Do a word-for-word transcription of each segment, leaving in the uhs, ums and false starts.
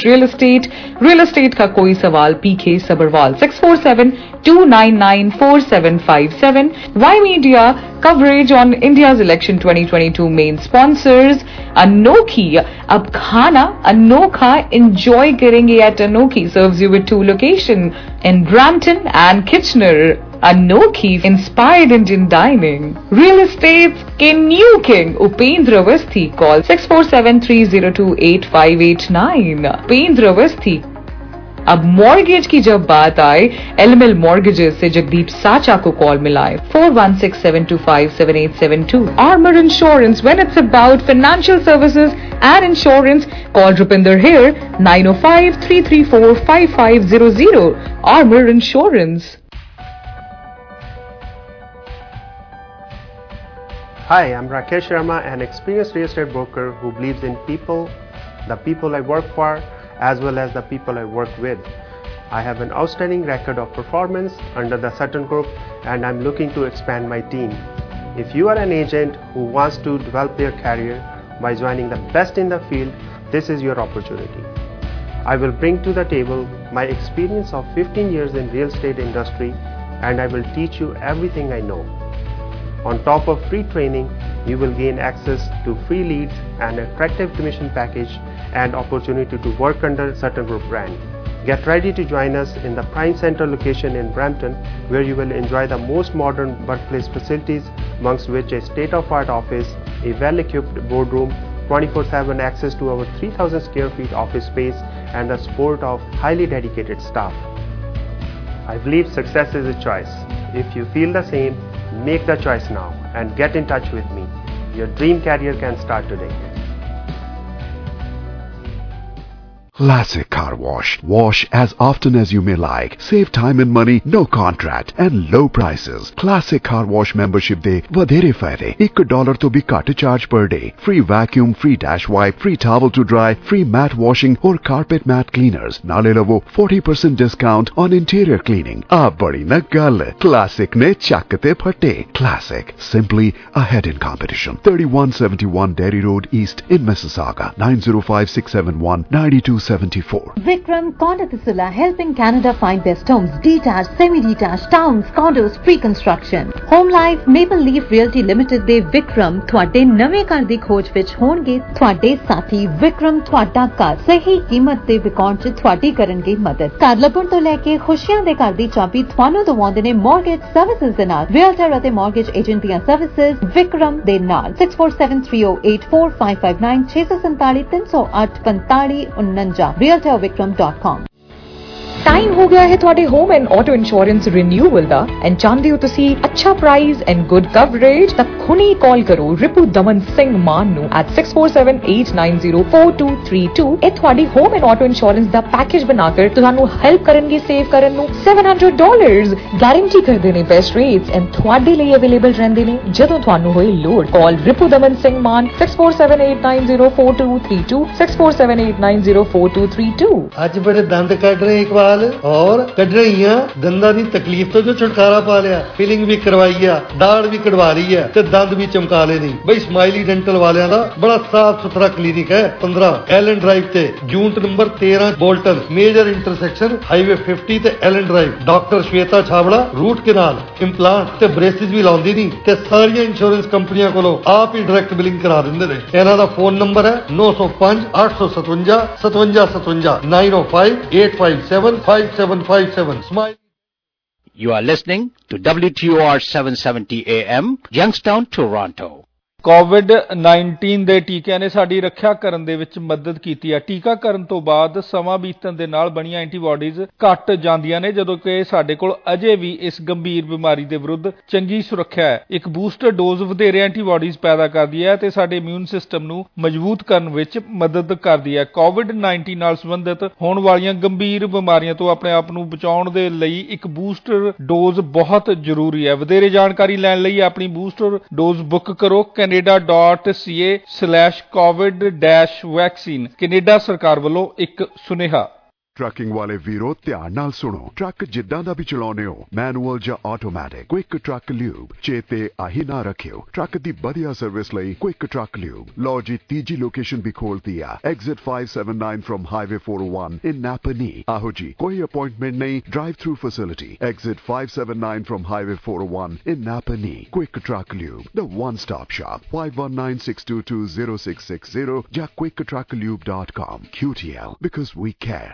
Real estate real estate का कोई सवाल P K Sabharwal six four seven two nine nine four seven five seven Y media coverage on India's election twenty twenty two main sponsors Anokhi अब खाना अनोखा enjoy करेंगे at Anokhi serves you with two location in Brampton and Kitchener Anokhi inspired Indian dining. Real Estate's के new king Upendra Avasthi. Call six four seven three zero two eight five eight nine. Upendra Avasthi. अब mortgage की जब बात आए LML mortgages से जगदीप साचा को call मिलाए four one six seven two five seven eight seven two. Armor Insurance, when it's about financial services and insurance, call Rupinder here nine oh five three three four five five zero zero. Armor Insurance. Hi, I'm Rakesh Sharma, an experienced real estate broker who believes in people, the people I work for, as well as the people I work with. I have an outstanding record of performance under the Sutton Group, and I'm looking to expand my team. If you are an agent who wants to develop their career by joining the best in the field, this is your opportunity. I will bring to the table my experience of fifteen years in real estate industry, and I will teach you everything I know. On top of free training, you will gain access to free leads, an attractive commission package, and opportunity to work under Sutton Group brand. Get ready to join us in the Prime Center location in Brampton, where you will enjoy the most modern workplace facilities, amongst which a state-of-art office, a well-equipped boardroom, twenty-four seven access to our three thousand square feet office space, and the support of highly dedicated staff. I believe success is a choice. If you feel the same, make the choice now and get in touch with me. Your dream career can start today. Classic Car Wash. Wash as often as you may like. Save time and money, no contract and low prices. Classic Car Wash membership de vadhere fayde. one dollar to bhi cut charge per day. Free vacuum, free dash wipe, free towel to dry, free mat washing or carpet mat cleaners. Naale lavo forty percent discount on interior cleaning. Aap badi na gal. Classic ne chakkate phatte. Classic, simply ahead in competition. thirty-one seventy-one Derry Road East in Mississauga. nine zero five six seven one nine two seventy-four. Vikram Kondathasula, helping Canada find best homes, detached, semi-detached, towns, condos, pre-construction. Home Life Maple Leaf Realty Limited ਦੇ ਵਿਕਰਮ ਤੁਹਾਡੇ ਨਵੇਂ ਘਰ ਦੀ ਖੋਜ ਵਿੱਚ ਹੋਣਗੇ ਤੁਹਾਡੇ ਸਾਥੀ। ਵਿਕਰਮ ਤੁਹਾਡਾ ਘਰ ਸਹੀ ਕੀਮਤ ਤੇ ਵਿਕਾਉਣ 'ਚ ਤੁਹਾਡੀ ਕਰਨਗੇ ਮਦਦ। ਘਰ ਲੱਭਣ ਤੋਂ ਲੈ ਕੇ ਖੁਸ਼ੀਆਂ ਦੇ ਘਰ ਦੀ ਚਾਬੀ ਤੁਹਾਨੂੰ ਦਿਵਾਉਂਦੇ ਨੇ ਮੌਰਗੇਜ ਸਰਵਿਸਿਜ਼ ਦੇ ਨਾਲ। ਰੀਅਲਟਰ ਅਤੇ ਮੌਰਗੇਜ ਏਜੰਟ ਦੀਆਂ ਸਰਵਿਸਿਜ਼ ਵਿਕਰਮ ਦੇ ਨਾਲ six four seven three oh eight four five five nine six seven seven three oh eight forty-five ninety realtor vikram dot com। Time हो गया है ਤੁਹਾਡੇ home and auto insurance renewal ਦਾ end ਚਾਹੁੰਦੇ ਹੋ ਤੁਸੀਂ ਅੱਛਾ ਪ੍ਰਾਈਸ ਐਂਡ ਗੁੱਡ ਕਵਰੇਜ ਤਾਂ ਹੁਣੇ ਕਾਲ ਕਰੋ ਰਿਪੂ ਦਮਨ ਸਿੰਘ ਮਾਨ ਨੂੰ at six four seven eight nine zero four two three two। ਇਹ ਤੁਹਾਡੀ ਹੋਮ ਐਂਡ ਆਟੋ ਇੰਸ਼ੋਰੈਂਸ ਦਾ ਪੈਕੇਜ ਬਣਾ ਕੇ ਤੁਹਾਨੂੰ ਹੈਲਪ ਕਰਨਗੇ ਸੇਵ ਕਰਨ ਨੂੰ seven hundred dollars ਗਾਰੰਟੀ ਕਰਦੇ ਨੇ ਬੈਸਟ ਰੇਟਸ ਐਂਡ ਤੁਹਾਡੇ ਲਈ ਅਵੇਲੇਬਲ ਰਹਿੰਦੇ ਨੇ ਜਦੋਂ ਤੁਹਾਨੂੰ ਹੋਏ ਲੋੜ। ਕਾਲ ਰਿਪੂ ਦਮਨ ਸਿੰਘ ਮਾਨ six four seven eight nine zero four two three two six four seven eight nine zero four two three two। ਅੱਜ ਬੜੇ ਦੰਦ ਕੱਢ ਰਹੇ ਇੱਕ ਵਾਰ और कट रही है दंदा की तकलीफ तो जो छुटकारा पा लिया, फिलिंग भी करवाई है, दाढ़ भी कटवा रही है ते दंद भी चमका ले नहीं। बई स्माइली डेंटल वालियां दा बड़ा साफ सुथरा क्लिनिक है। पंद्रह एलन ड्राइव ते यूनिट नंबर तेरह Bolton major intersection highway fifty ते Allen drive. Doctor Shweta Chhabra root canal implant ते ब्रेसिस भी लाउंदी नहीं ते सारियां इंश्योरेंस कंपनियां कोलों आप ही डायरेक्ट बिलिंग करा दिंदे ने। इन्हां दा फोन नंबर है नौ सौ पांच आठ सौ सतवंजा सतवंजा सतवंजा nine oh five eight five seven five seven five seven। Smile। You are listening to W T O R seven seventy A M, Youngstown, Toronto। COVID nineteen ਦੇ ਟੀਕਿਆਂ ਨੇ ਸਾਡੀ ਰੱਖਿਆ ਕਰਨ ਦੇ ਵਿੱਚ ਮਦਦ ਕੀਤੀ ਹੈ। ਟੀਕਾਕਰਨ ਤੋਂ ਬਾਅਦ ਸਮਾਂ ਬੀਤਣ ਦੇ ਨਾਲ ਬਣੀਆਂ ਐਂਟੀਬਾਡੀਜ਼ ਘਟ ਜਾਂਦੀਆਂ ਨੇ, ਜਦੋਂ ਕਿ ਸਾਡੇ ਕੋਲ ਅਜੇ ਵੀ ਇਸ ਗੰਭੀਰ ਬਿਮਾਰੀ ਦੇ ਵਿਰੁੱਧ ਚੰਗੀ ਸੁਰੱਖਿਆ ਹੈ। ਇੱਕ ਬੂਸਟਰ ਡੋਜ਼ ਵਧੇਰੇ ਐਂਟੀਬਾਡੀਜ਼ ਪੈਦਾ ਕਰਦੀ ਹੈ ਤੇ ਸਾਡੇ ਇਮਿਊਨ ਸਿਸਟਮ ਨੂੰ ਮਜ਼ਬੂਤ ਕਰਨ ਵਿੱਚ ਮਦਦ ਕਰਦੀ ਹੈ। ਕੋਵਿਡ nineteen ਨਾਲ ਸੰਬੰਧਿਤ ਹੋਣ ਵਾਲੀਆਂ ਗੰਭੀਰ ਬਿਮਾਰੀਆਂ ਤੋਂ ਆਪਣੇ ਆਪ ਨੂੰ ਬਚਾਉਣ ਦੇ ਲਈ ਇੱਕ ਬੂਸਟਰ ਡੋਜ਼ ਬਹੁਤ ਜ਼ਰੂਰੀ ਹੈ। ਵਧੇਰੇ ਜਾਣਕਾਰੀ ਲੈਣ ਲਈ ਆਪਣੀ ਬੂਸਟਰ ਡੋਜ਼ ਬੁੱਕ ਕਰੋ Canada dot C A slash COVID dash vaccine. Canada ਸਰਕਾਰ ਵੱਲੋਂ ਇੱਕ ਸੁਨੇਹਾ। ਟਰੱਕਿੰਗ ਵਾਲੇ ਵੀਰੋ ਧਿਆਨ ਨਾਲ ਸੁਣੋ। ਟਰੱਕ ਜਿੱਦਾਂ ਦਾ ਵੀ ਚਲਾਉਣੇ ਹੋ, ਮੈਨੂਅਲ ਜਾਂ ਆਟੋਮੈਟਿਕ, ਕੁਇਕ ਟਰੱਕ ਲਿਊਬ ਚੇਤੇ ਆਹੀ ਨਾ ਰੱਖਿਓ। ਟਰੱਕ ਦੀ ਵਧੀਆ ਸਰਵਿਸ ਲਈ ਕੁਇਕ ਟਰੱਕ ਲਿਊਬ। ਲਓ ਜੀ ਤੀਜੀ ਲੋਕੇਸ਼ਨ ਵੀ ਖੋਲਤੀ ਆ, exit five seventy-nine from highway four oh one in Napa Knee। ਆਹੋ ਜੀ ਕੋਈ ਅਪਾਇੰਟਮੈਂਟ ਨਹੀਂ, drive through facility. Exit five seventy-nine from highway four oh one in Napa Knee। Quick Truck Lube, the one-stop shop। five one nine, six two two, zero six six zero ਜਾਂ quick truck lube dot com। Q T L, because we care।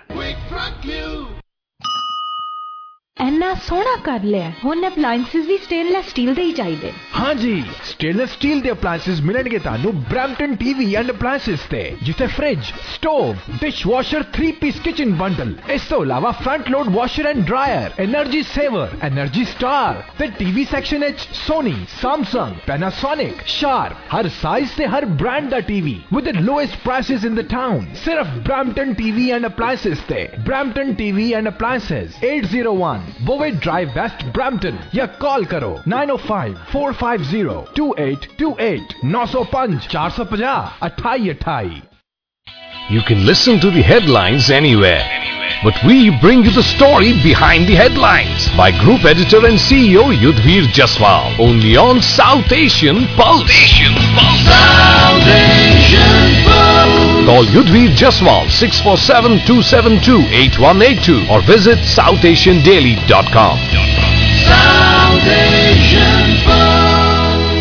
ਇੰਨਾ ਸੋਹਣਾ ਕਰ ਲਿਆ, ਹੁਣ ਅਪਲਾਈਐਂਸਿਸ ਵੀ stainless steel ਦੇ ਹੀ ਚਾਹੀਦੇ। ਹਾਂ ਜੀ, ਸਟੇਨਲੈਸ ਸਟੀਲ ਦੇ ਅਪਲਾਈਐਂਸਿਸ ਮਿਲਣਗੇ ਤੁਹਾਨੂੰ ਬ੍ਰੈਂਪਟਨ ਟੀਵੀ ਐਂਡ ਅਪਲਾਈਐਂਸਿਸ ਤੇ, ਜਿੱਥੇ fridge, stove, dishwasher, three piece kitchen bundle, ਇਸ ਤੋਂ ਇਲਾਵਾ front load washer and dryer, energy saver, energy star ਤੇ ਟੀਵੀ ਸੈਕਸ਼ਨ ਵਿੱਚ ਸੋਨੀ, ਸੈਮਸੰਗ, ਪੈਨਾਸੋਨਿਕ, ਸ਼ਾਰਪ, ਹਰ ਸਾਈਜ਼ ਤੇ ਹਰ ਬ੍ਰਾਂਡ ਦਾ TV with the lowest prices in the town. ਸਿਰਫ ਬ੍ਰੈਂਪਟਨ ਟੀਵੀ ਐਂਡ ਅਪਲਾਈਐਂਸਿਸ ਤੇ। Brampton TV and appliances eight oh one Bovey Drive West, Brampton। या call करो nine oh five, four five zero, two eight two eight nine oh five, four five zero, eight eight eight eight। You can listen to the headlines anywhere, but we bring you the story behind the headlines by Group Editor and C E O Yudhvir Jaswal, only on South Asian Pulse। Asian Pulse. South Asian Pulse। Call Yudhvir Jaswal six four seven, two seven two, eight one eight two or visit south asian daily dot com। South Asian Pulse।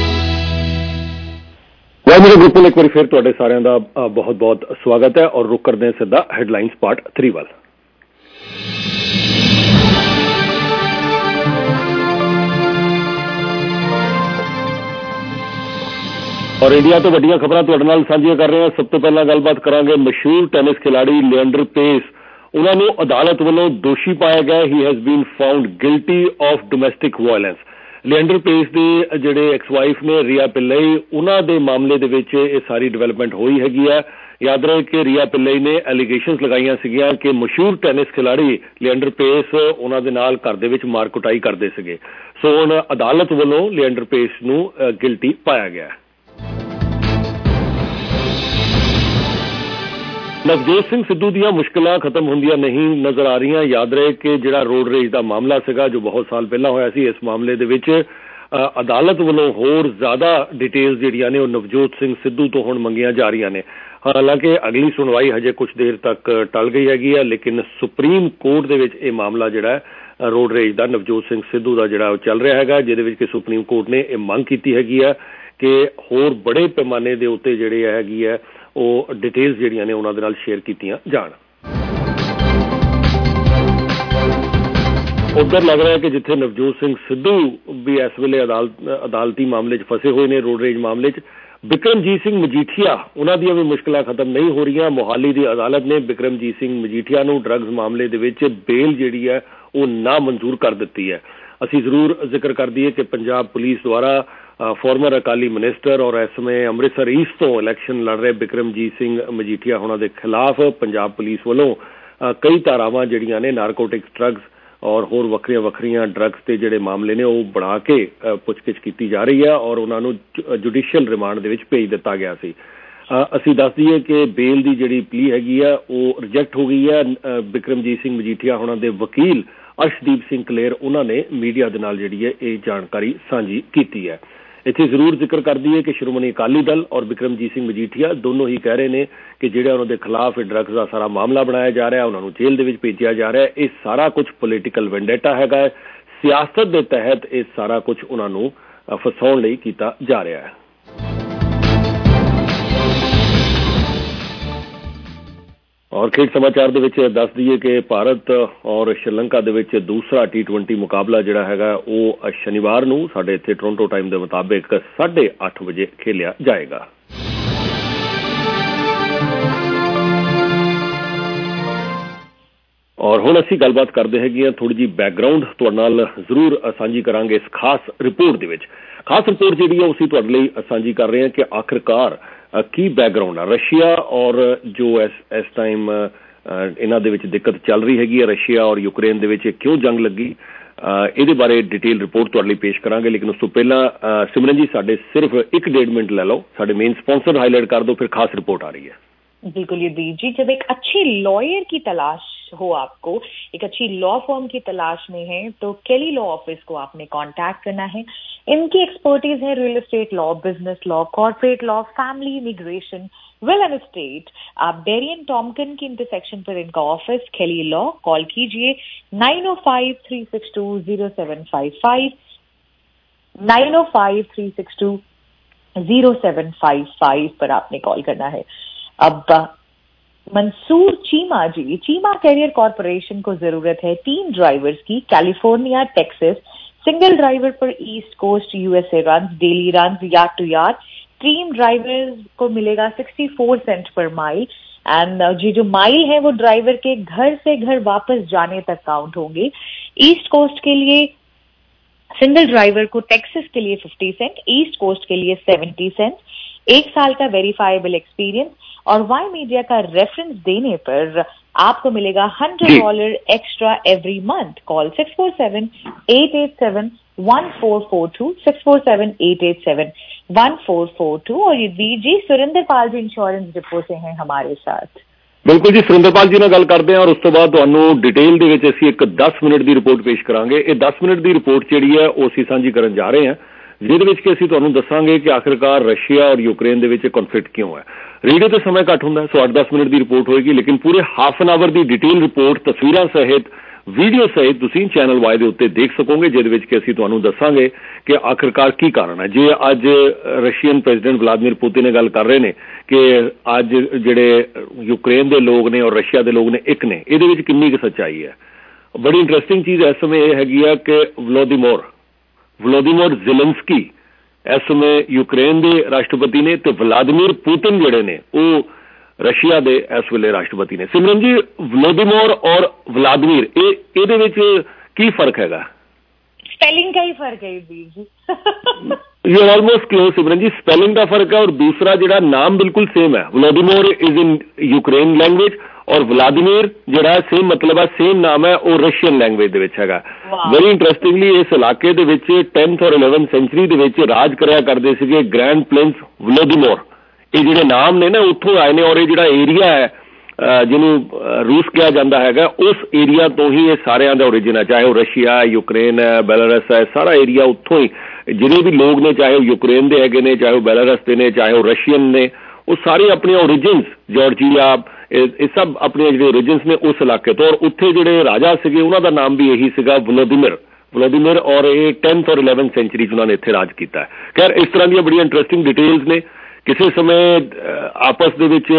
ਵਾਹ ਮੇਰੇ group ਨੂੰ ਇੱਕ ਵਾਰੀ ਫਿਰ ਤੁਹਾਡੇ ਸਾਰਿਆਂ ਦਾ ਬਹੁਤ ਬਹੁਤ ਸਵਾਗਤ ਹੈ ਔਰ ਰੁਕ ਕਰਦੇ ਹਾਂ ਸਿੱਧਾ ਹੈਡਲਾਈਨਸ ਪਾਰਟ ਥ੍ਰੀ ਵੱਲ। ਔਰ ਇੰਡੀਆ ਤੋਂ ਵੱਡੀਆਂ ਖਬਰਾਂ ਤੁਹਾਡੇ ਨਾਲ ਸਾਂਝੀਆਂ ਕਰ ਰਹੇ ਹਾਂ। ਸਭ ਤੋਂ ਪਹਿਲਾਂ ਗੱਲਬਾਤ ਕਰਾਂਗੇ ਮਸ਼ਹੂਰ ਟੈਨਿਸ ਖਿਲਾੜੀ ਲਿਐਂਡਰ ਪੇਸ। ਉਹਨਾਂ ਨੂੰ ਅਦਾਲਤ ਵੱਲੋਂ ਦੋਸ਼ੀ ਪਾਇਆ ਗਿਆ। He has been found guilty of domestic violence. Leander Paes ਦੇ ਜਿਹੜੇ ਐਕਸ ਵਾਈਫ ਨੇ ਰੀਆ ਪਿੱਲਈ, ਉਹਨਾਂ ਦੇ ਮਾਮਲੇ ਦੇ ਵਿੱਚ ਇਹ ਸਾਰੀ ਡਿਵੈਲਪਮੈਂਟ ਹੋਈ ਹੈਗੀ ਹੈ। ਯਾਦ ਰਹੇ ਕਿ ਰੀਆ ਪਿੱਲਈ ਨੇ ਐਲੀਗੇਸ਼ਨਸ ਲਗਾਈਆਂ ਸੀਗੀਆਂ ਕਿ ਮਸ਼ਹੂਰ ਟੈਨਿਸ ਖਿਲਾੜੀ ਲਿਐਂਡਰ ਪੇਸ ਉਹਨਾਂ ਦੇ ਨਾਲ ਘਰ ਦੇ ਵਿੱਚ ਮਾਰ ਕੁਟਾਈ ਕਰਦੇ ਸੀਗੇ। ਸੋ ਹੁਣ ਅਦਾਲਤ ਵੱਲੋਂ ਲਿਐਂਡਰ ਪੇਸ ਨੂੰ ਗਿਲਟੀ ਪਾਇਆ ਗਿਆ। ਨਵਜੋਤ ਸਿੰਘ ਸਿੱਧੂ ਦੀਆਂ ਮੁਸ਼ਕਿਲਾਂ ਖਤਮ ਹੁੰਦੀਆਂ ਨਹੀਂ ਨਜ਼ਰ ਆ ਰਹੀਆਂ। ਯਾਦ ਰਹੇ ਕਿ ਜਿਹੜਾ ਰੋਡ ਰੇਜ ਦਾ ਮਾਮਲਾ ਸੀਗਾ ਜੋ ਬਹੁਤ ਸਾਲ ਪਹਿਲਾਂ ਹੋਇਆ ਸੀ, ਇਸ ਮਾਮਲੇ ਦੇ ਵਿੱਚ ਅਦਾਲਤ ਵੱਲੋਂ ਹੋਰ ਜ਼ਿਆਦਾ ਡਿਟੇਲਸ ਜਿਹੜੀਆਂ ਨੇ ਉਹ ਨਵਜੋਤ ਸਿੰਘ ਸਿੱਧੂ ਤੋਂ ਹੁਣ ਮੰਗੀਆਂ ਜਾ ਰਹੀਆਂ ਨੇ। ਹਾਲਾਂਕਿ ਅਗਲੀ ਸੁਣਵਾਈ ਹਜੇ ਕੁਝ ਦੇਰ ਤੱਕ ਟਲ ਗਈ ਹੈਗੀ ਹੈ, ਲੇਕਿਨ ਸੁਪਰੀਮ ਕੋਰਟ ਦੇ ਵਿੱਚ ਇਹ ਮਾਮਲਾ ਜਿਹੜਾ ਰੋਡ ਰੇਜ ਦਾ ਨਵਜੋਤ ਸਿੰਘ ਸਿੱਧੂ ਦਾ ਜਿਹੜਾ ਉਹ ਚੱਲ ਰਿਹਾ ਹੈਗਾ, ਜਿਹਦੇ ਵਿੱਚ ਕਿ ਸੁਪਰੀਮ ਕੋਰਟ ਨੇ ਇਹ ਮੰਗ ਕੀਤੀ ਹੈਗੀ ਹੈ ਕਿ ਹੋਰ ਬੜੇ ਪੈਮਾਨੇ ਦੇ ਉੱਤੇ ਜਿਹੜੇ ਹੈਗੀ ਹੈ ਉਹ ਡਿਟੇਲਸ ਜਿਹੜੀਆਂ ਨੇ ਉਹਨਾਂ ਦੇ ਨਾਲ ਸ਼ੇਅਰ ਕੀਤੀਆਂ ਜਾਣ। ਉੱਧਰ ਲੱਗ ਰਿਹਾ ਕਿ ਜਿੱਥੇ ਨਵਜੋਤ ਸਿੰਘ ਸਿੱਧੂ ਵੀ ਇਸ ਵੇਲੇ ਅਦਾਲਤ ਅਦਾਲਤੀ ਮਾਮਲੇ 'ਚ ਫਸੇ ਹੋਏ ਨੇ, ਰੋਡ ਰੇਜ ਮਾਮਲੇ 'ਚ, ਬਿਕਰਮਜੀਤ ਸਿੰਘ ਮਜੀਠੀਆ ਉਹਨਾਂ ਦੀਆਂ ਵੀ ਮੁਸ਼ਕਿਲਾਂ ਖਤਮ ਨਹੀਂ ਹੋ ਰਹੀਆਂ। ਮੋਹਾਲੀ ਦੀ ਅਦਾਲਤ ਨੇ ਬਿਕਰਮਜੀਤ ਸਿੰਘ ਮਜੀਠੀਆ ਨੂੰ ਡਰੱਗਸ ਮਾਮਲੇ ਦੇ ਵਿੱਚ ਬੇਲ ਜਿਹੜੀ ਹੈ ਉਹ ਨਾ ਮਨਜ਼ੂਰ ਕਰ ਦਿੱਤੀ ਹੈ। ਅਸੀਂ ਜ਼ਰੂਰ ਜ਼ਿਕਰ ਕਰ ਦਈਏ ਕਿ ਪੰਜਾਬ ਪੁਲਿਸ ਦੁਆਰਾ ਫਾਰਮਰ ਅਕਾਲੀ ਮਿਨਿਸਟਰ ਔਰ ਇਸ ਸਮੇਂ ਅੰਮ੍ਰਿਤਸਰ ਈਸਟ ਤੋਂ ਇਲੈਕਸ਼ਨ ਲੜ ਰਹੇ ਬਿਕਰਮਜੀਤ ਸਿੰਘ ਮਜੀਠੀਆ ਉਹਨਾਂ ਦੇ ਖਿਲਾਫ ਪੰਜਾਬ ਪੁਲਿਸ ਵੱਲੋਂ ਕਈ ਧਾਰਾਵਾਂ ਜਿਹੜੀਆਂ ਨੇ ਨਾਰਕੋਟਿਕਸ, ਡਰੱਗਸ ਔਰ ਹੋਰ ਵੱਖਰੀਆਂ ਵੱਖਰੀਆਂ ਡਰੱਗਸ ਦੇ ਜਿਹੜੇ ਮਾਮਲੇ ਨੇ ਉਹ ਬਣਾ ਕੇ ਪੁੱਛਗਿੱਛ ਕੀਤੀ ਜਾ ਰਹੀ ਹੈ ਔਰ ਉਹਨਾਂ ਨੂੰ ਜੁਡੀਸ਼ੀਅਲ ਰਿਮਾਂਡ ਦੇ ਵਿੱਚ ਭੇਜ ਦਿੱਤਾ ਗਿਆ ਸੀ। ਅਸੀਂ ਦੱਸ ਦਈਏ ਕਿ ਬੇਲ ਦੀ ਜਿਹੜੀ ਪਲੀ ਹੈਗੀ ਆ ਉਹ ਰਿਜੈਕਟ ਹੋ ਗਈ ਹੈ। ਬਿਕਰਮਜੀਤ ਸਿੰਘ ਮਜੀਠੀਆ ਉਹਨਾਂ ਦੇ ਵਕੀਲ ਅਰਸ਼ਦੀਪ ਸਿੰਘ ਕਲੇਰ ਉਹਨਾਂ ਨੇ ਮੀਡੀਆ ਦੇ ਨਾਲ ਜਿਹੜੀ ਹੈ ਇਹ ਜਾਣਕਾਰੀ ਸਾਂਝੀ ਕੀਤੀ ਹੈ। ਇੱਥੇ ਜ਼ਰੂਰ ਜ਼ਿਕਰ ਕਰ ਦਈਏ ਕਿ ਸ਼੍ਰੋਮਣੀ ਅਕਾਲੀ ਦਲ ਔਰ ਬਿਕਰਮਜੀਤ ਸਿੰਘ ਮਜੀਠੀਆ ਦੋਨੋਂ ਹੀ ਕਹਿ ਰਹੇ ਨੇ ਕਿ ਜਿਹੜਾ ਉਹਨਾਂ ਦੇ ਖਿਲਾਫ ਡਰੱਗਸ ਦਾ ਸਾਰਾ ਮਾਮਲਾ ਬਣਾਇਆ ਜਾ ਰਿਹਾ, ਉਹਨਾਂ ਨੂੰ ਜੇਲ੍ਹ ਦੇ ਵਿੱਚ ਭੇਜਿਆ ਜਾ ਰਿਹਾ, ਇਹ ਸਾਰਾ ਕੁਝ ਪੋਲੀਟੀਕਲ ਵੈਂਡੇਟਾ ਹੈਗਾ ਹੈ। ਸਿਆਸਤ ਦੇ ਤਹਿਤ ਇਹ ਸਾਰਾ ਕੁਝ ਉਹਨਾਂ ਨੂੰ ਫਸਾਉਣ ਲਈ ਕੀਤਾ ਜਾ ਰਿਹਾ ਹੈ। ਔਰ ਖੇਡ ਸਮਾਚਾਰ ਦੇ ਵਿੱਚ ਦੱਸ ਦਈਏ ਕਿ ਭਾਰਤ ਔਰ ਸ਼੍ਰੀਲੰਕਾ ਦੇ ਵਿੱਚ ਦੂਸਰਾ ਟੀ ਟਵੈਂਟੀ ਮੁਕਾਬਲਾ ਜਿਹੜਾ ਹੈਗਾ ਉਹ ਸ਼ਨੀਵਾਰ ਨੂੰ ਸਾਡੇ ਇੱਥੇ ਟੋਰਾਂਟੋ ਟਾਈਮ ਦੇ ਮੁਤਾਬਿਕ ਸਾਢੇ ਅੱਠ ਵਜੇ ਖੇਲਿਆ ਜਾਏਗਾ। ਔਰ ਹੁਣ ਅਸੀਂ ਗੱਲਬਾਤ ਕਰਦੇ ਹੈਗੇ ਹਾਂ, ਥੋੜ੍ਹੀ ਜਿਹੀ ਬੈਕਗਰਾਊਂਡ ਤੁਹਾਡੇ ਨਾਲ ਜ਼ਰੂਰ ਸਾਂਝੀ ਕਰਾਂਗੇ ਇਸ ਖਾਸ ਰਿਪੋਰਟ ਦੇ ਵਿੱਚ। ਖਾਸ ਰਿਪੋਰਟ ਜਿਹੜੀ ਹੈ ਅਸੀਂ ਤੁਹਾਡੇ ਲਈ ਸਾਂਝੀ ਕਰ ਰਹੇ ਹਾਂ ਕਿ ਆਖਿਰਕਾਰ ਕੀ ਬੈਕਗਰਾਊਂਡ ਆ ਰਸ਼ੀਆ ਔਰ ਜੋ ਇਸ ਇਸ ਟਾਈਮ ਇਹਨਾਂ ਦੇ ਵਿੱਚ ਦਿੱਕਤ ਚੱਲ ਰਹੀ ਹੈਗੀ ਹੈ, ਰਸ਼ੀਆ ਔਰ ਯੂਕਰੇਨ ਦੇ ਵਿੱਚ ਕਿਉਂ ਜੰਗ ਲੱਗੀ, ਇਹਦੇ ਬਾਰੇ ਡਿਟੇਲ ਰਿਪੋਰਟ ਤੁਹਾਡੇ ਲਈ ਪੇਸ਼ ਕਰਾਂਗੇ। ਲੇਕਿਨ ਉਸ ਤੋਂ ਪਹਿਲਾਂ ਸਿਮਰਨ ਜੀ ਸਾਡੇ ਸਿਰਫ ਇੱਕ ਡੇਢ ਮਿੰਟ ਲੈ ਲਓ, ਸਾਡੇ ਮੇਨ स्पॉन्सर हाईलाइट कर दो, फिर खास रिपोर्ट आ रही है। बिल्कुल युद्धवीर जी, जब एक अच्छे लॉयर की तलाश हो आपको, एक अच्छी लॉ फर्म की तलाश में है, तो केली लॉ ऑफिस को आपने कांटेक्ट करना है। इनकी एक्सपर्टीज है real estate law, business law, corporate law, family, immigration, will and estate. आप डेरी एंड टॉमकिन की इंटरसेक्शन पर इनका ऑफिस, केली लॉ, कॉल कीजिए nine o five three six two zero seven five five, nine o five three six two zero seven five five पर आपने call करना है। अब मंसूर चीमा जी, चीमा कैरियर कॉर्पोरेशन को जरूरत है तीन ड्राइवर्स की, कैलिफोर्निया, टेक्सास, सिंगल ड्राइवर पर east coast USA run, daily run, yard to yard. Team drivers को मिलेगा sixty four cent per mile, and ये जो माइल है वो ड्राइवर के घर से घर वापस जाने तक काउंट होंगे। ईस्ट कोस्ट के लिए सिंगल ड्राइवर को, टेक्सास के लिए फिफ्टी सेंट, ईस्ट कोस्ट के लिए सेवेंटी सेंट, एक साल का वेरीफाइबल एक्सपीरियंस, और वाई मीडिया का रेफरेंस देने पर आपको मिलेगा hundred dollar extra every month. Call six four seven eight eight seven one four four two, six four seven eight eight seven one four four two. और ये जी Surendra Pal ji insurance depot से हैं हमारे साथ। बिल्कुल जी, सुरेंद्रपाल जी ਨਾਲ ਗੱਲ ਕਰਦੇ ਹਾਂ, और उस तो बाद ਤੁਹਾਨੂੰ डिटेल ਦੇ ਵਿੱਚ ਅਸੀਂ ਇੱਕ दस ਮਿੰਟ ਦੀ ਰਿਪੋर्ट ਪੇਸ਼ ਕਰਾਂਗੇ। ਇਹ दस ਮਿੰਟ ਦੀ ਰਿਪੋर्ट ਜਿਹੜੀ ਹੈ ਉਹ ਅਸੀਂ ਸਾਂਝੀ ਕਰਨ ਜਾ ਰਹੇ ਹਾਂ, ਜਿਹਦੇ ਵਿੱਚ ਕਿ ਅਸੀਂ ਤੁਹਾਨੂੰ ਦੱਸਾਂਗੇ ਕਿ ਆਖਿਰਕਾਰ ਰਸ਼ੀਆ ਔਰ ਯੂਕਰੇਨ ਦੇ ਵਿੱਚ ਕਨਫਲਿਕਟ ਕਿਉਂ ਹੈ। ਰੇਡੀਓ ਤੇ ਸਮਾਂ ਘੱਟ ਹੁੰਦਾ, ਸੋ ਅੱਠ ਦਸ ਮਿੰਟ ਦੀ ਰਿਪੋर्ट ਹੋਏਗੀ, ਲੇਕਿਨ ਪੂਰੇ ਹਾਫ ਐਨ ਆਵਰ ਦੀ ਡਿਟੇਲ ਰਿਪੋर्ट ਤਸਵੀਰਾਂ ਸਹਿਤ, ਵੀਡੀਓ ਸਹਿਤ ਤੁਸੀਂ ਚੈਨਲ ਵਾਈ ਦੇ ਉੱਤੇ ਦੇਖ ਸਕੋਗੇ, ਜਿਹਦੇ ਵਿੱਚ ਕਿ ਅਸੀਂ ਤੁਹਾਨੂੰ ਦੱਸਾਂਗੇ ਕਿ ਆਖਿਰਕਾਰ ਕੀ ਕਾਰਨ ਹੈ। ਜੇ ਅੱਜ ਰਸ਼ੀਅਨ ਪ੍ਰੈਜ਼ੀਡੈਂਟ ਵਲਾਦੀਮੀਰ ਪੁਤਿਨ ਇਹ ਗੱਲ ਕਰ ਰਹੇ ਨੇ ਕਿ ਅੱਜ ਜਿਹੜੇ ਯੂਕਰੇਨ ਦੇ ਲੋਕ ਨੇ ਔਰ ਰਸ਼ੀਆ ਦੇ ਲੋਕ ਨੇ ਇੱਕ ਨੇ, ਇਹਦੇ ਵਿੱਚ ਕਿੰਨੀ ਕੁ ਸੱਚਾਈ ਹੈ। ਬੜੀ ਇੰਟਰਸਟਿੰਗ ਚੀਜ਼ ਇਸ ਸਮੇਂ ਇਹ ਹੈਗੀ ਆ ਕਿ ਵਲੋਦੀਮੀਰ ਵਲੋਦੀਮੀਰ ਜ਼ੈਲੈਂਸਕੀ ਇਸ ਸਮੇਂ ਯੂਕਰੇਨ ਦੇ ਰਾਸ਼ਟਰਪਤੀ ਨੇ, ਤੇ ਵਲਾਦੀਮੀਰ ਪੁਤਿਨ ਜਿਹੜੇ ਨੇ ਉਹ ਰਸ਼ੀਆ ਦੇ ਇਸ ਵੇਲੇ ਰਾਸ਼ਟਰਪਤੀ ਨੇ। ਸਿਮਰਨ ਜੀ, ਵਲੋਦੀਮੀਰ ਔਰ ਵਲਾਦੀਮੀਰ ਇਹ ਇਹਦੇ ਵਿੱਚ ਕੀ ਫਰਕ ਹੈਗਾ? स्पेलिंग का ही फर्क है जी। You are almost close Simran ji, spelling का फर्क है, और दूसरा ਜਿਹੜਾ नाम बिल्कुल सेम है। Vladimir is in Ukraine language और व्लादिमीर ਜਿਹੜਾ सेम मतलब है, सेम नाम है, ਉਹ ਰਸ਼ੀਅਨ ਲੈਂਗੁਏਜ ਦੇ ਵਿੱਚ ਹੈਗਾ। ਵੈਰੀ ਇੰਟਰਸਟਿੰਗਲੀ ਇਸ ਇਲਾਕੇ ਦੇ ਵਿੱਚ ਟੈਂਥ ਔਰ ਇਲੈਵਨਥ ਸੈਂਚੁਰੀ ਦੇ ਵਿੱਚ ਰਾਜ ਕਰਿਆ ਕਰਦੇ ਸੀਗੇ ਗ੍ਰੈਂਡ ਪ੍ਰਿੰਸ ਵਲੋਦੀਮੀਰ। ਇਹ ਜਿਹੜੇ ਨਾਮ ਨੇ ਨਾ ਉੱਥੋਂ ਆਏ ਨੇ, ਔਰ ਇਹ ਜਿਹੜਾ ਏਰੀਆ ਹੈ ਜਿਹਨੂੰ ਰੂਸ ਕਿਹਾ ਜਾਂਦਾ ਹੈਗਾ, ਉਸ ਏਰੀਆ ਤੋਂ ਹੀ ਇਹ ਸਾਰਿਆਂ ਦਾ ਓਰੀਜਨ ਹੈ, ਚਾਹੇ ਉਹ ਰਸ਼ੀਆ, ਯੂਕਰੇਨ ਹੈ, ਬੈਲਾਰਸ ਹੈ, ਸਾਰਾ ਏਰੀਆ ਉੱਥੋਂ ਹੀ ਜਿਹੜੇ ਵੀ ਲੋਕ ਨੇ, ਚਾਹੇ ਉਹ ਯੂਕਰੇਨ ਦੇ ਹੈਗੇ ਨੇ, ਚਾਹੇ ਉਹ ਬੈਲਾਰਸ ਦੇ ਨੇ, ਚਾਹੇ ਉਹ ਰਸ਼ੀਅਨ ਨੇ, ਉਹ ਸਾਰੇ ਆਪਣੀਆਂ ਓਰੀਜਨਸ, ਜਾਰਜੀਆ, ਇਹ ਸਭ ਆਪਣੇ ਜਿਹੜੇ ਓਰੀਜਨਸ ਨੇ ਉਸ ਇਲਾਕੇ ਤੋਂ। ਔਰ ਉੱਥੇ ਜਿਹੜੇ ਰਾਜਾ ਸੀਗੇ ਉਹਨਾਂ ਦਾ ਨਾਮ ਵੀ ਇਹੀ ਸੀਗਾ, ਵਲੋਦੀਮੀਰ ਵਲੋਦੀਮੀਰ ਔਰ ਇਹ ਟੈਂਥ ਔਰ ਇਲੈਵਨਥ ਸੈਂਚੁਰੀ 'ਚ ਉਹਨਾਂ ਨੇ ਇੱਥੇ ਰਾਜ ਕੀਤਾ ਹੈ। ਖੈਰ, ਇਸ ਤਰ੍ਹਾਂ ਦੀਆਂ ਬੜੀਆਂ ਇੰਟਰਸਟਿੰਗ ਡਿਟੇਲਸ ਨੇ। ਕਿਸੇ ਸਮੇਂ ਆਪਸ ਦੇ ਵਿੱਚ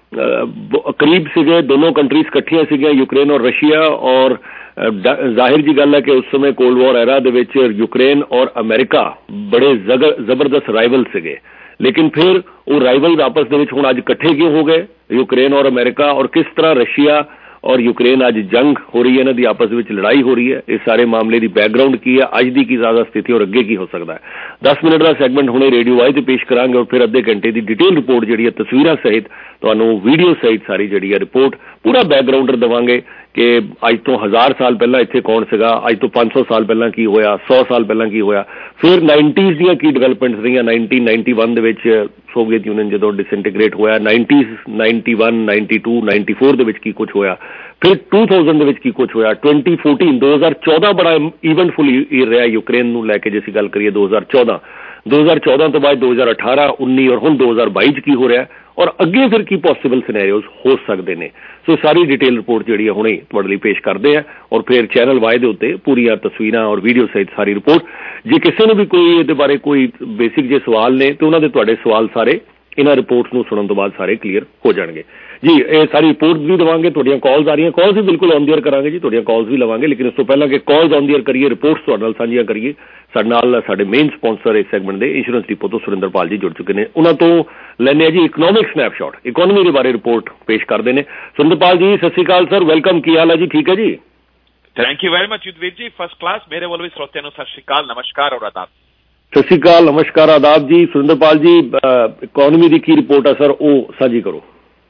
ਕਰੀਬ ਸੀਗੇ, ਦੋਨੋਂ ਕੰਟਰੀਜ਼ ਇਕੱਠੀਆਂ ਸੀਗੀਆਂ, ਯੂਕਰੇਨ ਔਰ ਰਸ਼ੀਆ, ਔਰ ਜ਼ਾਹਿਰ ਜੀ ਗੱਲ ਹੈ ਕਿ ਉਸ ਸਮੇਂ ਕੋਲਡ ਵਾਰ ਐਰਾ ਦੇ ਵਿੱਚ ਯੂਕਰੇਨ ਔਰ ਅਮਰੀਕਾ ਬੜੇ ਜ਼ਬਰਦਸਤ ਰਾਈਵਲ ਸੀਗੇ, ਲੇਕਿਨ ਫਿਰ ਉਹ ਰਾਈਵਲ ਆਪਸ ਦੇ ਵਿੱਚ ਹੁਣ ਅੱਜ ਇਕੱਠੇ ਕਿਉਂ ਹੋ ਗਏ, ਯੂਕਰੇਨ ਔਰ ਅਮਰੀਕਾ, ਔਰ ਕਿਸ ਤਰ੍ਹਾਂ ਰਸ਼ੀਆ ਔਰ ਯੂਕਰੇਨ ਅੱਜ ਜੰਗ ਹੋ ਰਹੀ ਹੈ, ਇਹਨਾਂ ਦੀ ਆਪਸ ਵਿੱਚ ਲੜਾਈ ਹੋ ਰਹੀ ਹੈ, ਇਸ ਸਾਰੇ ਮਾਮਲੇ ਦੀ ਬੈਕਗਰਾਉਂਡ ਕੀ ਹੈ, ਅੱਜ ਦੀ ਕੀ ਜ਼ਿਆਦਾ ਸਥਿਤੀ ਔਰ ਅੱਗੇ ਕੀ ਹੋ ਸਕਦਾ ਹੈ। ਦਸ ਮਿੰਟ ਦਾ ਸੈਗਮੈਂਟ ਹੁਣੇ ਰੇਡੀਓ ਵਾਈ ਤੇ ਪੇਸ਼ ਕਰਾਂਗੇ, ਔਰ ਫਿਰ ਅੱਧੇ ਘੰਟੇ ਦੀ ਡਿਟੇਲ ਰਿਪੋਰਟ ਜਿਹੜੀ ਹੈ ਤਸਵੀਰਾਂ ਸਹਿਤ ਤੁਹਾਨੂੰ ਵੀਡੀਓ ਸਹਿਤ ਸਾਰੀ ਜਿਹੜੀ ਹੈ ਰਿਪੋਰਟ ਪੂਰਾ ਬੈਕਗਰਾਉਂਡਰ ਦੇਵਾਂਗੇ ਕਿ ਅੱਜ ਤੋਂ ਹਜ਼ਾਰ ਸਾਲ ਪਹਿਲਾਂ ਇੱਥੇ ਕੌਣ ਸੀਗਾ, ਅੱਜ ਤੋਂ ਪੰਜ ਸੌ ਸਾਲ ਪਹਿਲਾਂ ਕੀ ਹੋਇਆ, ਸੌ ਸਾਲ ਪਹਿਲਾਂ ਕੀ ਹੋਇਆ, ਫਿਰ ਨਾਈਨਟੀਜ਼ ਦੀਆਂ ਕੀ ਡਿਵੈਲਪਮੈਂਟਸ ਰਹੀਆਂ, ਨਾਈਨਟੀਨ ਨਾਈਨਟੀ ਵਨ ਦੇ ਵਿੱਚ ਸੋਵੀਅਤ ਯੂਨੀਅਨ ਜਦੋਂ ਡਿਸਇੰਟੀਗ੍ਰੇਟ ਹੋਇਆ, nineties ninety one ninety two ninety four ਦੇ ਵਿੱਚ ਕੀ ਕੁਝ ਹੋਇਆ, ਫਿਰ ਟੂ ਥਾਊਜ਼ੈਂਡ ਦੇ ਵਿੱਚ ਕੀ ਕੁਝ ਹੋਇਆ, ਟਵੈਂਟੀ ਫੋਰਟੀਨ ਦੋ ਹਜ਼ਾਰ ਚੌਦਾਂ ਬੜਾ ਈਵੈਂਟਫੁਲ ਈਅਰ ਰਿਹਾ ਯੂਕਰੇਨ ਨੂੰ ਲੈ ਕੇ। ਜੇ ਅਸੀਂ ਗੱਲ ਕਰੀਏ ਦੋ ਹਜ਼ਾਰ ਚੌਦਾਂ ਦੋ ਹਜ਼ਾਰ ਚੌਦਾਂ ਤੋਂ ਬਾਅਦ ਦੋ ਹਜ਼ਾਰ ਅਠਾਰਾਂ ਉੱਨੀ ਔਰ ਹੁਣ ਦੋ ਹਜ਼ਾਰ ਬਾਈ 'ਚ ਕੀ ਹੋ ਰਿਹਾ, ਔਰ ਅੱਗੇ ਫਿਰ ਕੀ ਪੋਸੀਬਲ ਸਿਨੈਰੀਓਜ਼ ਹੋ ਸਕਦੇ ਨੇ। ਸੋ ਸਾਰੀ ਡਿਟੇਲ ਰਿਪੋਰਟ ਜਿਹੜੀ ਹੈ ਹੁਣੇ ਤੁਹਾਡੇ ਲਈ ਪੇਸ਼ ਕਰਦੇ ਆ, ਔਰ ਫਿਰ ਚੈਨਲ ਵਾਈ ਦੇ ਉੱਤੇ ਪੂਰੀਆਂ ਤਸਵੀਰਾਂ ਔਰ ਵੀਡੀਓ ਸਹਿਤ ਸਾਰੀ ਰਿਪੋਰਟ। ਜੇ ਕਿਸੇ ਨੂੰ ਵੀ ਕੋਈ ਇਹਦੇ ਬਾਰੇ ਕੋਈ ਬੇਸਿਕ ਜੇ ਸਵਾਲ ਨੇ ਤੇ ਉਹਨਾਂ ਦੇ ਤੁਹਾਡੇ ਸਵਾਲ ਸਾਰੇ ਇਹਨਾਂ ਰਿਪੋਰਟਸ ਨੂੰ ਸੁਣਨ ਤੋਂ ਬਾਅਦ ਸਾਰੇ ਕਲੀਅਰ ਹੋ ਜਾਣਗੇ ਜੀ। ਇਹ ਸਾਰੀ ਰਿਪੋਰਟ ਵੀ ਦੇਵਾਂਗੇ, ਤੁਹਾਡੀਆਂ ਕਾਲਸ ਆ ਰਹੀਆਂ, ਕਾਲਸ ਵੀ ਬਿਲਕੁਲ ਔਨ ਦੀ ਏਅਰ ਕਰਾਂਗੇ ਜੀ, ਤੁਹਾਡੀਆਂ ਕਾਲਸ ਵੀ ਲਵਾਂਗੇ, ਲੇਕਿਨ ਇਸ ਤੋਂ ਪਹਿਲਾਂ ਕਿ ਕਾਲਸ ਔਨ ਦੀ ਏਅਰ ਕਰੀਏ, ਰਿਪੋਰਟਸ ਤੁਹਾਡੇ ਨਾਲ ਸਾਂਝੀਆਂ ਕਰੀਏ। ਸਾਡੇ ਨਾਲ ਸਾਡੇ ਮੇਨ ਸਪਾਂਸਰ ਇਸ ਸੈਗਮੈਂਟ ਦੇ ਇੰਸ਼ੋਰੈਂਸ ਡਿਪੋ ਤੋਂ ਸੁਰਿੰਦਰਪਾਲ ਜੀ ਜੁੜ ਚੁੱਕੇ ਨੇ, ਉਹਨਾਂ ਤੋਂ ਲੈਂਦੇ ਆ ਜੀ ਇਕਨੋਮਿਕ ਸਨੈਪਸ਼ਾਟ, ਇਕੋਨਮੀ ਦੇ ਬਾਰੇ ਰਿਪੋਰਟ ਪੇਸ਼ ਕਰਦੇ ਨੇ। ਸੁਰਿੰਦਰਪਾਲ ਜੀ ਸਤਿ ਸ਼੍ਰੀ ਅਕਾਲ ਸਰ, ਵੈਲਕਮ, ਕੀ ਹਾਲ ਹੈ ਜੀ? ਠੀਕ ਹੈ ਜੀ, thank you very much Yudhveer ji, first class. ਮੇਰੇ ਵੱਲੋਂ ਵੀ ਸਰੋਤਿਆਂ ਨੂੰ ਸਤਿ ਸ਼੍ਰੀ ਅਕਾਲ, ਨਮਸਕਾਰ ਔਰ ਆਦਾਬ। ਸਤਿ ਸ਼੍ਰੀ ਅਕਾਲ, ਨਮਸਕਾਰ, ਆਦਾਬ ਜੀ। ਸੁਰਿੰਦਰਪਾਲ ਜੀ, ਇਕੋਨਮੀ ਦੀ ਕੀ ਰਿਪੋਰਟ ਹੈ ਸਰ, ਉਹ ਸਾਂਝੀ ਕਰੋ।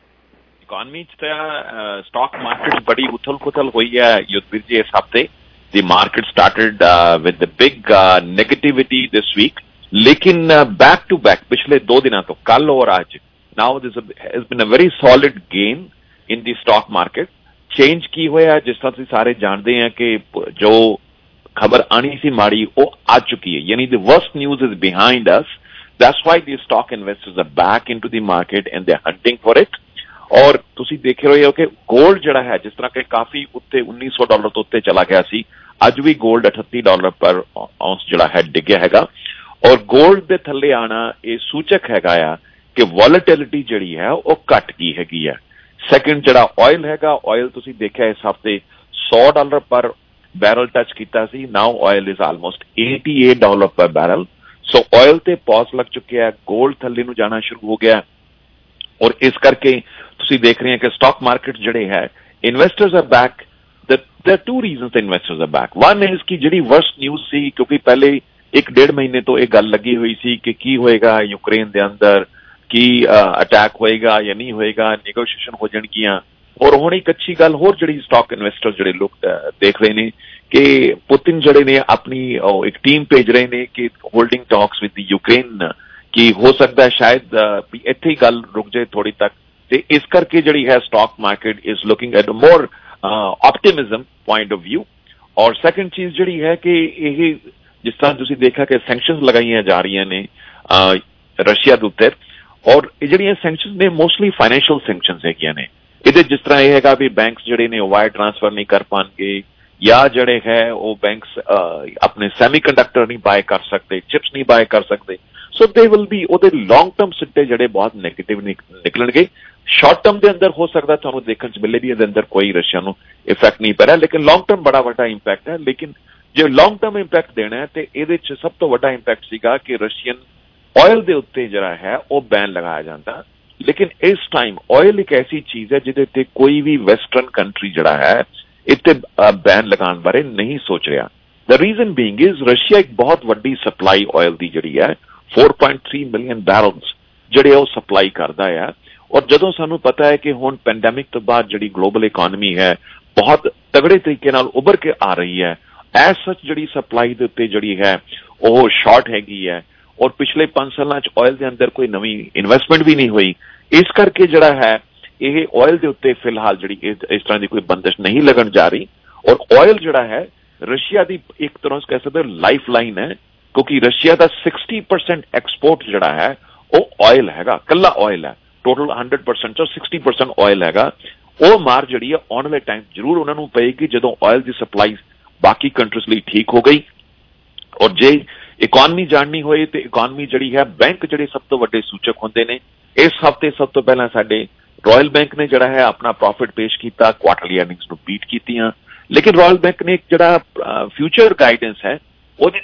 ਇਕੋਨਮੀ 'ਚ ਤਾਂ ਸਟਾਕ ਮਾਰਕੀਟ ਬੜੀ ਉਥਲ ਪੁਥਲ ਹੋਈ ਹੈ ਯੁਧਵੀਰ ਜੀ ਇਸ ਹਫ਼ਤੇ। The market started uh, with the big uh, negativity this week, लेकिन बैक टू बैक पिछले दो दिनों तो कल और आज now there has been a very solid gain in the stock market. Change ਕੀ ਹੋਇਆ, ਜਿਸ ਤਰ੍ਹਾਂ ਤੁਸੀਂ ਸਾਰੇ ਜਾਣਦੇ ਆ ਕਿ ਜੋ ਖਬਰ ਆਣੀ ਸੀ ਮਾੜੀ ਉਹ ਆ ਚੁੱਕੀ ਹੈ, ਯਾਨੀ the worst news is behind us. That's why the stock investors are back into the market and they're hunting for it. ਔਰ ਤੁਸੀਂ ਦੇਖ ਰਹੇ ਹੋ ਕਿ ਗੋਲਡ ਜਿਹੜਾ ਹੈ, ਜਿਸ ਤਰ੍ਹਾਂ ਕਿ ਕਾਫੀ ਉੱਤੇ ਉੱਨੀ ਸੌ ਡਾਲਰ ਤੋਂ ਉੱਤੇ ਚਲਾ ਗਿਆ ਸੀ, ਅੱਜ ਵੀ ਗੋਲਡ ਅਠੱਤੀ ਡਾਲਰ ਪਰ ਔਂਸ ਜਿਹੜਾ ਹੈ ਡਿੱਗਿਆ ਹੈਗਾ। ਔਰ ਗੋਲਡ ਦੇ ਥੱਲੇ ਆਣਾ ਇਹ ਸੂਚਕ ਹੈਗਾ ਆ ਕਿ ਵੋਲੇਟਿਲਿਟੀ ਜਿਹੜੀ ਹੈ ਉਹ ਘਟ ਗਈ ਹੈਗੀ ਹੈ। ਸੈਕਿੰਡ ਜਿਹੜਾ ਆਇਲ ਹੈਗਾ, ਆਇਲ ਤੁਸੀਂ ਦੇਖਿਆ ਇਸ ਹਫ਼ਤੇ ਸੌ ਡਾਲਰ ਪਰ ਬੈਰਲ ਟੱਚ ਕੀਤਾ ਸੀ, ਨਾਓ ਆਇਲ ਇਜ਼ ਆਲਮੋਸਟ ਅਠਾਸੀ dollar per barrel. So oil ਤੇ ਪੌਜ਼ ਲੱਗ ਚੁੱਕਿਆ, ਗੋਲਡ ਥੱਲੇ ਨੂੰ ਜਾਣਾ ਸ਼ੁਰੂ ਹੋ ਗਿਆ। ਔਰ ਇਸ ਕਰਕੇ ਤੁਸੀਂ ਦੇਖ ਰਹੇ ਹੋ ਕਿ ਸਟਾਕ ਮਾਰਕੀਟ ਜਿਹੜੇ ਹੈ, investors are back. there are two reasons the investors are back. One is ਕਿ ਜਿਹੜੀ worst news ਸੀ, ਕਿਉਂਕਿ ਪਹਿਲੇ ਇੱਕ ਡੇਢ ਮਹੀਨੇ ਤੋਂ ਇਹ ਗੱਲ ਲੱਗੀ ਹੋਈ ਸੀ ਕਿ ਕੀ ਹੋਏਗਾ ਯੂਕਰੇਨ ਦੇ ਅੰਦਰ, ਕੀ ਅਟੈਕ ਹੋਏਗਾ ਜਾਂ ਨਹੀਂ ਹੋਏਗਾ, ਨੈਗੋਸ਼ੀਏਸ਼ਨ ਹੋ ਜਾਣਗੀਆਂ। ਔਰ ਹੁਣ ਇੱਕ ਅੱਛੀ ਗੱਲ ਹੋਰ ਜਿਹੜੀ ਸਟਾਕ ਇਨਵੈਸਟਰ ਜਿਹੜੇ ਲੋਕ ਦੇਖ ਰਹੇ ਨੇ ਕਿ ਪੁਤਿਨ ਜਿਹੜੇ ਨੇ ਆਪਣੀ ਇੱਕ ਟੀਮ ਭੇਜ ਰਹੇ ਨੇ ਕਿ ਹੋਲਡਿੰਗ ਟਾਕਸ ਵਿਦ ਯੂਕਰੇਨ, ਕਿ ਹੋ ਸਕਦਾ ਹੈ ਸ਼ਾਇਦ ਵੀ ਇੱਥੇ ਹੀ ਗੱਲ ਰੁਕ ਜਾਏ ਥੋੜੀ ਤੱਕ। ਤੇ ਇਸ ਕਰਕੇ ਜਿਹੜੀ ਹੈ stock market is looking at more optimism point of view. ਔਰ ਸੈਕਿੰਡ ਚੀਜ਼ ਜਿਹੜੀ ਹੈ ਕਿ ਇਹ ਜਿਸ ਤਰ੍ਹਾਂ ਤੁਸੀਂ ਦੇਖਿਆ ਕਿ ਸੈਂਕਸ਼ਨਸ ਲਗਾਈਆਂ ਜਾ ਰਹੀਆਂ ਨੇ ਰਸ਼ੀਆ ਦੇ ਉੱਤੇ, ਔਰ ਇਹ ਜਿਹੜੀਆਂ ਸੈਂਕਸ਼ਨਸ ਨੇ ਮੋਸਟਲੀ ਫਾਈਨੈਂਸ਼ੀਅਲ ਸੈਂਕਸ਼ਨਸ ਹੈਗੀਆਂ ਨੇ। ਇਹਦੇ ਜਿਸ ਤਰ੍ਹਾਂ ਇਹ ਹੈਗਾ ਵੀ ਬੈਂਕਸ ਜਿਹੜੇ ਨੇ ਵਾਇਰ ਟ੍ਰਾਂਸਫਰ ਨਹੀਂ ਕਰ ਪਾਉਣਗੇ, ਜਾਂ ਜਿਹੜੇ ਹੈ ਉਹ ਬੈਂਕਸ ਆਪਣੇ ਸੈਮੀ ਕੰਡਕਟਰ ਨਹੀਂ ਬਾਏ ਕਰ ਸਕਦੇ, ਚਿਪਸ ਨਹੀਂ ਬਾਏ ਕਰ ਸਕਦੇ। ਸੋ ਦੇ ਵਿਲ ਬੀ ਉਹਦੇ ਲੌਂਗ ਟਰਮ ਸਿੱਟੇ ਜਿਹੜੇ ਬਹੁਤ ਨੈਗੇਟਿਵ ਨਿਕਲਣਗੇ। ਸ਼ਾਰਟ ਟਰਮ ਦੇ ਅੰਦਰ ਹੋ ਸਕਦਾ ਤੁਹਾਨੂੰ ਦੇਖਣ ਚ ਮਿਲੇ ਵੀ ਇਹਦੇ ਅੰਦਰ ਕੋਈ ਰਸ਼ੀਆ ਨੂੰ ਇਫੈਕਟ ਨਹੀਂ ਪੈ ਰਿਹਾ, ਲੇਕਿਨ ਲੌਂਗ ਟਰਮ ਬੜਾ ਵੱਡਾ ਇੰਪੈਕਟ ਹੈ। ਲੇਕਿਨ ਜੇ ਲੌਂਗ ਟਰਮ ਇੰਪੈਕਟ ਦੇਣਾ ਹੈ ਤੇ ਇਹਦੇ ਚ ਸਭ ਤੋਂ ਵੱਡਾ ਇੰਪੈਕਟ ਸੀਗਾ ਕਿ ਰਸ਼ੀਅਨ ਆਇਲ ਦੇ ਉੱਤੇ ਜਿਹੜਾ ਹੈ ਉਹ ਬੈਨ ਲਗਾਇਆ ਜਾਂਦਾ। ਲੇਕਿਨ ਇਸ ਟਾਈਮ ਆਇਲ ਇੱਕ ਐਸੀ ਚੀਜ਼ ਹੈ ਜਿਹਦੇ ਉੱਤੇ ਕੋਈ ਵੀ ਵੈਸਟਰਨ ਕੰਟਰੀ ਜਿਹੜਾ ਹੈ ਇੱਥੇ ਬੈਨ ਲਗਾਉਣ ਬਾਰੇ ਨਹੀਂ ਸੋਚ ਰਿਹਾ। The reason being is Russia ਇੱਕ ਬਹੁਤ ਵੱਡੀ ਸਪਲਾਈ ਆਇਲ ਦੀ ਜਿਹੜੀ ਹੈ four point three million barrels ਜਿਹੜੇ ਉਹ ਸਪਲਾਈ ਕਰਦਾ ਆ। ਔਰ ਜਦੋਂ ਸਾਨੂੰ ਪਤਾ ਹੈ ਕਿ ਹੁਣ ਪੈਂਡੈਮਿਕ ਤੋਂ ਬਾਅਦ ਜਿਹੜੀ ਗਲੋਬਲ ਇਕੋਨਮੀ ਹੈ ਬਹੁਤ ਤਗੜੇ ਤਰੀਕੇ ਨਾਲ ਉੱਭਰ ਕੇ ਆ ਰਹੀ ਹੈ, ਐਸ ਸੱਚ ਜਿਹੜੀ ਸਪਲਾਈ ਦੇ ਉੱਤੇ ਜਿਹੜੀ ਹੈ ਉਹ ਸ਼ਾਰਟ ਹੈਗੀ ਹੈ। ਔਰ ਪਿਛਲੇ ਪੰਜ ਸਾਲਾਂ ਚ ਆਇਲ ਦੇ ਅੰਦਰ ਕੋਈ ਨਵੀਂ ਇਨਵੈਸਟਮੈਂਟ ਵੀ ਨਹੀਂ ਹੋਈ। ਇਸ ਕਰਕੇ ਜਿਹੜਾ ਹੈ ਇਹ ਆਇਲ ਦੇ ਉੱਤੇ ਫਿਲਹਾਲ ਜਿਹੜੀ ਇਸ ਤਰ੍ਹਾਂ ਦੀ ਕੋਈ ਬੰਦਿਸ਼ ਨਹੀਂ ਲੱਗਣ ਜਾ ਰਹੀ। ਔਰ ਆਇਲ ਜਿਹੜਾ ਹੈ ਰਸ਼ੀਆ ਦੀ ਇੱਕ ਤਰ੍ਹਾਂ ਕਹਿ ਸਕਦੇ ਲਾਈਫ ਲਾਈਨ ਹੈ, ਕਿਉਂਕਿ ਰਸ਼ੀਆ ਦਾ ਸਿਕਸਟੀ ਪਰਸੈਂਟ ਐਕਸਪੋਰਟ ਜਿਹੜਾ ਹੈ ਉਹ ਆਇਲ ਹੈਗਾ, ਕੱਲਾ ਆਇਲ ਹੈ। ਟੋਟਲ ਹੰਡਰਡ ਪਰਸੈਂਟ ਚੋਂ ਸਿਕਸਟੀ ਪਰਸੈਂਟ ਆਇਲ ਹੈਗਾ। ਉਹ ਮਾਰ ਜਿਹੜੀ ਹੈ ਆਉਣ ਵਾਲੇ ਟਾਈਮ ਜ਼ਰੂਰ ਉਹਨਾਂ ਨੂੰ ਪਏਗੀ ਜਦੋਂ ਆਇਲ ਦੀ ਸਪਲਾਈ ਬਾਕੀ ਕੰਟਰੀਜ਼ ਲਈ ਠੀਕ ਹੋ ਗਈ। ਔਰ ਜੇ ਇਕੋਨਮੀ ਜਾਣਨੀ ਹੋਏ ਤੇ ਇਕੋਨਮੀ ਜਿਹੜੀ ਹੈ, ਬੈਂਕ ਜਿਹੜੇ ਸਭ ਤੋਂ ਵੱਡੇ ਸੂਚਕ ਹੁੰਦੇ ਨੇ, ਇਸ ਹਫ਼ਤੇ ਸਭ ਤੋਂ ਪਹਿਲਾਂ ਸਾਡੇ ਰਾਇਲ ਬੈਂਕ ਨੇ ਜਿਹੜਾ ਹੈ ਆਪਣਾ ਪ੍ਰੋਫਿਟ ਪੇਸ਼ ਕੀਤਾ, ਕੁਆਰਟਰਲੀ ਅਰਨਿੰਗਸ ਨੂੰ ਬੀਟ ਕੀਤੀਆਂ। ਲੇਕਿਨ ਰਾਇਲ ਬੈਂਕ ਨੇ ਇੱਕ ਜਿਹੜਾ ਫਿਊਚਰ ਗਾਈਡੈਂਸ ਹੈ ਉਹਦੇ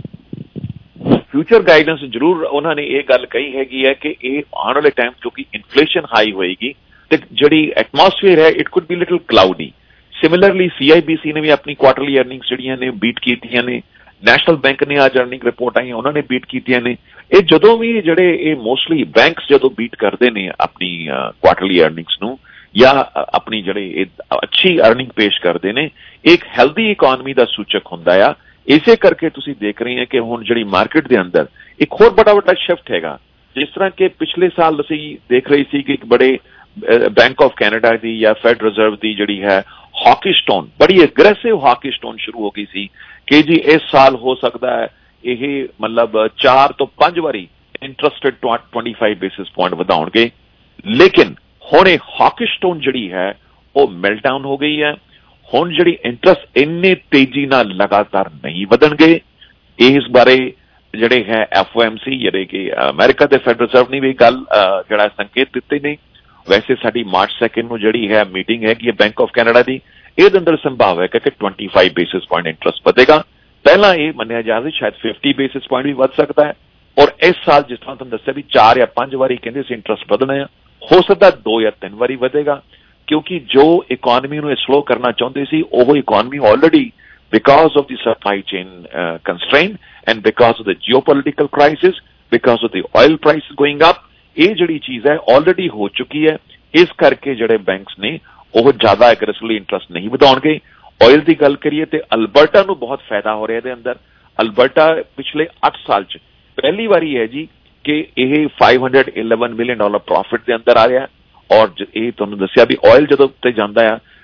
ਫਿਊਚਰ ਗਾਈਡੈਂਸ ਜ਼ਰੂਰ ਉਹਨਾਂ ਨੇ ਇਹ ਗੱਲ ਕਹੀ ਹੈਗੀ ਹੈ ਕਿ ਇਹ ਆਉਣ ਵਾਲੇ ਟਾਈਮ ਕਿਉਂਕਿ ਇਨਫਲੇਸ਼ਨ ਹਾਈ ਹੋਏਗੀ ਤੇ ਜਿਹੜੀ ਐਟਮੋਸਫੀਅਰ ਹੈ it could be little cloudy. Similarly C I B C ਨੇ ਵੀ ਆਪਣੀ ਕੁਆਰਟਰਲੀ ਅਰਨਿੰਗਸ ਜਿਹੜੀਆਂ ਨੇ ਬੀਟ ਕੀਤੀਆਂ ਨੇ। ਨੈਸ਼ਨਲ ਬੈਂਕ ਨੇ ਅੱਜ ਅਰਨਿੰਗ ਰਿਪੋਰਟ ਆਈਆਂ, ਉਹਨਾਂ ਨੇ ਬੀਟ ਕੀਤੀਆਂ ਨੇ। ਇਹ ਜਦੋਂ ਵੀ ਜਿਹੜੇ ਇਹ ਮੋਸਟਲੀ ਬੈਂਕਸ ਜਦੋਂ ਬੀਟ ਕਰਦੇ ਨੇ ਆਪਣੀ ਕੁਆਰਟਰਲੀ ਅਰਨਿੰਗਸ ਨੂੰ ਜਾਂ ਆਪਣੀ ਜਿਹੜੇ ਇਹ ਅੱਛੀ ਅਰਨਿੰਗ ਪੇਸ਼ ਕਰਦੇ ਨੇ, ਇੱਕ ਹੈਲਦੀ ਇਕੋਨਮੀ ਦਾ ਸੂਚਕ ਹੁੰਦਾ ਆ। ਇਸੇ ਕਰਕੇ ਤੁਸੀਂ ਦੇਖ ਰਹੇ ਹੋ ਕਿ ਹੁਣ ਜਿਹੜੀ ਮਾਰਕੀਟ ਦੇ ਅੰਦਰ ਇੱਕ ਹੋਰ ਬੜਾ ਵੱਡਾ ਸ਼ਿਫਟ ਹੈਗਾ। ਜਿਸ ਤਰ੍ਹਾਂ ਕਿ ਪਿਛਲੇ ਸਾਲ ਅਸੀਂ ਦੇਖ ਰਹੇ ਸੀ ਕਿ ਇੱਕ ਬੜੇ ਬੈਂਕ ਆਫ ਕੈਨੇਡਾ ਦੀ ਜਾਂ ਫੈਡ ਰਿਜ਼ਰਵ ਦੀ ਜਿਹੜੀ ਹੈ ਹਾਕੀ ਸਟੋਨ, ਬੜੀ ਐਗਰੈਸਿਵ ਹਾਕੀ ਸਟੋਨ ਸ਼ੁਰੂ ਹੋ ਗਈ ਸੀ ਕਿ ਜੀ ਇਸ ਸਾਲ ਹੋ ਸਕਦਾ ਹੈ ਇਹ ਮਤਲਬ ਚਾਰ ਤੋਂ ਪੰਜ ਵਾਰੀ interest rate twenty five basis point ਵਧਾਉਣਗੇ। ਲੇਕਿਨ ਹੁਣ ਇਹ ਹਾਕੀ ਸਟੋਨ ਜਿਹੜੀ ਹੈ ਉਹ ਮੈਲਟ ਡਾਊਨ ਹੋ ਗਈ ਹੈ। ਹੁਣ ਜਿਹੜੀ ਇੰਟਰਸਟ ਇੰਨੇ ਤੇਜ਼ੀ ਨਾਲ ਲਗਾਤਾਰ ਨਹੀਂ ਵਧਣਗੇ। ਇਸ ਬਾਰੇ ਜਿਹੜੇ ਹੈ ਐਫ ਓ ਐਮ ਸੀ ਜਿਹੜੇ ਕਿ ਅਮਰੀਕਾ ਦੇ ਫੈਡਰਲ ਰਿਜ਼ਰਵ ਨੇ ਵੀ ਗੱਲ ਜਿਹੜਾ ਸੰਕੇਤ ਦਿੱਤੇ ਨੇ। ਵੈਸੇ ਸਾਡੀ ਮਾਰਚ ਸੈਕਿੰਡ ਨੂੰ ਜਿਹੜੀ ਹੈ ਮੀਟਿੰਗ ਹੈਗੀ ਹੈ ਬੈਂਕ ਆਫ ਕੈਨੇਡਾ ਦੀ, ਇਹਦੇ ਅੰਦਰ ਸੰਭਾਵਨਾ ਹੈ ਕਿ twenty five basis point interest ਵਧੇਗਾ। ਪਹਿਲਾਂ ਇਹ ਮੰਨਿਆ ਜਾ ਰਿਹਾ ਸ਼ਾਇਦ ਫਿਫਟੀ ਬੇਸਿਸ ਪੁਆਇੰਟ ਵੀ ਵੱਧ ਸਕਦਾ ਹੈ। ਔਰ ਇਸ ਸਾਲ ਜਿਸ ਤਰ੍ਹਾਂ ਤੁਹਾਨੂੰ ਦੱਸਿਆ ਵੀ ਚਾਰ ਜਾਂ ਪੰਜ ਵਾਰੀ ਕਹਿੰਦੇ ਸੀ ਇੰਟਰਸਟ ਵਧਣਾ ਹੈ, ਹੋ ਸਕਦਾ ਦੋ ਜਾਂ ਤਿੰਨ ਵਾਰੀ ਵਧੇਗਾ, ਕਿਉਂਕਿ ਜੋ ਇਕੋਨਮੀ ਨੂੰ ਸਲੋ ਕਰਨਾ ਚਾਹੁੰਦੇ ਸੀ ਉਹ economy already because of the supply chain uh, constraint and because of the geopolitical crisis, because of the oil prices going up, ਇਹ ਜਿਹੜੀ ਚੀਜ਼ ਹੈ ਆਲਰੇਡੀ ਹੋ ਚੁੱਕੀ ਹੈ। ਇਸ ਕਰਕੇ ਜਿਹੜੇ ਬੈਂਕਸ ਨੇ ਉਹ ਜ਼ਿਆਦਾ ਐਗਰੈਸਿਵਲੀ ਇੰਟਰਸਟ ਨਹੀਂ ਵਧਾਉਣਗੇ। ਆਇਲ ਦੀ ਗੱਲ ਕਰੀਏ ਤੇ ਅਲਬਰਟਾ ਨੂੰ ਬਹੁਤ ਫਾਇਦਾ ਹੋ ਰਿਹਾ ਇਹਦੇ ਅੰਦਰ। ਅਲਬਰਟਾ ਪਿਛਲੇ ਅੱਠ ਸਾਲ ਚ ਪਹਿਲੀ ਵਾਰੀ ਹੈ ਜੀ ਕਿ ਇਹ five hundred eleven million dollar profit ਦੇ ਅੰਦਰ ਆ ਰਿਹਾ। ਔਰ ਇਹ ਤੁਹਾਨੂੰ ਦੱਸਿਆ ਵੀ ਆਇਲ ਜਦੋਂ ਉੱਤੇ ਜਾਂਦਾ ਆ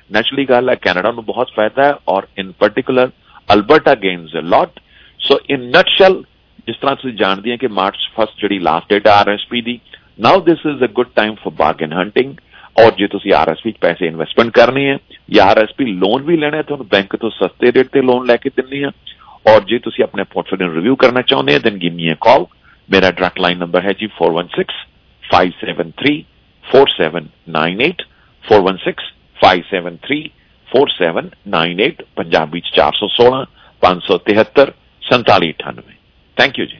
ਨੈਚੁਰਲੀ ਗੱਲ ਹੈ ਕੈਨੇਡਾ ਨੂੰ ਬਹੁਤ ਫਾਇਦਾ ਹੈ ਔਰ in particular Alberta gains a lot. So in nutshell ਜਿਸ ਤਰ੍ਹਾਂ ਤੁਸੀਂ ਜਾਣਦੇ ਹੋ ਕਿ ਮਾਰਚ ਫਸਟ ਜਿਹੜੀ last date R S P ਦੀ, now this is a good time for bargain hunting. ਔਰ ਜੇ ਤੁਸੀਂ ਆਰ ਐਸ ਪੀ ਚ ਪੈਸੇ ਇਨਵੈਸਟਮੈਂਟ ਕਰਨੀ ਹੈ ਜਾਂ ਆਰ ਐਸ ਪੀ ਲੋਨ ਵੀ ਲੈਣਾ ਹੈ ਤੁਹਾਨੂੰ ਬੈਂਕ ਤੋਂ ਸਸਤੇ ਰੇਟ ਤੇ ਲੋਨ ਲੈ ਕੇ ਦਿੰਨੀ ਆ। ਔਰ ਜੇ ਤੁਸੀਂ ਆਪਣੇ ਪੋਰਟਫੋਲੀਓ ਨੂੰ ਰਿਵਿਊ ਕਰਨਾ ਚਾਹੁੰਦੇ ਹੋ ਦੈਨ ਗਿਵ ਮੀ ਅ ਕਾਲ। ਮੇਰਾ ਡਾਇਰੈਕਟ ਲਾਈਨ ਨੰਬਰ ਹੈ ਜੀ four one six five seven three four seven nine eight four one six five seven three four seven nine eight, Punjabi ਚ ਚਾਰ ਸੌ ਸੋਲਾਂ ਪੰਜ ਸੌ ਤਿਹੱਤਰ ਸੰਤਾਲੀ ਅਠਾਨਵੇਂ। ਥੈਂਕ ਯੂ ਜੀ।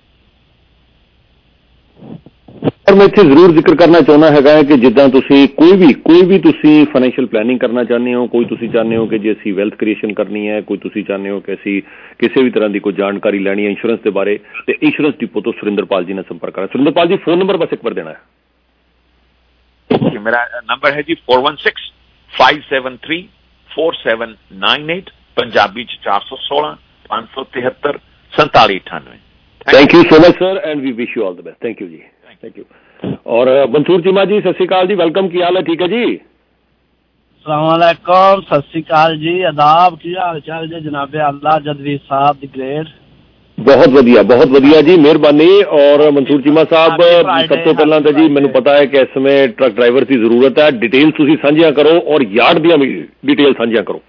ਪਰ ਮੈਂ ਇੱਥੇ ਜ਼ਰੂਰ ਜ਼ਿਕਰ ਕਰਨਾ ਚਾਹੁੰਦਾ ਹੈਗਾ ਹੈ ਕਿ ਜਿੱਦਾਂ ਤੁਸੀਂ ਕੋਈ ਵੀ ਕੋਈ ਵੀ ਤੁਸੀਂ ਫਾਈਨੈਂਸ਼ੀਅਲ ਪਲੈਨਿੰਗ ਕਰਨਾ ਚਾਹੁੰਦੇ ਹੋ, ਕੋਈ ਤੁਸੀਂ ਚਾਹੁੰਦੇ ਹੋ ਕਿ ਜੇ ਅਸੀਂ ਵੈਲਥ ਕ੍ਰੀਏਸ਼ਨ ਕਰਨੀ ਹੈ, ਕੋਈ ਤੁਸੀਂ ਚਾਹੁੰਦੇ ਹੋ ਕਿ ਅਸੀਂ ਕਿਸੇ ਵੀ ਤਰ੍ਹਾਂ ਦੀ ਕੋਈ ਜਾਣਕਾਰੀ ਲੈਣੀ ਹੈ ਇੰਸ਼ੋਰੈਂਸ ਦੇ ਬਾਰੇ, ਤੇ ਇੰਸ਼ੋਰੈਂਸ ਡਿਪੋ ਤੋਂ ਸੁਰਿੰਦਰਪਾਲ ਜੀ ਨਾਲ ਸੰਪਰਕ ਕਰਨਾ। ਸੁਰਿੰਦਰਪਾਲ ਜੀ ਫੋਨ ਨੰਬਰ ਬਸ ਇੱਕ ਵਾਰ ਦੇਣਾ ਹੈ। ਮੇਰਾ ਨੰਬਰ ਹੈ ਜੀ four one six five seven three four seven nine eight, Punjabi ਚ ਚਾਰ ਸੌ ਸੋਲਾਂ ਪੰਜ ਸੌ ਤਿਹੱਤਰ ਸੰਤਾਲੀ ਅਠਾਨਵੇਂ। Thank you so much sir and we wish you all the best. Thank you ਜੀ, ਥੈਂਕ ਯੂ। ਔਰ ਮਨਸੂਰ ਚੀਮਾ ਜੀ ਸਤਿ ਸ਼੍ਰੀ ਅਕਾਲ ਜੀ, ਵੈਲਕਮ, ਕੀ ਹਾਲ ਹੈ? ਠੀਕ ਹੈ ਜੀ, ਸਲਾਮੁਅਲੈਕੁਮ, ਸਤਿ ਸ਼੍ਰੀ ਅਕਾਲ ਜੀ, ਆਦਾਬ, ਕੀ ਹਾਲ ਚਾਲ ਜੀ ਜਨਾਬੇ ਅੱਲਾ ਜਦਵੀਰ ਸਾਹਿਬ ਦੀ ਗ੍ਰੇਟ? ਬਹੁਤ ਵਧੀਆ ਬਹੁਤ ਵਧੀਆ ਜੀ, ਮਿਹਰਬਾਨੀ। ਔਰ ਮਨਸੂਰ ਚੀਮਾ ਸਾਹਿਬ ਸਭ ਤੋਂ ਪਹਿਲਾਂ ਤਾਂ ਜੀ ਮੈਨੂੰ ਪਤਾ ਹੈ ਕਿ ਇਸ ਸਮੇਂ ਟਰੱਕ ਡਰਾਈਵਰ ਦੀ ਜ਼ਰੂਰਤ ਹੈ, ਡਿਟੇਲ ਤੁਸੀਂ ਸਾਂਝੀਆਂ ਕਰੋ ਔਰ ਯਾਰਡ ਦੀਆਂ ਵੀ ਡਿਟੇਲ ਸਾਂਝੀਆਂ ਕਰੋ।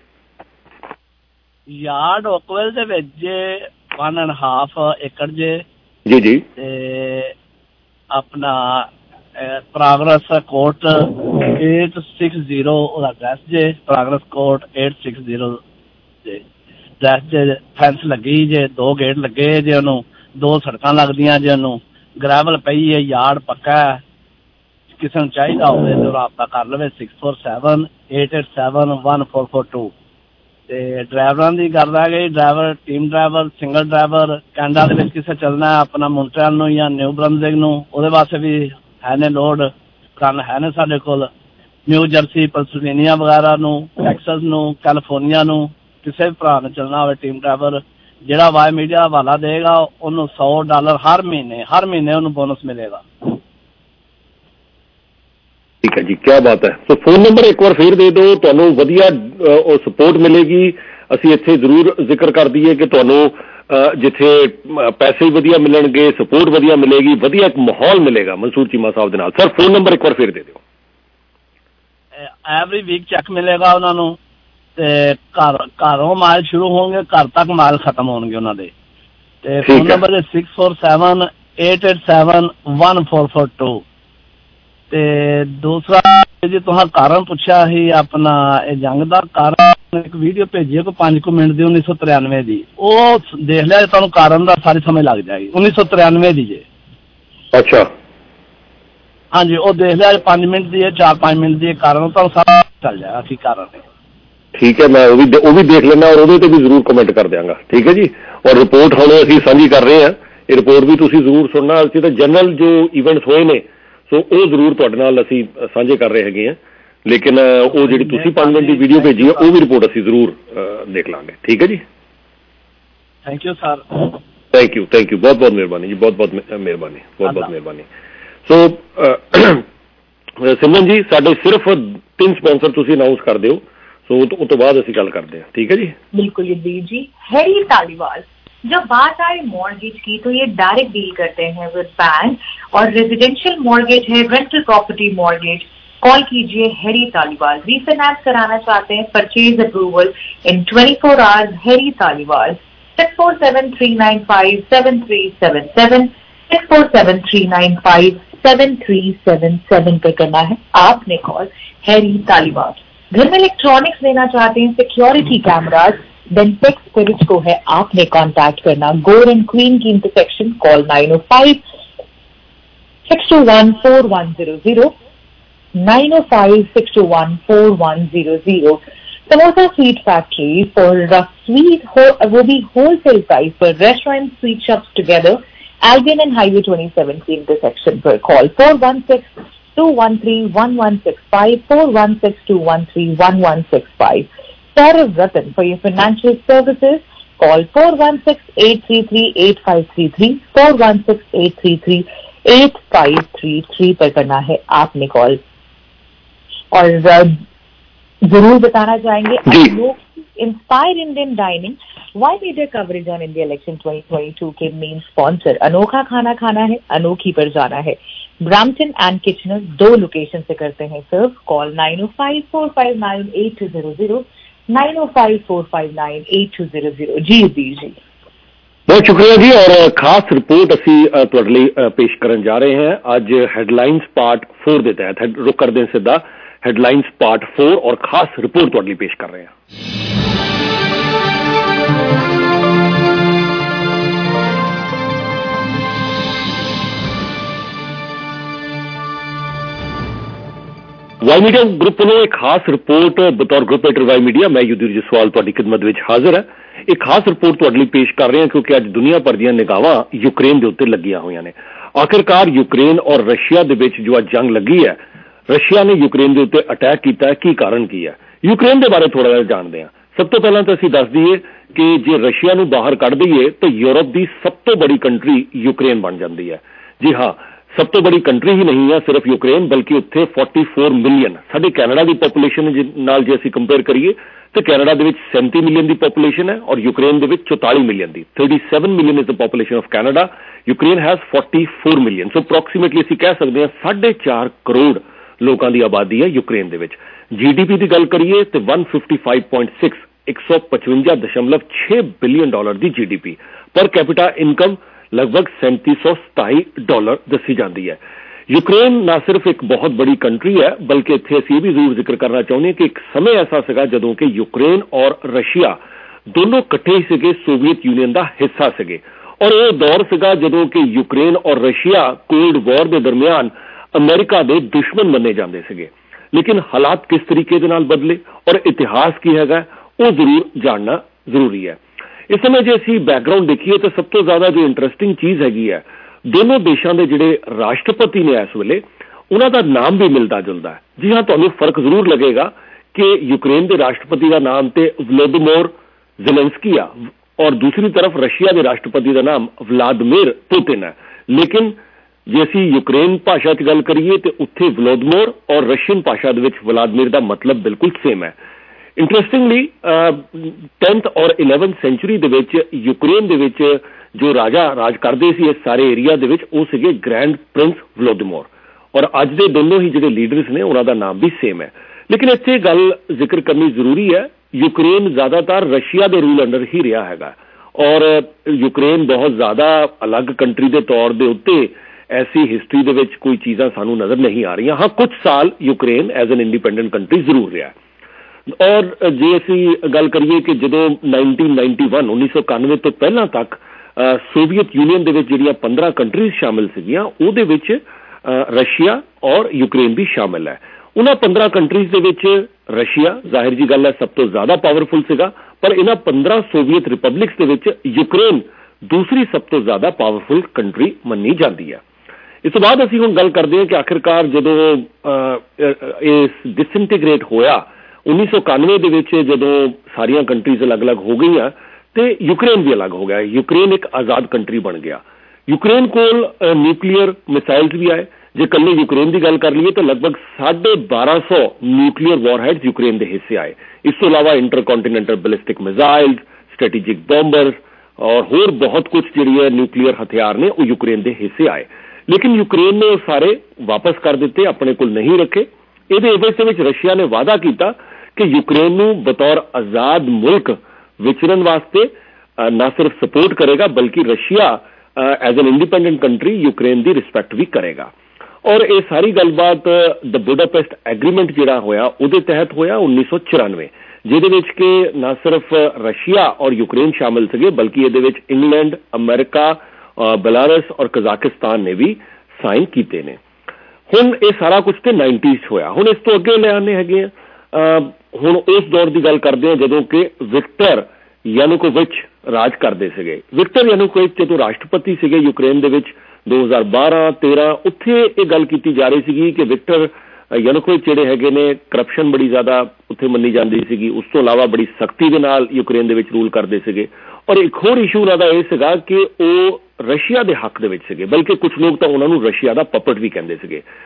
ਯਾਰਡ ਓਕਵੈਲ ਦੇ ਵਿੱਚ ਜੇ ਵਨ ਐਂਡ ਹਾਫ ਏਕੜ ਜੇ ਜੀ ਜੀ, ਤੇ ਆਪਣਾ progress court eight six zero ਉਹਦਾ ਐਡਰੈਸ ਜੇ, progress court eight six zero ਜੇ ਐਡਰੈਸ ਜੇ, ਫੈਂਸ ਲੱਗੀ ਜੇ, ਦੋ ਗੇਟ ਲੱਗੇ ਜੇ, ਉਹਨੂੰ ਦੋ ਸੜਕਾਂ ਲੱਗਦੀਆਂ ਜੇ, ਉਹਨੂੰ ਗ੍ਰੈਵਲ ਪਈ ਹੈ, ਯਾਰਡ ਪੱਕਾ ਹੈ। ਕਿਸੇ ਨੂੰ ਚਾਹੀਦਾ ਹੋਵੇ ਤਾਂ ਰਾਬਤਾ ਕਰ ਲਵੇ six four seven eight eight seven one four four two। ਤੇ ਡਰਾਈਵਰਾਂ ਦੀ ਗੱਲ ਰਹਿ ਗਈ, driver team driver, single driver Canada ਦੇ ਵਿੱਚ ਕਿਸੇ ਚੱਲਣਾ ਆਪਣਾ ਮੌਂਟਰੀਅਲ ਨੂੰ ਜਾਂ ਨਿਊ ਬ੍ਰੰਜ਼ਵਿਕ ਨੂੰ, ਉਹਦੇ ਵਾਸਤੇ ਵੀ ਹੈ ਨੇ ਲੋਡ ਕੰਨ ਹੈ ਨੇ ਸਾਡੇ ਕੋਲ। ਨਿਊ ਜਰਸੀ, ਪੈਨਸਿਲਵੇਨੀਆ ਵਗੈਰਾ ਨੂੰ, ਟੈਕਸਸ ਨੂੰ, ਕੈਲੀਫੋਰਨੀਆ ਨੂੰ, ਕਿਸੇ ਵੀ ਭਰਾ ਨੂੰ ਚੱਲਣਾ ਹੋਵੇ ਟੀਮ ਡਰਾਈਵਰ, ਜਿਹੜਾ ਵਾਈ ਮੀਡੀਆ ਹਵਾਲਾ ਦੇਗਾ ਉਹਨੂੰ ਸੌ ਡਾਲਰ ਹਰ ਮਹੀਨੇ ਹਰ ਮਹੀਨੇ ਉਹਨੂੰ ਬੋਨਸ ਮਿਲੇਗਾ। ਠੀਕ ਹੈ ਜੀ, ਕਿਆ ਬਾਤ ਹੈ। ਸੋ ਫੋਨ ਨੰਬਰ ਇੱਕ ਵਾਰ ਫੇਰ ਦੇ ਦਿਓ, ਤੁਹਾਨੂੰ ਵਧੀਆ ਉਹ ਸਪੋਰਟ ਮਿਲੇਗੀ। ਅਸੀਂ ਇੱਥੇ ਜ਼ਰੂਰ ਜ਼ਿਕਰ ਕਰ ਦਈਏ ਕਿ ਤੁਹਾਨੂੰ ਜਿੱਥੇ ਪੈਸੇ ਵਧੀਆ ਮਿਲਣਗੇ, ਸਪੋਰਟ ਵਧੀਆ ਮਿਲੇਗੀ, ਵਧੀਆ ਇੱਕ ਮਾਹੌਲ ਮਿਲੇਗਾ ਮਨਸੂਰ ਚੀਮਾ ਸਾਹਿਬ ਦੇ ਨਾਲ। ਸਰ ਫੋਨ ਨੰਬਰ ਇੱਕ ਵਾਰ ਫੇਰ ਦੇ ਦਿਓ। ਐਵਰੀ ਵੀਕ ਚੈੱਕ ਮਿਲੇਗਾ ਉਹਨਾਂ ਨੂੰ, ਤੇ ਘਰ ਘਰੋਂ ਮਾਲ ਸ਼ੁਰੂ ਹੋਣਗੇ, ਘਰ ਤੱਕ ਮਾਲ ਖਤਮ ਹੋਣਗੇ ਉਹਨਾਂ ਦੇ। ਤੇ ਫੋਨ ਨੰਬਰ ਹੈ six four seven eight eight seven one four four two। ਤੇ ਦੂਸਰਾ ਜੀ ਤੁਸੀਂ ਕਾਰਨ ਪੁੱਛਿਆ ਸੀ ਆਪਣਾ ਇਹ ਜੰਗ ਦਾ ਕਾਰਨ, ਇੱਕ ਵੀਡੀਓ ਭੇਜੀ ਹੈ ਕੋਈ ਪੰਜ ਕੁ ਮਿੰਟ ਦੀ ਉੱਨੀ ਸੌ ਤਰਾਨਵੇਂ ਦੀ, ਉਹ ਦੇਖ ਲਿਆ ਤੁਹਾਨੂੰ ਕਾਰਨ ਦਾ ਸਾਰੀ ਸਮਝ ਲੱਗ ਜਾਏਗੀ। ਉੱਨੀ ਸੌ ਤਰਾਨਵੇਂ ਦੀ ਜੇ। ਅੱਛਾ ਹਾਂਜੀ, ਉਹ ਦੇਖ ਲਿਆ ਪੰਜ ਮਿੰਟ ਦੀ ਹੈ, ਚਾਰ ਪੰਜ ਮਿੰਟ ਦੀ ਕਾਰਨ ਤੁਹਾਨੂੰ ਸਾਰਾ ਚੱਲ ਜਾਏਗਾ ਕੀ ਕਾਰਨ ਹੈ। ਠੀਕ ਹੈ, ਮੈਂ ਉਹ ਵੀ ਉਹ ਵੀ ਦੇਖ ਲੈਣਾ ਔਰ ਉਹਦੇ ਤੇ ਵੀ ਜ਼ਰੂਰ ਕਮੈਂਟ ਕਰ ਦਿਆਂਗਾ। ਠੀਕ ਹੈ ਜੀ। ਔਰ ਰਿਪੋਰਟ ਹੁਣ ਅਸੀਂ ਸਾਂਝੀ ਕਰ ਰਹੇ ਹਾਂ, ਇਹ ਰਿਪੋਰਟ ਵੀ ਤੁਸੀਂ ਜ਼ਰੂਰ ਸੁਣਨਾ। ਅਸੀਂ ਤਾਂ ਜਨਰਲ ਜੋ ਇਵੈਂਟਸ ਹੋਏ ਨੇ ਸੋ ਉਹ ਜ਼ਰੂਰ ਤੁਹਾਡੇ ਨਾਲ ਅਸੀਂ ਸਾਂਝੇ ਕਰ ਰਹੇ ਹੈਗੇ ਹਾਂ, ਲੇਕਿਨ ਉਹ ਜਿਹੜੀ ਤੁਸੀਂ ਪੰਜ ਮਿੰਟ ਦੀ ਵੀਡੀਓ ਭੇਜੀ ਹੈ ਉਹ ਵੀ ਰਿਪੋਰਟ ਅਸੀਂ ਜ਼ਰੂਰ ਦੇਖ ਲਾਂਗੇ। ਠੀਕ ਹੈ ਜੀ, thank you sir. Thank you thank you ਬਹੁਤ ਬਹੁਤ ਮਿਹਰਬਾਨੀ ਜੀ, ਬਹੁਤ ਬਹੁਤ ਮਿਹਰਬਾਨੀ, ਬਹੁਤ ਬਹੁਤ ਮਿਹਰਬਾਨੀ। ਸੋ ਸਿਮਰਨ ਜੀ ਸਾਡੇ ਸਿਰਫ ਤਿੰਨ ਸਪਾਂਸਰ ਤੁਸੀਂ ਅਨਾਉਂਸ ਕਰ ਦਿਓ, ਸੋ ਉਸ ਤੋਂ ਬਾਅਦ ਅਸੀਂ ਗੱਲ ਕਰਦੇ हैं। ठीक है जी, बिल्कुल यदीप जी। हैरी तालीवाल, जब बात आए मॉर्गेज की तो ये डायरेक्ट डील करते हैं विद बैंक, और रेजिडेंशियल मॉर्गेज है, रेंटल प्रॉपर्टी मॉर्गेज। कॉल कीजिए हैरी तालीवाल। रीफाइनेंस कराना चाहते हैं, purchase approval in twenty-four hours. Harry Taliwal six four seven three nine five seven three seven seven six four seven three nine five seven three seven seven पे करना है आपने call. Harry Taliwal. घर में इलेक्ट्रॉनिक्स लेना चाहते हैं, security cameras, then Tech Spirit को है आपने कांटेक्ट करना। गोर एंड क्वीन की intersection, call nine oh five six two one four one zero zero nine oh five six two one four one zero zero। Samosa sweet factory for sweet हो, वो भी wholesale price पर restaurant sweet shops together, Albion and highway twenty-seven की intersection पर। Call four one six two one three one one six five four one six two one three one one six five। Saurav Ratan for your financial services, call four one six eight three three eight five three three four one six eight three three eight five three three पर करना है आपने call. और जरूर बताना चाहेंगे। Inspire Indian dining Y media coverage on India election twenty twenty two के main sponsor अनोखा खाना खाना है, अनोखी पर जाना है। ब्रैम्पटन एंड किचनर दो लोकेशन से करते हैं serve. Call nine o five four five nine eight two zero zero nine o five four five nine eight two zero zero. जी जी जी बहुत शुक्रिया जी। और खास रिपोर्ट असी तुहाडे लई पेश करन जा रहे हैं अज हैडलाइंस पार्ट फोर के तहत। रुक करते हैं सीधा हैडलाइंस पार्ट फोर और खास रिपोर्ट तुहाडे लई पेश कर रहे हैं। वाई मीडिया ग्रुप वालों एक खास रिपोर्ट बतौर ग्रुप एडिटर वाई मीडिया मैं युद्धवीर जसवाल तुहाडी खिदमत विच हाजिर है। एक खास रिपोर्ट तुहाडे लई पेश कर रहे हैं क्योंकि अज दुनिया भर दीआं निगाहां यूक्रेन दे उत्ते लगियां होईयां ने। आखिरकार यूक्रेन और रशिया दे विच जो अज जंग लगी है, रशिया ने यूक्रेन के उत्ते अटैक किया है, की कारण की है, यूक्रेन के बारे थोड़ा जिहा जानते हैं। सब तो पहला तो असीं दस दईए कि जे रशिया नूं बाहर कढ़ दईए तो यूरोप की सब तो बड़ी कंट्री यूक्रेन बन जाती है। जी हाँ, सब तो बड़ी कंट्री ही नहीं है सिर्फ यूक्रेन, बल्कि उत्थे फोर्टी फोर मिलियन साडे कैनेडा की पॉपूलेशन नाल जे असीं कंपेयर करिए तो कैनेडा दे विच सैंती मिलियन की पॉपूलेशन है और यूक्रेन दे विच चौताली मिलियन की। Thirty seven million is the population of Canada, Ukraine has forty four million. So approximately असीं कह सकते हैं साढ़े चार करोड़ लोगों की आबादी है यूक्रेन दे विच। जी डी पी की गल करिए तो one fifty five point six एक सौ पचवंजा दशमलव छे बिलियन डॉलर की G D P. Per capita income लगभग सैंती सौ सताई डॉलर दसी जाती है। यूक्रेन ना सिर्फ एक बहुत बड़ी कंट्री है बल्कि इत्थे असीं ये भी जरूर जिक्र करना चाहुंदे हैं कि एक समय ऐसा सीगा जदों कि यूक्रेन और रशिया दोनों इकट्ठे ही सीगे सोवियत यूनियन का हिस्सा सीगे और यह दौर सीगा जदों कि यूक्रेन और रशिया कोल्ड वॉर के दरमियान अमेरिका के दुश्मन मन्ने जाते थे। लेकिन हालात किस तरीके दे नाल बदले और इतिहास की है वो जरूर जानना जरूरी है। इस समय जो असीं बैकग्राउंड देखिए तो सब तो ज्यादा जो इंटरस्टिंग चीज हैगी है, दोनों देशों के जिहड़े राष्ट्रपति ने इस वेले उन्हां दा नाम भी मिलता जुलता है। जी हाँ, तुहानूं फर्क जरूर लगेगा कि यूक्रेन के राष्ट्रपति का नाम तो व्लादिमीर ज़ेलेंस्की आ और दूसरी तरफ रशिया के राष्ट्रपति का नाम व्लादिमीर पुतिन है। लेकिन जे असीं यूक्रेन भाषा च गल करिए तो उत्थे व्लादिमीर और रशियन भाषा दे विच व्लादिमीर का मतलब बिल्कुल सेम है। इंटरस्टिंगली टेंथ और इलेवंथ सेंचुरी दे विच यूक्रेन दे विच जो राजा राज करते सी इस सारे एरिया दे विच वो सीगे ग्रैंड प्रिंस व्लादिमीर और अज दे दोनों ही जिहड़े लीडर्स ने उन्हां दा नाम भी सेम है। लेकिन इत्थे गल जिक्र करनी जरूरी है, यूक्रेन ज्यादातर रशिया के रूल अंडर ही रहा हैगा और यूक्रेन बहुत ज्यादा अलग कंट्री के तौर के उत्ते ऐसी हिस्टरी दे विच कोई चीज़ां सानू नजर नहीं आ रही। हाँ, कुछ साल Ukraine as an independent country जरूर रहा। और जे असीं गल करिए कि जदों नाइनटीन नाइनटी वन उन्नीस सौ इक्यानवे तो पहला तक सोवियत यूनियन दे विच जिहड़ियां पंद्रह कंट्रीज शामिल सीगियां उहदे विच रशिया और यूक्रेन भी शामिल है। उन्हां पंद्रह कंट्रीज दे विच रशिया जाहिर जी गल है सब तो ज्यादा पावरफुल सीगा, पर इन्हां पंद्रह सोवियत रिपब्लिक्स दे विच यूक्रेन दूसरी सब तो ज्यादा पावरफुल कंट्री मन्नी जाती है। इस तो बाद असीं हुण गल करते हैं कि आखिरकार जदों इस डिसइंटीग्रेट होया उन्नीस सौ इक्यानवे दे विच जदों सारियां कंट्रीज अलग अलग हो गई तो यूक्रेन भी अलग हो गया। यूक्रेन एक आजाद कंट्री बन गया। यूक्रेन कोल न्यूक्लीयर मिसाइल्स भी आए। जे कल्ले यूक्रेन की गल कर लीए तो लगभग साढ़े बारह सौ न्यूक्लीयर वॉरहेड्स यूक्रेन के हिस्से आए। इस तो अलावा intercontinental ballistic missiles, strategic bombers और होर बहुत कुछ जिहड़ी है न्यूक्लीयर हथियार ने वो यूक्रेन के हिस्से आए। लेकिन यूक्रेन ने सारे वापस कर दिते, अपने कोल नहीं रखे। इहदे एवज विच रशिया ने वादा किया कि यूक्रेन नूं बतौर आजाद मुल्क विचरण वास्ते न सिर्फ सपोर्ट करेगा बल्कि Russia as an independent country Ukraine की रिस्पैक्ट भी करेगा। और ये सारी गलबात द बुडापेस्ट एग्रीमेंट जिहड़ा होया उहदे तहत होया उन्नीस सौ चौरानवे, जिहदे विच कि न सिर्फ रशिया और यूक्रेन शामिल थे बल्कि इहदे विच इंग्लैंड, अमेरिका, बेलारस और कजाकिस्तान ने भी साइन किए ने। हुण ये सारा कुछ तो नाइनटीज़ होया। हुण इस तो अगे ले आने हैगे हुण उस दौर की गल करते हैं जदों कि विक्टर यानुकोविच राज करते थे। विक्टर यानुकोविच जो राष्ट्रपति सीगे यूक्रेन दे विच दो हज़ार बारह तेरह उत्थे ये गल की जा रही सी कि विक्टर यानुकोविच जिहड़े हैगे ने करप्शन बड़ी ज्यादा उत्थे मन्नी जाती सी। उस तो इलावा बड़ी सख्ती दे नाल यूक्रेन दे विच रूल करते थे। और एक होर इशू उन्हां दा इह सीगा कि वो रशिया के हक दे विच सीगे, बल्कि कुछ लोग तो उन्होंने रशिया का पपट भी कहते थे।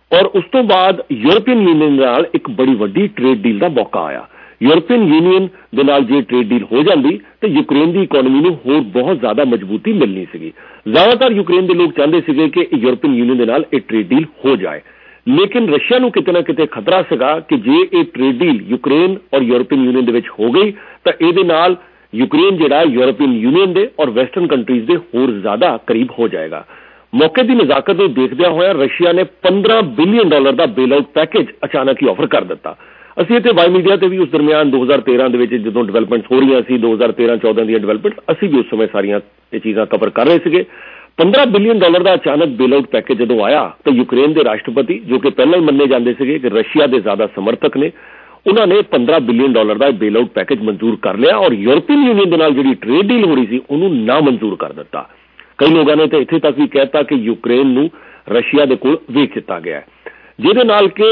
ਔਰ ਉਸ ਤੋਂ ਬਾਅਦ ਯੂਰਪੀਅਨ ਯੂਨੀਅਨ ਨਾਲ ਇੱਕ ਬੜੀ ਵੱਡੀ ਟ੍ਰੇਡ ਡੀਲ ਦਾ ਮੌਕਾ ਆਇਆ। ਯੂਰਪੀਅਨ ਯੂਨੀਅਨ ਦੇ ਨਾਲ ਜੇ ਟ੍ਰੇਡ ਡੀਲ ਹੋ ਜਾਂਦੀ ਤੇ ਯੂਕਰੇਨ ਦੀ ਇਕਨੋਮੀ ਨੂੰ ਹੋਰ ਬਹੁਤ ਜ਼ਿਆਦਾ ਮਜ਼ਬੂਤੀ ਮਿਲਣੀ ਸੀਗੀ। ਜ਼ਿਆਦਾਤਰ ਯੂਕਰੇਨ ਦੇ ਲੋਕ ਚਾਹੁੰਦੇ ਸੀਗੇ ਕਿ ਯੂਰਪੀਅਨ ਯੂਨੀਅਨ ਦੇ ਨਾਲ ਇਹ ਟ੍ਰੇਡ ਡੀਲ ਹੋ ਜਾਏ, ਲੇਕਿਨ ਰਸ਼ੀਆ ਨੂੰ ਕਿਤੇ ਨਾ ਕਿਤੇ ਖਤਰਾ ਸੀਗਾ ਕਿ ਜੇ ਇਹ ਟ੍ਰੇਡ ਡੀਲ ਯੂਕਰੇਨ ਔਰ ਯੂਰਪੀਅਨ ਯੂਨੀਅਨ ਦੇ ਵਿੱਚ ਹੋ ਗਈ ਤਾਂ ਇਹਦੇ ਨਾਲ ਯੂਕਰੇਨ ਜਿਹੜਾ ਯੂਰਪੀਅਨ ਯੂਨੀਅਨ ਦੇ ਔਰ ਵੈਸਟਰਨ ਕੰਟਰੀਜ਼ ਦੇ ਹੋਰ ਜ਼ਿਆਦਾ ਕਰੀਬ ਹੋ ਜਾਏਗਾ। ਮੌਕੇ ਦੀ ਨਜ਼ਾਕਤ ਨੂੰ ਦੇਖਦਿਆਂ ਹੋਇਆ ਰਸ਼ੀਆ ਨੇ ਪੰਦਰਾਂ ਬਿਲੀਅਨ ਡਾਲਰ ਦਾ ਬੇਲ ਆਊਟ ਪੈਕੇਜ ਅਚਾਨਕ ਹੀ ਆਫਰ ਕਰ ਦਿੱਤਾ। ਅਸੀਂ ਇੱਥੇ ਵਾਈ ਮੀਡੀਆ ਤੇ ਵੀ ਉਸ ਦਰਮਿਆਨ ਦੋ ਹਜ਼ਾਰ ਤੇਰਾਂ ਦੇ ਵਿੱਚ ਜਦੋਂ ਡਿਵੈਲਪਮੈਂਟਸ ਹੋ ਰਹੀਆਂ ਸੀ, ਦੋ ਹਜ਼ਾਰ ਤੇਰਾਂ ਚੌਦਾਂ ਦੀਆਂ ਡਿਵੈਲਪਮੈਂਟਸ, ਅਸੀਂ ਵੀ ਉਸ ਸਮੇਂ ਸਾਰੀਆਂ ਇਹ ਚੀਜ਼ਾਂ ਕਵਰ ਕਰ ਰਹੇ ਸੀਗੇ। ਪੰਦਰਾਂ ਬਿਲੀਅਨ ਡਾਲਰ ਦਾ ਅਚਾਨਕ ਬੇਲ ਆਊਟ ਪੈਕੇਜ ਜਦੋਂ ਆਇਆ ਤਾਂ ਯੂਕਰੇਨ ਦੇ ਰਾਸ਼ਟਰਪਤੀ, ਜੋ ਕਿ ਪਹਿਲਾਂ ਹੀ ਮੰਨੇ ਜਾਂਦੇ ਸੀਗੇ ਕਿ ਰਸ਼ੀਆ ਦੇ ਜ਼ਿਆਦਾ ਸਮਰਥਕ ਨੇ, ਉਹਨਾਂ ਨੇ ਪੰਦਰਾਂ ਬਿਲੀਅਨ ਡਾਲਰ ਦਾ ਬੇਲ ਆਊਟ ਪੈਕੇਜ ਮਨਜ਼ੂਰ ਕਰ ਲਿਆ ਔਰ ਯੂਰਪੀਅਨ ਯੂਨੀਅਨ ਦੇ ਨਾਲ ਜਿਹੜੀ ਟ੍ਰੇਡ ਡੀਲ ਹੋ ਰਹੀ ਸੀ ਉਹਨੂੰ ਨਾ ਮਨਜ਼ੂਰ ਕਰ ਦਿੱਤਾ। ਕਈ ਲੋਕਾਂ ਨੇ ਤਾਂ ਇੱਥੇ ਤੱਕ ਵੀ ਕਹਿਤਾ ਕਿ ਯੂਕਰੇਨ ਨੂੰ ਰਸ਼ੀਆ ਦੇ ਕੋਲ ਵੇਚ ਦਿੱਤਾ ਗਿਆ, ਜਿਹਦੇ ਨਾਲ ਕਿ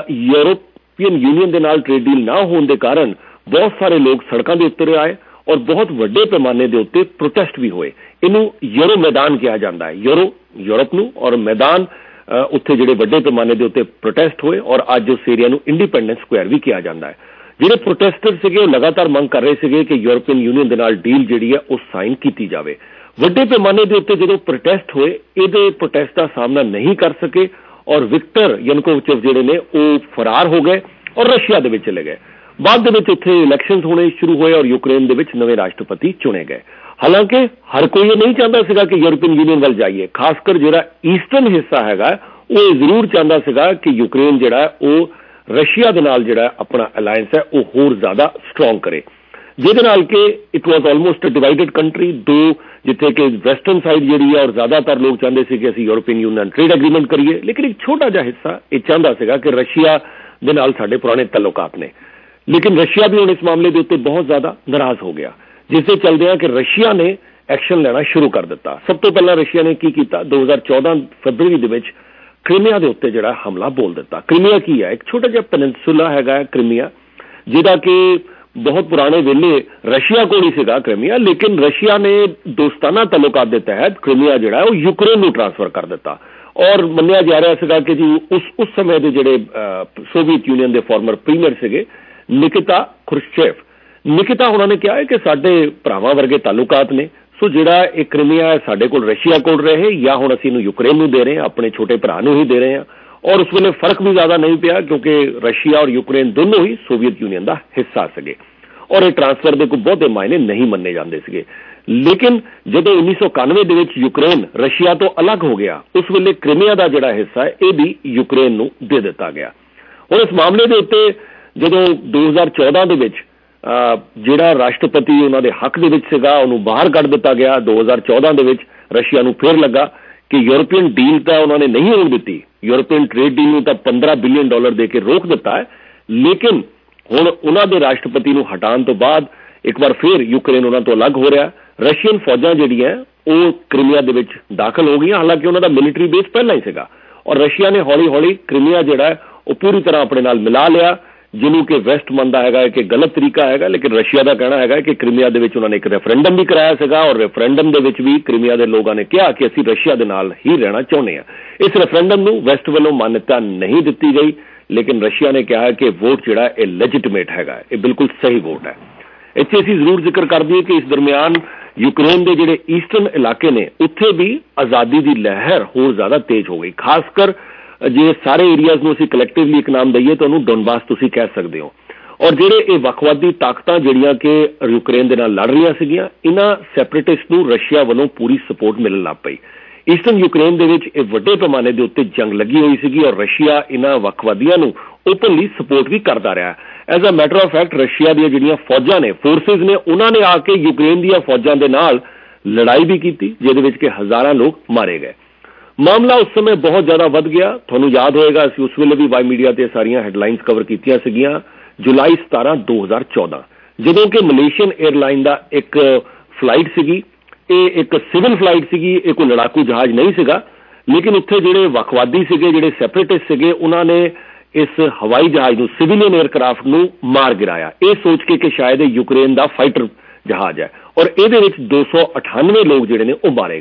ਯੂਰਪੀਅਨ ਯੂਨੀਅਨ ਦੇ ਨਾਲ ਟ੍ਰੇਡ ਡੀਲ ਨਾ ਹੋਣ ਦੇ ਕਾਰਨ ਬਹੁਤ ਸਾਰੇ ਲੋਕ ਸੜਕਾਂ ਦੇ ਉੱਤੇ ਆਏ ਔਰ ਬਹੁਤ ਵੱਡੇ ਪੈਮਾਨੇ ਦੇ ਉੱਤੇ ਪ੍ਰੋਟੈਸਟ ਵੀ ਹੋਏ। ਇਹਨੂੰ ਯੂਰੋ ਮੈਦਾਨ ਕਿਹਾ ਜਾਂਦਾ ਹੈ, ਯੂਰੋ ਯੂਰਪ ਨੂੰ, ਔਰ ਮੈਦਾਨ ਉੱਥੇ ਜਿਹੜੇ ਵੱਡੇ ਪੈਮਾਨੇ ਦੇ ਉੱਤੇ ਪ੍ਰੋਟੈਸਟ ਹੋਏ ਔਰ ਅੱਜ ਉਸ ਏਰੀਆ ਨੂੰ ਇੰਡੀਪੈਂਡੈਂਸ ਸਕੁਆਇਰ ਵੀ ਕਿਹਾ ਜਾਂਦਾ ਹੈ। ਜਿਹੜੇ ਪ੍ਰੋਟੈਸਟਰ ਸੀਗੇ ਉਹ ਲਗਾਤਾਰ ਮੰਗ ਕਰ ਰਹੇ ਸੀਗੇ ਕਿ ਯੂਰਪੀਅਨ ਯੂਨੀਅਨ ਦੇ ਨਾਲ ਡੀਲ ਜਿਹੜੀ ਹੈ ਉਹ ਸਾਈਨ ਕੀਤੀ ਜਾਵੇ। ਵੱਡੇ ਪੈਮਾਨੇ ਦੇ ਉੱਤੇ ਜਦੋਂ ਪ੍ਰੋਟੈਸਟ ਹੋਏ, ਇਹਦੇ ਪ੍ਰੋਟੈਸਟ ਦਾ ਸਾਹਮਣਾ ਨਹੀਂ ਕਰ ਸਕੇ ਔਰ ਵਿਕਟਰ ਯਾਨੂਕੋਵਿਚ ਜਿਹੜੇ ਨੇ ਉਹ ਫਰਾਰ ਹੋ ਗਏ ਔਰ ਰਸ਼ੀਆ ਦੇ ਵਿੱਚ ਚਲੇ ਗਏ। ਬਾਅਦ ਦੇ ਵਿੱਚ ਉੱਥੇ ਇਲੈਕਸ਼ਨਸ ਹੋਣੇ ਸ਼ੁਰੂ ਹੋਏ ਔਰ ਯੂਕਰੇਨ ਦੇ ਵਿੱਚ ਨਵੇਂ ਰਾਸ਼ਟਰਪਤੀ ਚੁਣੇ ਗਏ। ਹਾਲਾਂਕਿ ਹਰ ਕੋਈ ਇਹ ਨਹੀਂ ਚਾਹੁੰਦਾ ਸੀਗਾ ਕਿ ਯੂਰਪੀਅਨ ਯੂਨੀਅਨ ਵੱਲ ਜਾਈਏ, ਖਾਸ ਕਰ ਜਿਹੜਾ ਈਸਟਰਨ ਹਿੱਸਾ ਹੈਗਾ ਉਹ ਜ਼ਰੂਰ ਚਾਹੁੰਦਾ ਸੀਗਾ ਕਿ ਯੂਕਰੇਨ ਜਿਹੜਾ ਉਹ ਰਸ਼ੀਆ ਦੇ ਨਾਲ ਜਿਹੜਾ ਆਪਣਾ ਅਲਾਇੰਸ ਹੈ ਉਹ ਹੋਰ ਜ਼ਿਆਦਾ ਸਟਰੋਂਗ ਕਰੇ, ਜਿਹਦੇ ਨਾਲ ਕਿ it was almost divided country, ਦੋ ਜਿੱਥੇ ਕਿ ਵੈਸਟਰਨ ਸਾਈਡ ਜਿਹੜੀ ਹੈ ਔਰ ਜ਼ਿਆਦਾਤਰ ਲੋਕ ਚਾਹੁੰਦੇ ਸੀ ਕਿ ਅਸੀਂ ਯੂਰਪੀਅਨ ਯੂਨੀਅਨ ਨਾਲ ਟ੍ਰੇਡ ਐਗਰੀਮੈਂਟ ਕਰੀਏ, ਲੇਕਿਨ ਇੱਕ ਛੋਟਾ ਜਿਹਾ ਹਿੱਸਾ ਇਹ ਚਾਹੁੰਦਾ ਸੀਗਾ ਕਿ ਰਸ਼ੀਆ ਦੇ ਨਾਲ ਸਾਡੇ ਪੁਰਾਣੇ ਤਾਲੁਕਾਤ ਨੇ। ਲੇਕਿਨ ਰਸ਼ੀਆ ਵੀ ਹੁਣ ਇਸ ਮਾਮਲੇ ਦੇ ਉੱਤੇ ਬਹੁਤ ਜ਼ਿਆਦਾ ਨਾਰਾਜ਼ ਹੋ ਗਿਆ, ਜਿਸ ਦੇ ਚੱਲਦਿਆਂ ਕਿ ਰਸ਼ੀਆ ਨੇ ਐਕਸ਼ਨ ਲੈਣਾ ਸ਼ੁਰੂ ਕਰ ਦਿੱਤਾ। ਸਭ ਤੋਂ ਪਹਿਲਾਂ ਰਸ਼ੀਆ ਨੇ ਕੀ ਕੀਤਾ, ਦੋ ਹਜ਼ਾਰ ਚੌਦਾਂ ਫਰਵਰੀ ਦੇ ਵਿੱਚ ਕ੍ਰੀਮੀਆ ਦੇ ਉੱਤੇ ਜਿਹੜਾ ਹਮਲਾ ਬੋਲ ਦਿੱਤਾ। ਕ੍ਰੀਮੀਆ ਕੀ ਹੈ? ਇੱਕ ਛੋਟਾ ਜਿਹਾ ਪੈਨਿਨਸੂਲਾ ਹੈਗਾ ਕ੍ਰੀਮੀਆ, ਜਿਹਦਾ ਕਿ ਬਹੁਤ ਪੁਰਾਣੇ ਵੇਲੇ ਰਸ਼ੀਆ ਕੋਲ ਹੀ ਸੀਗਾ ਕ੍ਰੀਮੀਆ, ਲੇਕਿਨ ਰਸ਼ੀਆ ਨੇ ਦੋਸਤਾਨਾ ਤਾਲੁਕਾਤ ਦੇ ਤਹਿਤ ਕ੍ਰੀਮੀਆ ਜਿਹੜਾ ਉਹ ਯੂਕਰੇਨ ਨੂੰ ਟ੍ਰਾਂਸਫਰ ਕਰ ਦਿੱਤਾ ਔਰ ਮੰਨਿਆ ਜਾ ਰਿਹਾ ਸੀਗਾ ਕਿ ਜੀ ਉਸ ਉਸ ਸਮੇਂ ਦੇ ਜਿਹੜੇ ਸੋਵੀਅਤ ਯੂਨੀਅਨ ਦੇ ਫਾਰਮਰ ਪ੍ਰੀਮੀਅਰ ਸੀਗੇ ਨਿਕਿਤਾ ਖਰੁਸ਼ਚੇਵ, ਨਿਕਿਤਾ ਉਹਨਾਂ ਨੇ ਕਿਹਾ ਹੈ ਕਿ ਸਾਡੇ ਭਰਾਵਾਂ ਵਰਗੇ ਤਾਲੁਕਾਤ ਨੇ, ਸੋ ਜਿਹੜਾ ਇਹ ਕ੍ਰੀਮੀਆ ਸਾਡੇ ਕੋਲ ਰਸ਼ੀਆ ਕੋਲ ਰਹੇ ਜਾਂ ਹੁਣ ਅਸੀਂ ਇਹਨੂੰ ਯੂਕਰੇਨ ਨੂੰ ਦੇ ਰਹੇ ਹਾਂ, ਆਪਣੇ ਛੋਟੇ ਭਰਾ ਨੂੰ ਹੀ ਦੇ ਰਹੇ ਹਾਂ। ਔਰ ਉਸ ਵੇਲੇ ਫਰਕ ਵੀ ਜ਼ਿਆਦਾ ਨਹੀਂ ਪਿਆ ਕਿਉਂਕਿ ਰਸ਼ੀਆ ਔਰ ਯੂਕਰੇਨ ਦੋਨੋਂ ਹੀ ਸੋਵੀਅਤ ਯੂਨੀਅਨ ਦਾ ਹਿੱਸਾ ਸੀਗੇ ਔਰ ਇਹ ਟ੍ਰਾਂਸਫਰ ਦੇ ਕੋਈ ਬਹੁਤੇ ਮਾਇਨੇ ਨਹੀਂ ਮੰਨੇ ਜਾਂਦੇ ਸੀਗੇ। ਲੇਕਿਨ ਜਦੋਂ ਉੱਨੀ ਸੌ ਇਕਾਨਵੇਂ ਦੇ ਵਿੱਚ ਯੂਕਰੇਨ ਰਸ਼ੀਆ ਤੋਂ ਅਲੱਗ ਹੋ ਗਿਆ, ਉਸ ਵੇਲੇ ਕ੍ਰੀਮੀਆ ਦਾ ਜਿਹੜਾ ਹਿੱਸਾ ਹੈ ਇਹ ਵੀ ਯੂਕਰੇਨ ਨੂੰ ਦੇ ਦਿੱਤਾ ਗਿਆ। ਹੁਣ ਇਸ ਮਾਮਲੇ ਦੇ ਉੱਤੇ ਜਦੋਂ ਦੋ ਹਜ਼ਾਰ ਚੌਦਾਂ ਦੇ ਵਿੱਚ ਜਿਹੜਾ ਰਾਸ਼ਟਰਪਤੀ ਉਹਨਾਂ ਦੇ ਹੱਕ ਦੇ ਵਿੱਚ ਸੀਗਾ ਉਹਨੂੰ ਬਾਹਰ ਕੱਢ ਦਿੱਤਾ ਗਿਆ। ਦੋ ਹਜ਼ਾਰ ਚੌਦਾਂ ਦੇ ਵਿੱਚ ਰਸ਼ੀਆ ਨੂੰ ਫਿਰ ਲੱਗਾ ਕਿ ਯੂਰਪੀਅਨ ਡੀਲ ਤਾਂ ਉਹਨਾਂ ਨੇ ਨਹੀਂ ਹੋਣ ਦਿੱਤੀ, ਯੂਰਪੀਅਨ ਟ੍ਰੇਡ ਡੀਲ ਨੂੰ ਤਾਂ ਪੰਦਰਾਂ ਬਿਲੀਅਨ ਡਾਲਰ ਦੇ ਕੇ ਰੋਕ ਦਿੱਤਾ ਹੈ, ਲੇਕਿਨ ਹੁਣ ਉਹਨਾਂ ਦੇ ਰਾਸ਼ਟਰਪਤੀ ਨੂੰ ਹਟਾਉਣ ਤੋਂ ਬਾਅਦ ਇੱਕ ਵਾਰ ਫਿਰ ਯੂਕਰੇਨ ਉਹਨਾਂ ਤੋਂ ਅਲੱਗ ਹੋ ਰਿਹਾ। ਰਸ਼ੀਅਨ ਫੌਜਾਂ ਜਿਹੜੀਆਂ ਉਹ ਕ੍ਰੀਮੀਆ ਦੇ ਵਿੱਚ ਦਾਖਲ ਹੋ ਗਈਆਂ, ਹਾਲਾਂਕਿ ਉਹਨਾਂ ਦਾ ਮਿਲਟਰੀ ਬੇਸ ਪਹਿਲਾਂ ਹੀ ਸੀਗਾ ਔਰ ਰਸ਼ੀਆ ਨੇ ਹੌਲੀ ਹੌਲੀ ਕ੍ਰੀਮੀਆ ਜਿਹੜਾ ਉਹ ਪੂਰੀ ਤਰ੍ਹਾਂ ਆਪਣੇ ਨਾਲ ਮਿਲਾ ਲਿਆ, ਜਿਹਨੂੰ ਕਿ ਵੈਸਟ ਮੰਨਦਾ ਹੈਗਾ ਕਿ ਗਲਤ ਤਰੀਕਾ ਹੈਗਾ, ਲੇਕਿਨ ਰਸ਼ੀਆ ਦਾ ਕਹਿਣਾ ਹੈਗਾ ਕਿ ਕ੍ਰੀਮੀਆ ਦੇ ਵਿੱਚ ਉਹਨਾਂ ਨੇ ਇੱਕ ਰੈਫਰੈਂਡਮ ਵੀ ਕਰਾਇਆ ਸੀਗਾ ਔਰ ਰੈਫਰੈਂਡਮ ਦੇ ਵਿੱਚ ਵੀ ਕ੍ਰੀਮੀਆ ਦੇ ਲੋਕਾਂ ਨੇ ਕਿਹਾ ਕਿ ਅਸੀਂ ਰਸ਼ੀਆ ਦੇ ਨਾਲ ਹੀ ਰਹਿਣਾ ਚਾਹੁੰਦੇ ਹਾਂ। ਇਸ ਰੈਫਰੈਂਡਮ ਨੂੰ ਵੈਸਟ ਵੱਲੋਂ ਮਾਨਤਾ ਨਹੀਂ ਦਿੱਤੀ ਗਈ, ਲੇਕਿਨ ਰਸ਼ੀਆ ਨੇ ਕਿਹਾ ਕਿ ਵੋਟ ਜਿਹੜਾ ਇਹ ਲੈਜਿਟੀਮੇਟ ਹੈਗਾ, ਇਹ ਬਿਲਕੁਲ ਸਹੀ ਵੋਟ ਹੈ। ਇੱਥੇ ਅਸੀਂ ਜ਼ਰੂਰ ਜ਼ਿਕਰ ਕਰ ਦਈਏ ਕਿ ਇਸ ਦਰਮਿਆਨ ਯੂਕਰੇਨ ਦੇ ਜਿਹੜੇ ਈਸਟਰਨ ਇਲਾਕੇ ਨੇ ਉੱਥੇ ਵੀ ਆਜ਼ਾਦੀ ਦੀ ਲਹਿਰ ਹੋਰ ਜ਼ਿਆਦਾ ਤੇਜ਼ ਹੋ ਗਈ, ਖਾਸ ਕਰ ਜੇ ਸਾਰੇ ਏਰੀਆਜ਼ ਨੂੰ ਅਸੀਂ ਕਲੈਕਟਿਵਲੀ ਇੱਕ ਨਾਮ ਦਈਏ ਤਾਂ ਉਹਨੂੰ ਡੋਨਬਾਸ ਤੁਸੀਂ ਕਹਿ ਸਕਦੇ ਹੋ। ਔਰ ਜਿਹੜੇ ਇਹ ਵੱਖਵਾਦੀ ਤਾਕਤਾਂ ਜਿਹੜੀਆਂ ਕਿ ਯੂਕਰੇਨ ਦੇ ਨਾਲ ਲੜ ਰਹੀਆਂ ਸੀਗੀਆਂ, ਇਹਨਾਂ ਸੈਪਰੇਟਿਸਟ ਨੂੰ ਰਸ਼ੀਆ ਵੱਲੋਂ ਪੂਰੀ ਸਪੋਰਟ ਮਿਲਣ ਲੱਗ ਪਈ। ਈਸਟਰਨ ਯੂਕਰੇਨ ਦੇ ਵਿੱਚ ਇਹ ਵੱਡੇ ਪੈਮਾਨੇ ਦੇ ਉੱਤੇ ਜੰਗ ਲੱਗੀ ਹੋਈ ਸੀਗੀ ਔਰ ਰਸ਼ੀਆ ਇਹਨਾਂ ਵੱਖਵਾਦੀਆਂ ਨੂੰ ਓਪਨਲੀ ਸਪੋਰਟ ਵੀ ਕਰਦਾ ਰਿਹਾ। As a matter of fact Russia ਦੀਆਂ ਜਿਹੜੀਆਂ ਫੌਜਾਂ ਨੇ, ਫੋਰਸਿਸ ਨੇ, ਉਹਨਾਂ ਨੇ ਆ ਕੇ ਯੂਕਰੇਨ ਦੀਆਂ ਫੌਜਾਂ ਦੇ ਨਾਲ ਲੜਾਈ ਵੀ ਕੀਤੀ, ਜਿਹਦੇ ਵਿੱਚ ਕਿ ਹਜ਼ਾਰਾਂ ਲੋਕ ਮਾਰੇ ਗਏ। ਮਾਮਲਾ ਉਸ ਸਮੇਂ ਬਹੁਤ ਜ਼ਿਆਦਾ ਵੱਧ ਗਿਆ। ਤੁਹਾਨੂੰ ਯਾਦ ਹੋਏਗਾ ਅਸੀਂ ਉਸ ਵੇਲੇ ਵੀ ਵਾਈ ਮੀਡੀਆ ਤੇ ਸਾਰੀਆਂ ਹੈਡਲਾਈਨਸ ਕਵਰ ਕੀਤੀਆਂ ਸੀਗੀਆਂ। ਜੁਲਾਈ ਸਤਾਰਾਂ ਦੋ ਹਜ਼ਾਰ ਚੌਦਾਂ ਜਦੋਂ ਕਿ ਮਲੇਸ਼ੀਅਨ 에ਅਰਲਾਈਨ ਦਾ ਇੱਕ ਫਲਾਈਟ ਸੀਗੀ, ਇਹ ਇੱਕ ਸਿਵਲ ਫਲਾਈਟ ਸੀਗੀ, ਇਹ ਕੋਈ ਲੜਾਕੂ ਜਹਾਜ਼ ਨਹੀਂ ਸੀਗਾ, ਲੇਕਿਨ ਉੱਥੇ ਜਿਹੜੇ ਵੱਖਵਾਦੀ ਸੀਗੇ, ਜਿਹੜੇ ਸੈਪਰੇਟਿਸਟ ਸੀਗੇ, ਉਹਨਾਂ ਨੇ ਇਸ ਹਵਾਈ ਜਹਾਜ਼ ਨੂੰ, ਸਿਵਿਲੀਅਨ 에ਅਰਕ੍ਰਾਫਟ ਨੂੰ ਮਾਰ ਗਿਰਾਇਆ, ਇਹ ਸੋਚ ਕੇ ਕਿ ਸ਼ਾਇਦ ਇਹ ਯੂਕਰੇਨ ਦਾ ਫਾਈਟਰ ਜਹਾਜ਼ ਹੈ ਔਰ ਇਹਦੇ ਵਿੱਚ ਦੋ ਸੌ ਅਠਾਨਵੇਂ ਲੋਕ ਜਿਹੜੇ ਨੇ ਉਹ ਮਾਰੇ ਗਏ।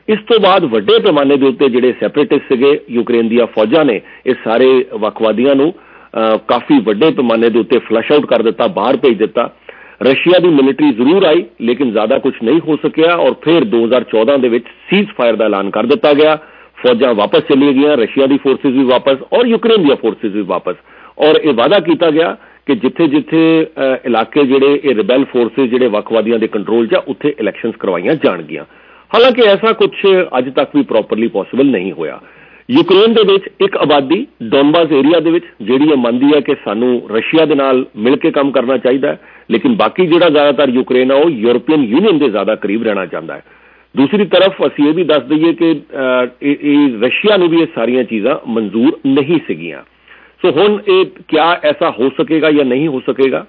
ਇਸ ਤੋਂ ਬਾਅਦ ਵੱਡੇ ਪੈਮਾਨੇ ਦੇ ਉੱਤੇ ਜਿਹੜੇ ਸੈਪਰੇਟਿਸਟ ਸੀਗੇ ਯੂਕਰੇਨ ਦੀਆਂ ਫੌਜਾਂ ਨੇ ਇਹ ਸਾਰੇ ਵੱਖਵਾਦੀਆਂ ਨੂੰ ਕਾਫੀ ਵੱਡੇ ਪੈਮਾਨੇ ਦੇ ਉੱਤੇ ਫਲਸ਼ ਆਊਟ ਕਰ ਦਿੱਤਾ, ਬਾਹਰ ਭੇਜ ਦਿੱਤਾ। ਰਸ਼ੀਆ ਦੀ ਮਿਲਟਰੀ ਜ਼ਰੂਰ ਆਈ ਲੇਕਿਨ ਜ਼ਿਆਦਾ ਕੁਝ ਨਹੀਂ ਹੋ ਸਕਿਆ ਔਰ ਫਿਰ ਦੋ ਹਜ਼ਾਰ ਚੌਦਾਂ ਦੇ ਵਿੱਚ ਸੀਜ਼ ਫਾਇਰ ਦਾ ਐਲਾਨ ਕਰ ਦਿੱਤਾ ਗਿਆ। ਫੌਜਾਂ ਵਾਪਸ ਚਲੀ ਗਈਆਂ, ਰਸ਼ੀਆ ਦੀ ਫੋਰਸਿਸ ਵੀ ਵਾਪਸ ਔਰ ਯੂਕਰੇਨ ਦੀਆਂ ਫੋਰਸਿਸ ਵੀ ਵਾਪਸ, ਔਰ ਇਹ ਵਾਅਦਾ ਕੀਤਾ ਗਿਆ ਕਿ ਜਿੱਥੇ ਜਿੱਥੇ ਇਲਾਕੇ ਜਿਹੜੇ ਇਹ ਰਿਬੈਲ ਫੋਰਸਿਸ ਜਿਹੜੇ ਵੱਖਵਾਦੀਆਂ ਦੇ ਕੰਟਰੋਲ 'ਚ ਆ ਉੱਥੇ ਇਲੈਕਸ਼ਨਸ ਕਰਵਾਈਆਂ ਜਾਣਗੀਆਂ। ਹਾਲਾਂਕਿ ਐਸਾ ਕੁਝ ਅੱਜ ਤੱਕ ਵੀ ਪ੍ਰੋਪਰਲੀ ਪੋਸੀਬਲ ਨਹੀਂ ਹੋਇਆ। ਯੂਕਰੇਨ ਦੇ ਵਿੱਚ ਇੱਕ ਆਬਾਦੀ ਡੋਨਬਾਸ ਏਰੀਆ ਦੇ ਵਿੱਚ ਜਿਹੜੀ ਇਹ ਮੰਨਦੀ ਹੈ ਕਿ ਸਾਨੂੰ ਰਸ਼ੀਆ ਦੇ ਨਾਲ ਮਿਲ ਕੇ ਕੰਮ ਕਰਨਾ ਚਾਹੀਦਾ ਹੈ, ਲੇਕਿਨ ਬਾਕੀ ਜਿਹੜਾ ਜ਼ਿਆਦਾਤਰ ਯੂਕਰੇਨ ਆ ਉਹ ਯੂਰਪੀਅਨ ਯੂਨੀਅਨ ਦੇ ਜ਼ਿਆਦਾ ਕਰੀਬ ਰਹਿਣਾ ਚਾਹੁੰਦਾ ਹੈ। ਦੂਸਰੀ ਤਰਫ ਅਸੀਂ ਇਹ ਵੀ ਦੱਸ ਦਈਏ ਕਿ ਇਹ ਰਸ਼ੀਆ ਨੂੰ ਵੀ ਇਹ ਸਾਰੀਆਂ ਚੀਜ਼ਾਂ ਮਨਜ਼ੂਰ ਨਹੀਂ ਸੀਗੀਆਂ। ਸੋ ਹੁਣ ਇਹ ਕਿਆ ਐਸਾ ਹੋ ਸਕੇਗਾ ਜਾਂ ਨਹੀਂ ਹੋ ਸਕੇਗਾ,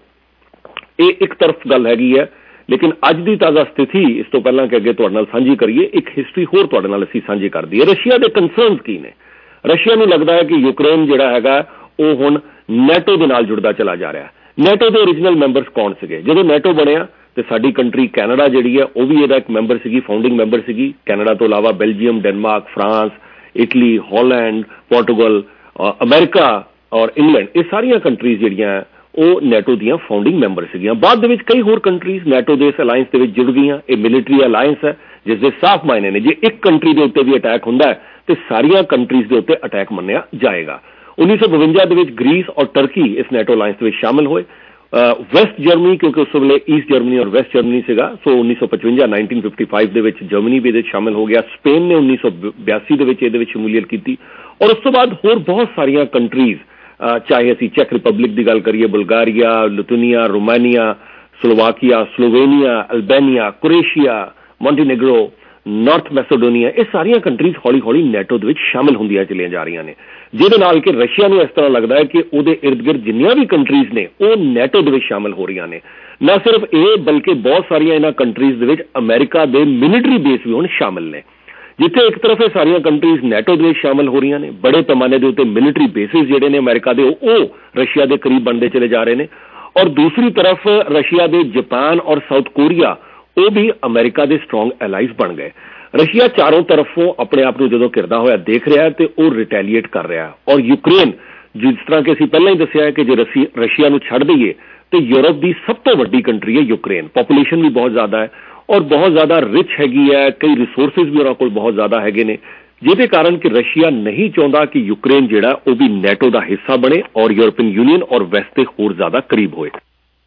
ਇਹ ਇੱਕ ਤਰਫ ਗੱਲ ਹੈਗੀ ਹੈ। ਲੇਕਿਨ ਅੱਜ ਦੀ ਤਾਜ਼ਾ ਸਥਿਤੀ ਇਸ ਤੋਂ ਪਹਿਲਾਂ ਕਿ ਅੱਗੇ ਤੁਹਾਡੇ ਨਾਲ ਸਾਂਝੀ ਕਰੀਏ, ਇੱਕ ਹਿਸਟਰੀ ਹੋਰ ਤੁਹਾਡੇ ਨਾਲ ਅਸੀਂ ਸਾਂਝੀ ਕਰ ਦਈਏ। ਰਸ਼ੀਆ ਦੇ ਕੰਸਰਨਸ ਕੀ ਨੇ? ਰਸ਼ੀਆ ਨੂੰ ਲੱਗਦਾ ਹੈ ਕਿ ਯੂਕਰੇਨ ਜਿਹੜਾ ਹੈਗਾ ਉਹ ਹੁਣ ਨੈਟੋ ਦੇ ਨਾਲ ਜੁੜਦਾ ਚਲਾ ਜਾ ਰਿਹਾ। ਨੈਟੋ ਦੇ ਓਰੀਜਨਲ ਮੈਂਬਰਸ ਕੌਣ ਸੀਗੇ? ਜਦੋਂ ਨੈਟੋ ਬਣਿਆ ਤੇ ਸਾਡੀ ਕੰਟਰੀ ਕੈਨੇਡਾ ਜਿਹੜੀ ਹੈ ਉਹ ਵੀ ਇਹਦਾ ਇੱਕ ਮੈਂਬਰ ਸੀਗੀ, ਫਾਊਂਡਿੰਗ ਮੈਂਬਰ ਸੀਗੀ। ਕੈਨੇਡਾ ਤੋਂ ਇਲਾਵਾ Belgium, Denmark, France, Italy, Holland, Portugal, America ਔਰ ਇੰਗਲੈਂਡ, ਇਹ ਸਾਰੀਆਂ ਕੰਟਰੀਜ਼ ਜਿਹੜੀਆਂ ਉਹ ਨੈਟੋ ਦੀਆਂ ਫਾਊਂਡਿੰਗ ਮੈਂਬਰ ਸੀਗੀਆਂ। ਬਾਅਦ ਦੇ ਵਿੱਚ ਕਈ ਹੋਰ ਕੰਟਰੀਜ਼ ਨੈਟੋ ਦੇ ਇਸ ਅਲਾਇੰਸ ਦੇ ਵਿੱਚ ਜੁੜ ਗਈਆਂ। ਇਹ ਮਿਲਟਰੀ ਅਲਾਇੰਸ ਹੈ ਜਿਸ ਦੇ ਸਾਫ਼ ਮਾਇਨੇ ਨੇ ਜੇ ਇੱਕ ਕੰਟਰੀ ਦੇ ਉੱਤੇ ਵੀ ਅਟੈਕ ਹੁੰਦਾ ਹੈ ਤੇ ਸਾਰੀਆਂ ਕੰਟਰੀਜ਼ ਦੇ ਉੱਤੇ ਅਟੈਕ ਮੰਨਿਆ ਜਾਏਗਾ। ਉੱਨੀ ਸੌ ਬਵੰਜਾ ਦੇ ਵਿੱਚ ਗ੍ਰੀਸ ਔਰ ਟਰਕੀ ਇਸ ਨੈਟੋ ਅਲਾਇੰਸ ਦੇ ਵਿੱਚ ਸ਼ਾਮਿਲ ਹੋਏ। ਵੈਸਟ ਜਰਮਨੀ, ਕਿਉਂਕਿ ਉਸ ਵੇਲੇ ਈਸਟ ਜਰਮਨੀ ਔਰ ਵੈਸਟ ਜਰਮਨੀ ਸੀਗਾ, ਸੋ ਉੱਨੀ ਸੌ ਪਚਵੰਜਾ ਨਾਈਨਟੀਨ ਫਿਫਟੀ ਫਾਈਵ ਦੇ ਵਿੱਚ ਜਰਮਨੀ ਵੀ ਇਹਦੇ ਵਿੱਚ ਸ਼ਾਮਿਲ ਹੋ ਗਿਆ। ਸਪੇਨ ਨੇ ਉੱਨੀ ਸੌ ਬਿਆਸੀ ਦੇ ਵਿੱਚ ਇਹਦੇ ਵਿੱਚ ਸ਼ਮੂਲੀਅਤ ਕੀਤੀ ਔਰ ਉਸ ਤੋਂ ਬਾਅਦ ਹੋਰ ਬਹੁਤ ਸਾਰੀਆਂ ਕੰਟਰੀਜ਼, ਚਾਹੇ ਅਸੀਂ ਚੈਕ ਰਿਪਬਲਿਕ ਦੀ ਗੱਲ ਕਰੀਏ, Bulgaria, Lithuania, Romania, Slovakia, Slovenia, Albania, Croatia, Montenegro, North Macedonia, ਇਹ ਸਾਰੀਆਂ ਕੰਟਰੀਜ਼ ਹੌਲੀ ਹੌਲੀ ਨੈਟੋ ਦੇ ਵਿੱਚ ਸ਼ਾਮਿਲ ਹੁੰਦੀਆਂ ਚਲੀਆਂ ਜਾ ਰਹੀਆਂ ਨੇ, ਜਿਹਦੇ ਨਾਲ ਕਿ ਰਸ਼ੀਆ ਨੂੰ ਇਸ ਤਰ੍ਹਾਂ ਲੱਗਦਾ ਹੈ ਕਿ ਉਹਦੇ ਇਰਦ ਗਿਰਦ ਜਿੰਨੀਆਂ ਵੀ ਕੰਟਰੀਜ਼ ਨੇ ਉਹ ਨੈਟੋ ਦੇ ਵਿੱਚ ਸ਼ਾਮਿਲ ਹੋ ਰਹੀਆਂ ਨੇ। ਨਾ ਸਿਰਫ ਇਹ ਬਲਕਿ ਬਹੁਤ ਸਾਰੀਆਂ ਇਹਨਾਂ ਕੰਟਰੀਜ਼ ਦੇ ਵਿੱਚ ਅਮਰੀਕਾ ਦੇ ਮਿਲਟਰੀ ਬੇਸ ਵੀ ਹੁਣ ਸ਼ਾਮਿਲ ਨੇ। ਜਿੱਥੇ ਇੱਕ ਤਰਫ ਇਹ ਸਾਰੀਆਂ ਕੰਟਰੀਜ਼ ਨੈਟੋ ਦੇ ਵਿੱਚ ਸ਼ਾਮਿਲ ਹੋ ਰਹੀਆਂ ਨੇ, ਬੜੇ ਪੈਮਾਨੇ ਦੇ ਉੱਤੇ ਮਿਲਟਰੀ ਬੇਸਿਸ ਜਿਹੜੇ ਨੇ ਅਮਰੀਕਾ ਦੇ ਉਹ ਰਸ਼ੀਆ ਦੇ ਕਰੀਬ ਬਣਦੇ ਚਲੇ ਜਾ ਰਹੇ ਨੇ, ਔਰ ਦੂਸਰੀ ਤਰਫ ਰਸ਼ੀਆ ਦੇ ਜਾਪਾਨ ਔਰ ਸਾਊਥ ਕੋਰੀਆ ਉਹ ਵੀ ਅਮਰੀਕਾ ਦੇ ਸਟਰੋਂਗ ਐਲਾਈਜ਼ ਬਣ ਗਏ। ਰਸ਼ੀਆ ਚਾਰੋਂ ਤਰਫੋਂ ਆਪਣੇ ਆਪ ਨੂੰ ਜਦੋਂ ਘਿਰਦਾ ਹੋਇਆ ਦੇਖ ਰਿਹਾ ਤੇ ਉਹ ਰਿਟੈਲੀਏਟ ਕਰ ਰਿਹਾ, ਔਰ ਯੂਕਰੇਨ ਜਿਸ ਤਰ੍ਹਾਂ ਕਿ ਅਸੀਂ ਪਹਿਲਾਂ ਹੀ ਦੱਸਿਆ ਹੈ ਕਿ ਜੇ ਰਸ਼ੀਆ ਨੂੰ ਛੱਡ ਦਈਏ ਤੇ ਯੂਰਪ ਦੀ ਸਭ ਤੋਂ ਵੱਡੀ ਕੰਟਰੀ ਹੈ ਯੂਕਰੇਨ। ਪੋਪੂਲੇਸ਼ਨ ਵੀ ਬਹੁਤ ਜ਼ਿਆਦਾ ਹੈ ਔਰ ਬਹੁਤ ਜ਼ਿਆਦਾ ਰਿਚ ਹੈਗੀ ਹੈ, ਕਈ ਰਿਸੋਰਸਿਸ ਵੀ ਉਹਨਾਂ ਕੋਲ ਬਹੁਤ ਜ਼ਿਆਦਾ ਹੈਗੇ ਨੇ, ਜਿਹਦੇ ਕਾਰਨ ਕਿ ਰਸ਼ੀਆ ਨਹੀਂ ਚਾਹੁੰਦਾ ਕਿ ਯੂਕਰੇਨ ਜਿਹੜਾ ਉਹ ਵੀ ਨੈਟੋ ਦਾ ਹਿੱਸਾ ਬਣੇ ਔਰ ਯੂਰਪੀਅਨ ਯੂਨੀਅਨ ਔਰ ਵੈਸਟ ਦੇ ਹੋਰ ਜ਼ਿਆਦਾ ਕਰੀਬ ਹੋਏ।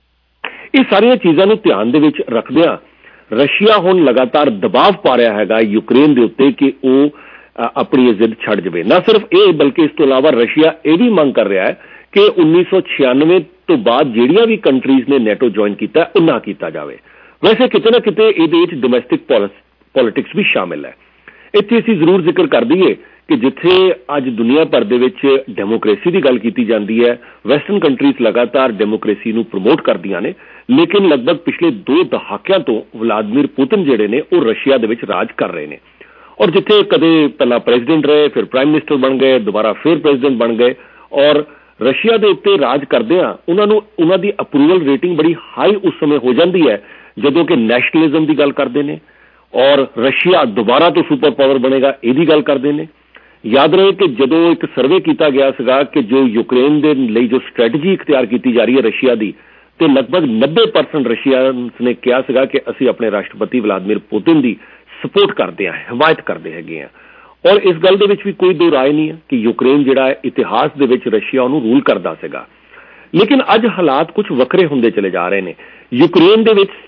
ਇਹ ਸਾਰੀਆਂ ਚੀਜ਼ਾਂ ਨੂੰ ਧਿਆਨ ਦੇ ਵਿੱਚ ਰੱਖਦਿਆਂ ਰਸ਼ੀਆ ਹੁਣ ਲਗਾਤਾਰ ਦਬਾਅ ਪਾ ਰਿਹਾ ਹੈਗਾ ਯੂਕਰੇਨ ਦੇ ਉੱਤੇ ਕਿ ਉਹ ਆਪਣੀ ਜ਼ਿੱਦ ਛੱਡ ਜਾਵੇ। ਨਾ ਸਿਰਫ ਇਹ ਬਲਕਿ ਇਸ ਤੋਂ ਇਲਾਵਾ ਰਸ਼ੀਆ ਇਹ ਵੀ ਮੰਗ ਕਰ ਰਿਹਾ ਹੈ ਕਿ ਉੱਨੀ ਸੌ ਛਿਆਨਵੇਂ ਤੋਂ ਬਾਅਦ ਜਿਹੜੀਆਂ ਵੀ ਕੰਟਰੀਜ਼ ਨੇ ਨੈਟੋ ਜੁਆਇਨ ਕੀਤਾ ਉਹ ਨਾ ਕੀਤਾ ਜਾਵੇ। ਵੈਸੇ ਕਿਤੇ ਨਾ ਕਿਤੇ ਇਹਦੇ ਵਿੱਚ ਡੋਮੈਸਟਿਕ ਪੋਲਿਟਿਕਸ ਵੀ ਸ਼ਾਮਿਲ ਹੈ। ਇੱਥੇ ਅਸੀਂ ਜ਼ਰੂਰ ਜ਼ਿਕਰ ਕਰ ਦਈਏ ਕਿ ਜਿੱਥੇ ਅੱਜ ਦੁਨੀਆ ਭਰ ਦੇ ਵਿੱਚ ਡੈਮੋਕ੍ਰੇਸੀ ਦੀ ਗੱਲ ਕੀਤੀ ਜਾਂਦੀ ਹੈ, ਵੈਸਟਰਨ ਕੰਟਰੀਜ਼ ਲਗਾਤਾਰ ਡੈਮੋਕ੍ਰੇਸੀ ਨੂੰ ਪ੍ਰਮੋਟ ਕਰਦੀਆਂ ਨੇ, ਲੇਕਿਨ ਲਗਭਗ ਪਿਛਲੇ ਦੋ ਦਹਾਕਿਆਂ ਤੋਂ ਵਲਾਦੀਮੀਰ ਪੁਤਿਨ ਜਿਹੜੇ ਨੇ ਉਹ ਰਸ਼ੀਆ ਦੇ ਵਿੱਚ ਰਾਜ ਕਰ ਰਹੇ ਨੇ, ਔਰ ਜਿੱਥੇ ਕਦੇ ਪਹਿਲਾਂ ਪ੍ਰੈਜ਼ੀਡੈਂਟ ਰਹੇ, ਫਿਰ ਪ੍ਰਾਈਮ ਮਿਨਿਸਟਰ ਬਣ ਗਏ, ਦੁਬਾਰਾ ਫਿਰ ਪ੍ਰੈਜ਼ੀਡੈਂਟ ਬਣ ਗਏ, ਔਰ ਰਸ਼ੀਆ ਦੇ ਉੱਤੇ ਰਾਜ ਕਰਦਿਆਂ ਉਹਨਾਂ ਨੂੰ ਉਹਨਾਂ ਦੀ ਅਪਰੂਵਲ ਰੇਟਿੰਗ ਬੜੀ ਹਾਈ ਉਸ ਸਮੇਂ ਹੋ ਜਾਂਦੀ ਹੈ ਜਦੋਂ ਕਿ ਨੈਸ਼ਨਲਿਜ਼ਮ ਦੀ ਗੱਲ ਕਰਦੇ ਨੇ ਔਰ ਰਸ਼ੀਆ ਦੁਬਾਰਾ ਤੋਂ ਸੁਪਰ ਪਾਵਰ ਬਣੇਗਾ ਇਹਦੀ ਗੱਲ ਕਰਦੇ ਨੇ। ਯਾਦ ਰਹੇ ਕਿ ਜਦੋਂ ਇੱਕ ਸਰਵੇ ਕੀਤਾ ਗਿਆ ਸੀਗਾ ਕਿ ਜੋ ਯੂਕਰੇਨ ਦੇ ਲਈ ਜੋ ਸਟ੍ਰੈਟਜੀ ਇਖਤਿਆਰ ਕੀਤੀ ਜਾ ਰਹੀ ਹੈ ਰਸ਼ੀਆ ਦੀ, ਤੇ ਲਗਭਗ ਨੱਬੇ ਪਰਸੈਂਟ ਰਸ਼ੀਅਨਸ ਨੇ ਕਿਹਾ ਸੀਗਾ ਕਿ ਅਸੀਂ ਆਪਣੇ ਰਾਸ਼ਟਰਪਤੀ ਵਲਾਦੀਮੀਰ ਪੁਤਿਨ ਦੀ ਸਪੋਰਟ ਕਰਦੇ ਹਾਂ, ਹਮਾਇਤ ਕਰਦੇ ਹੈਗੇ ਹਾਂ, ਔਰ ਇਸ ਗੱਲ ਦੇ ਵਿੱਚ ਵੀ ਕੋਈ ਦੋ ਰਾਏ ਨਹੀਂ ਹੈ ਕਿ ਯੂਕਰੇਨ ਜਿਹੜਾ ਹੈ ਇਤਿਹਾਸ ਦੇ ਵਿੱਚ ਰਸ਼ੀਆ ਉਹਨੂੰ ਰੂਲ ਕਰਦਾ ਸੀਗਾ। ਲੇਕਿਨ ਅੱਜ ਹਾਲਾਤ ਕੁਝ ਵੱਖਰੇ ਹੁੰਦੇ ਚਲੇ ਜਾ ਰਹੇ ਨੇ। ਯੂਕਰੇਨ ਦੇ ਵਿੱਚ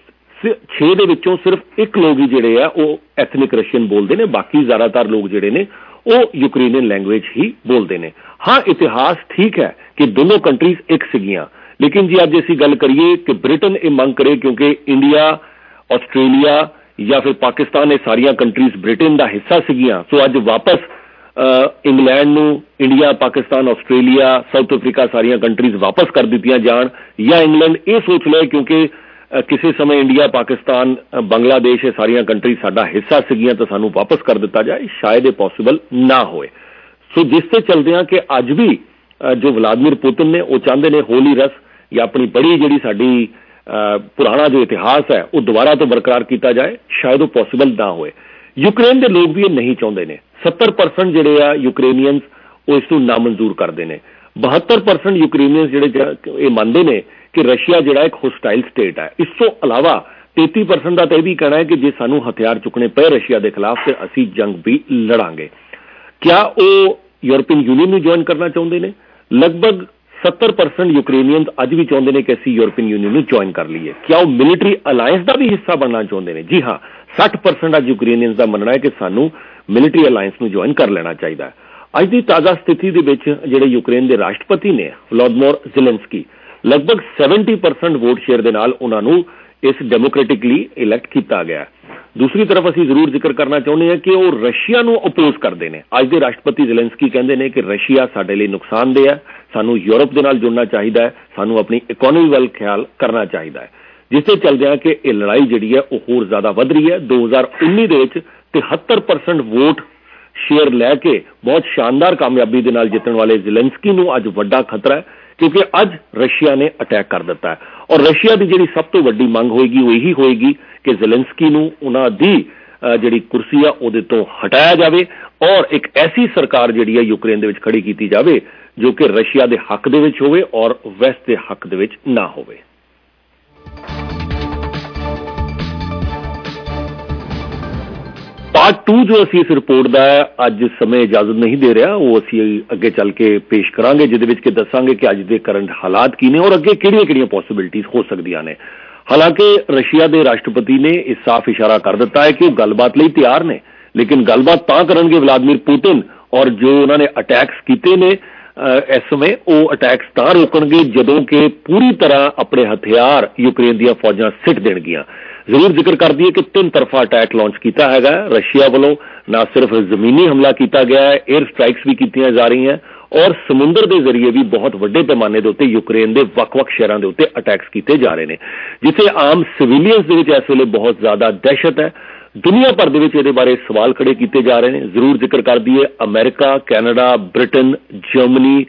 ਛੇ ਦੇ ਵਿੱਚੋਂ ਸਿਰਫ ਇੱਕ ਲੋਕ ਹੀ ਜਿਹੜੇ ਆ ਉਹ ਐਥਨਿਕ ਰਸ਼ੀਅਨ ਬੋਲਦੇ ਨੇ, ਬਾਕੀ ਜ਼ਿਆਦਾਤਰ ਲੋਕ ਜਿਹੜੇ ਨੇ ਉਹ ਯੂਕਰੇਨੀਅਨ ਲੈਂਗੁਏਜ ਹੀ ਬੋਲਦੇ ਨੇ। ਹਾਂ, ਇਤਿਹਾਸ ਠੀਕ ਹੈ ਕਿ ਦੋਨੋਂ ਕੰਟਰੀਜ਼ ਇੱਕ ਸੀਗੀਆਂ, ਲੇਕਿਨ ਜੇ ਅੱਜ ਅਸੀਂ ਗੱਲ ਕਰੀਏ ਕਿ ਬ੍ਰਿਟਨ ਇਹ ਮੰਗ ਕਰੇ ਕਿਉਂਕਿ ਇੰਡੀਆ, ਆਸਟ੍ਰੇਲੀਆ ਜਾਂ ਫਿਰ ਪਾਕਿਸਤਾਨ ਇਹ ਸਾਰੀਆਂ ਕੰਟਰੀਜ਼ ਬ੍ਰਿਟਨ ਦਾ ਹਿੱਸਾ ਸੀਗੀਆਂ, ਸੋ ਅੱਜ ਵਾਪਸ ਇੰਗਲੈਂਡ ਨੂੰ India, Pakistan, Australia, South Africa ਸਾਰੀਆਂ ਕੰਟਰੀਜ਼ ਵਾਪਸ ਕਰ ਦਿੱਤੀਆਂ ਜਾਣ, ਜਾਂ ਇੰਗਲੈਂਡ ਇਹ ਸੋਚ ਲਏ ਕਿਉਂਕਿ ਕਿਸੇ ਸਮੇਂ ਇੰਡੀਆ, ਪਾਕਿਸਤਾਨ, ਬੰਗਲਾਦੇਸ਼ ਇਹ ਸਾਰੀਆਂ ਕੰਟਰੀ ਸਾਡਾ ਹਿੱਸਾ ਸੀਗੀਆਂ ਤਾਂ ਸਾਨੂੰ ਵਾਪਸ ਕਰ ਦਿੱਤਾ ਜਾਏ, ਸ਼ਾਇਦ ਇਹ ਪੋਸੀਬਲ ਨਾ ਹੋਏ। ਸੋ ਜਿਸ ਤੇ ਚੱਲਦੇ ਹਾਂ ਕਿ ਅੱਜ ਵੀ ਜੋ ਵਲਾਦੀਮੀਰ ਪੁਤਿਨ ਨੇ ਉਹ ਚਾਹੁੰਦੇ ਨੇ ਹੋਲੀ ਰਸ ਜਾਂ ਆਪਣੀ ਬੜੀ ਜਿਹੜੀ ਸਾਡੀ ਪੁਰਾਣਾ ਜੋ ਇਤਿਹਾਸ ਹੈ ਉਹ ਦੁਬਾਰਾ ਤੋਂ ਬਰਕਰਾਰ ਕੀਤਾ ਜਾਏ, ਸ਼ਾਇਦ ਉਹ ਪੋਸੀਬਲ ਨਾ ਹੋਏ। यूक्रेन के लोग भी ये नहीं चाहते ने। सत्तर परसेंट जिहड़े आ यूक्रेनियंस वो इसनूं नामंजूर करते हैं। बहत्तर परसेंट यूक्रेनियंस जिहड़े ये मानते हैं कि रशिया जिहड़ा एक होस्टाइल स्टेट है। इस तो अलावा तैंती परसेंट का तो यह भी कहना है कि जे सानू हथियार चुकने पे रशिया के खिलाफ तो असी जंग भी लड़ांगे। क्या वो यूरोपीयन यूनियन में ज्वाइन करना चाहते हैं? लगभग सत्तर परसेंट यूक्रेनियंस अज भी चाहते हैं कि असी यूरोपीयन यूनियन में ज्वाइन कर लीए। क्या वो मिलिटरी अलायंस का भी हिस्सा बनना चाहते हैं? जी हाँ, साठ परसेंट अज यूक्रेनियंस का मनना है कि सानू मिलिटरी अलायंस में ज्वाइन कर लेना चाहिए। अज की ताज़ा स्थिति के विच जिहड़े यूक्रेन के राष्ट्रपति ने व्लादिमीर ज़ेलेंस्की लगभग सत्तर परसेंट वोट शेयर के नाल उन्हां नूं इस डेमोक्रेटिकली इलैक्ट किया गया। दूसरी तरफ असी जरूर जिक्र करना चाहते हैं कि वो रशिया नूं अपोज करते हैं। अज के राष्ट्रपति ज़ेलेंस्की कहते हैं कि रशिया साडे लई नुकसानदेह है, सानू यूरोप के नाल जुड़ना चाहिए है, सानू अपनी इकोनॉमी वाल ख्याल करना चाहिए है। जिससे चलदे कि यह लड़ाई जिहड़ी है वो होर ज्यादा वध रही है। दो हज़ार उन्नी दे विच तिहत्तर परसेंट वोट शेयर लैके बहुत शानदार कामयाबी के नाल जितण वाले ज़ेलेंस्की नूं अज वड्डा खतरा है, क्योंकि अज रशिया ने अटैक कर दिता है। और रशिया की जिहड़ी सब तो वड्डी मंग होएगी वो यही होएगी कि ज़ेलेंस्की नूं उन्हां दी जिहड़ी कुर्सी आ उहदे तों हटाया जाए और एक ऐसी सरकार जिहड़ी है यूक्रेन दे विच खड़ी की जाए जो कि रशिया के हक दे विच होवे और वेस्ट के हक दे विच ना होवे। पार्ट टू जो असी इस रिपोर्ट का अज समय इजाजत नहीं दे रहा, वो असी अगे चल के पेश करांगे, जिहदे विच कि दसांगे कि अज के करंट हालात की ने और अगे किहड़ियां-किहड़ियां पॉसिबिलिटीज हो सकदियां ने। हालांकि रशिया के राष्ट्रपति ने इस साफ इशारा कर दिता है कि वो गलबात लई तैयार ने, लेकिन गलबात तां करनगे व्लादिमीर पुतिन और जो उन्होंने अटैक्स कीते ने इस समय वो अटैक्स तां रोकणगे जदों कि पूरी तरह अपने हथियार यूक्रेन दी फौजां सिट देणगियां। जरूर जिक्र कर दिए कि तीन तरफा अटैक लॉन्च किया है रशिया वालों। न सिर्फ जमीनी हमला किया गया है, एयर स्ट्राइक्स भी की जा रही हैं और समुद्र के जरिए भी बहुत वड्डे पैमाने के उत्ते यूक्रेन के वक्-वक् शहरों के उत्ते अटैक्स किए जा रहे हैं, जिथे आम सिविलियंस के विच इस वेले बहुत ज्यादा दहशत है। दुनिया भर के विच इहदे बारे सवाल खड़े किए जा रहे हैं। जरूर जिक्र कर दिए America, Canada, Britain, Germany,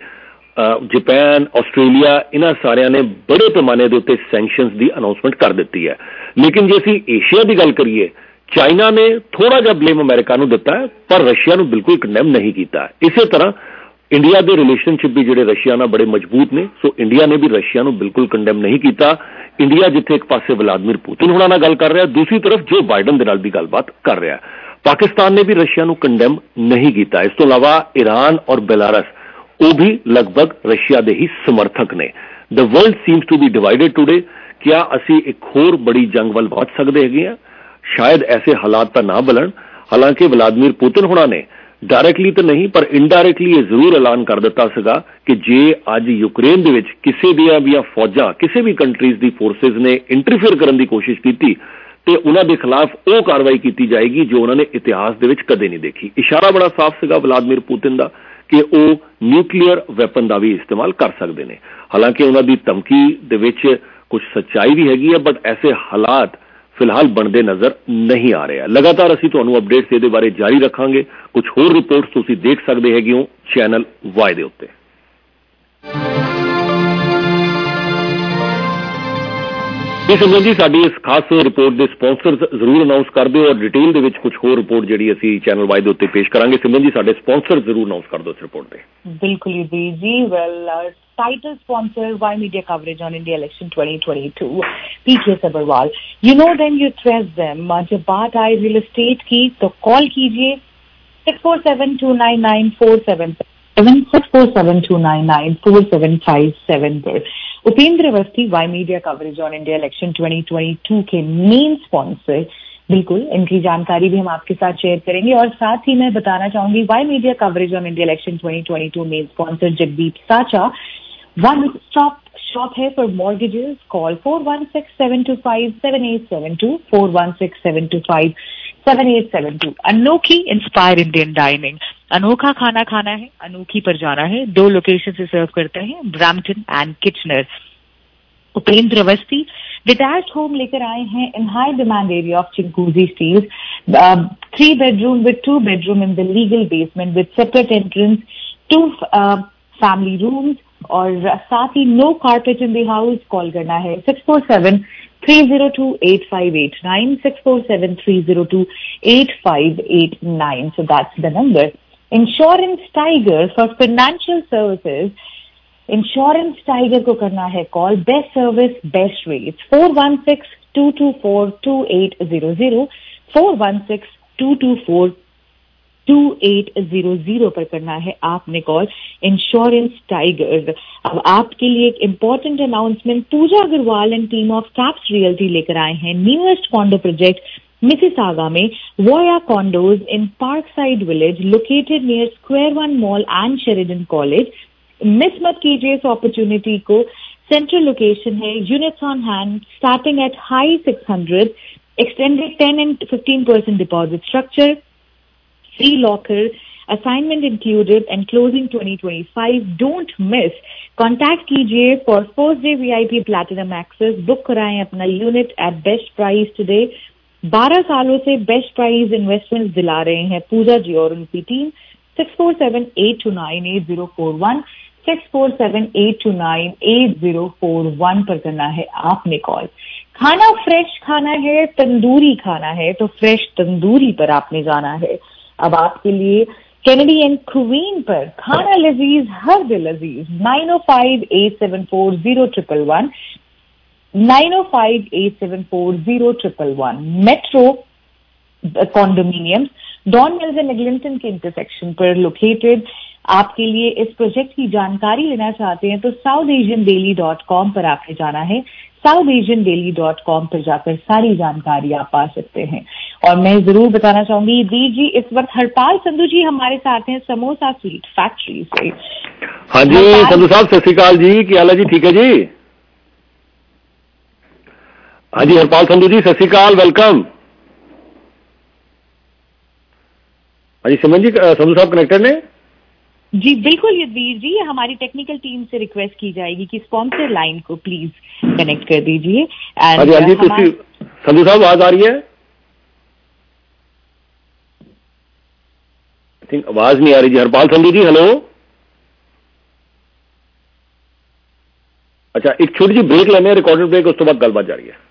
Japan, Australia, इन्हां सारियां ने बड़े पैमाने के उत्ते सैंक्शनस की अनाउंसमेंट कर दी है। लेकिन जे असीं एशिया की गल करिए, चाइना ने थोड़ा जा ब्लेम अमेरिका नूं दिता है पर रशिया नूं बिल्कुल कंडेम नहीं किया। इसे तरह इंडिया के रिलेशनशिप भी जिहड़े रशिया नाल बड़े मजबूत ने, सो इंडिया ने भी रशिया नूं बिल्कुल कंडेम नहीं किया। इंडिया जिथे एक पासे व्लादिमीर पुतिन होना नाल गल कर रहा है, दूसरी तरफ जो बाइडन दे नाल भी गलबात कर रहा है। पाकिस्तान ने भी रशिया नूं कंडेम नहीं किया। इस तो इलावा ईरान और बेलारस वो भी लगभग रशिया के ही समर्थक ने। The world seems to be divided today. क्या असी एक होर बड़ी जंग वाल पहुंच सकते हैं? शायद ऐसे हालात तो ना बनन। हालांकि व्लादिमीर पुतिन होना ने डायरेक्टली तो नहीं पर इनडायरेक्टली ये जरूर ऐलान कर दिता सीगा कि जे अज यूक्रेन दे विच किसी दियां भी फौजां किसी भी कंट्रीज दी फोर्सेज ने इंटरफेयर करने की कोशिश की तो उन्हां दे खिलाफ वो कार्रवाई की जाएगी जो उन्होंने इतिहास दे विच कदे नहीं देखी। इशारा बड़ा साफ सीगा व्लादिमीर पुतिन का कि वो न्यूक्लीयर वैपन का भी इस्तेमाल कर सकते हैं। हालांकि उन्हों की धमकी दे विच कुछ सच्चाई भी हैगी है, बट ऐसे हालात फिलहाल बनते नजर नहीं आ रहे। लगातार असीं तुहानूं अपडेट्स इहदे बारे जारी रखांगे। कुछ होर रिपोर्ट्स तुसीं देख सकते हैगे हो चैनल वाई दे उत्ते। इस संबंधी साडी इस खास रिपोर्ट के स्पॉन्सर्स जरूर अनाउंस कर दो और डिटेल दे विच कुछ होर रिपोर्ट जिहड़ी असीं चैनल वाई दे उत्ते पेश करांगे। संबंधी साडे स्पॉन्सर जरूर अनाउंस कर दो इस रिपोर्ट पे। बिल्कुल जी जी well title sponsor Y Media coverage on India election twenty twenty-two, P K Sabharwal. You know them, you trust them. जब बात आए रियल एस्टेट की तो कॉल कीजिए six four seven two nine nine four seven seven six four seven two nine nine four seven five seven पर। Upendra Awasthi Y media coverage on India election twenty twenty-two के main sponsor. बिल्कुल इनकी जानकारी भी हम आपके साथ शेयर करेंगे और साथ ही मैं बताना चाहूंगी Y media coverage on India election twenty twenty-two main sponsor Jagdeep Sacha one stop shop है for mortgages. Call four one six seven two five seven eight seven two four one six seven two five seven eight seven two। Anokhi inspire Indian dining, अनोखा खाना खाना है, अनोखी पर जाना है। दो लोकेशन से सर्व करते हैं, Brampton and Kitchener. Upendra Awasthi detached home लेकर आए हैं in high demand area of Chinguacousy Steeles. Three bedroom with two bedroom in the legal basement with separate entrance, two family rooms और साथ ही no carpet in the house. Call करना है six four seven three zero two, eight five eight nine, six four seven, three zero two, eight five eight nine. So that's the number. Insurance Tiger for financial services. Insurance Tiger को करना है call. Best service, best rates. four one six, two two four, two eight zero zero, four one six, two two four, two eight zero zero पर करना है आपने call. Insurance tiger. अब आपके लिए एक important announcement. Pooja Agarwal and team of Caps Realty लेकर आए हैं न्यूएस्ट कॉन्डो प्रोजेक्ट मिसिसागा में. Voya condos in Parkside Village located near Square One mall and Sheridan College. Miss मत कीजिए इस अपॉर्चुनिटी को. सेंट्रल लोकेशन है. Units on hand starting at high six hundred. Extended ten and fifteen percent deposit structure. Free locker, assignment included, and closing twenty twenty-five. Don't miss. Contact कीजिए for first day V I P platinum access. Book कराएं अपना unit at best price today. बारह सालों से best price investments दिला रहे हैं पूजा जी और उनकी team. six four seven, eight two nine, eight zero four one, six four seven, eight two nine, eight zero four one पर करना है आपने कॉल. खाना फ्रेश खाना है, तंदूरी खाना है, तो फ्रेश तंदूरी पर आपने जाना है. अब आपके लिए कैनेडी एंड क्वीन पर खाना लजीज हर दिल अजीज. nine oh five, eight seven four, zero one one, nine oh five, eight seven four, zero one one. Metro condominiums Don Mills and Eglinton के इंटरसेक्शन पर लोकेटेड. आपके लिए इस प्रोजेक्ट की जानकारी लेना चाहते हैं तो South Asian Daily dot com पर आपने जाना है. South Asian Daily dot com पर जाकर सारी जानकारी आप पा सकते हैं. और मैं जरूर बताना चाहूंगी दी जी इस वक्त हरपाल संधू जी हमारे साथ हैं समोसा स्वीट फैक्ट्री से. हाँ जी संधू साहब सत श्री अकाल जी, क्या हाल है जी? ठीक है जी. हाँ जी हरपाल संधू जी सत श्री अकाल, वेलकम. हाँ जी सिमरन जी संधू साहब कनेक्टेड ने? जी बिल्कुल यदवीर जी, हमारी टेक्निकल टीम से रिक्वेस्ट की जाएगी कि स्पॉन्सर लाइन को प्लीज कनेक्ट कर दीजिए. हाँ जी हाँ जी हमारे... संधू साहब आवाज आ रही है? आई थिंक आवाज नहीं आ रही जी. हरपाल संधू जी हेलो. अच्छा एक छोटी सी ब्रेक लेने, रिकॉर्डेड ब्रेक, उस तो बाद गलबात जारी है.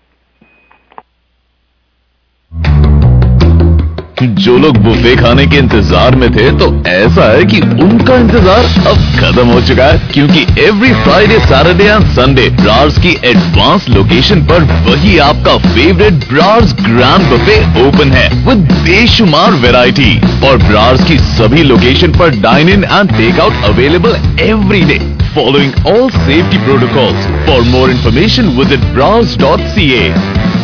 जो लोग बुफे खाने के इंतजार में थे तो ऐसा है कि उनका इंतजार अब खत्म हो चुका है, क्योंकि every Friday, Saturday and Sunday Brar's की एडवांस लोकेशन पर वही आपका favourite Brar's grand buffet open है विद बेशुमार वैरायटी. और ब्रार्स की सभी लोकेशन पर dine in and take out available every day following all safety protocols. For more information visit Brar's dot C A.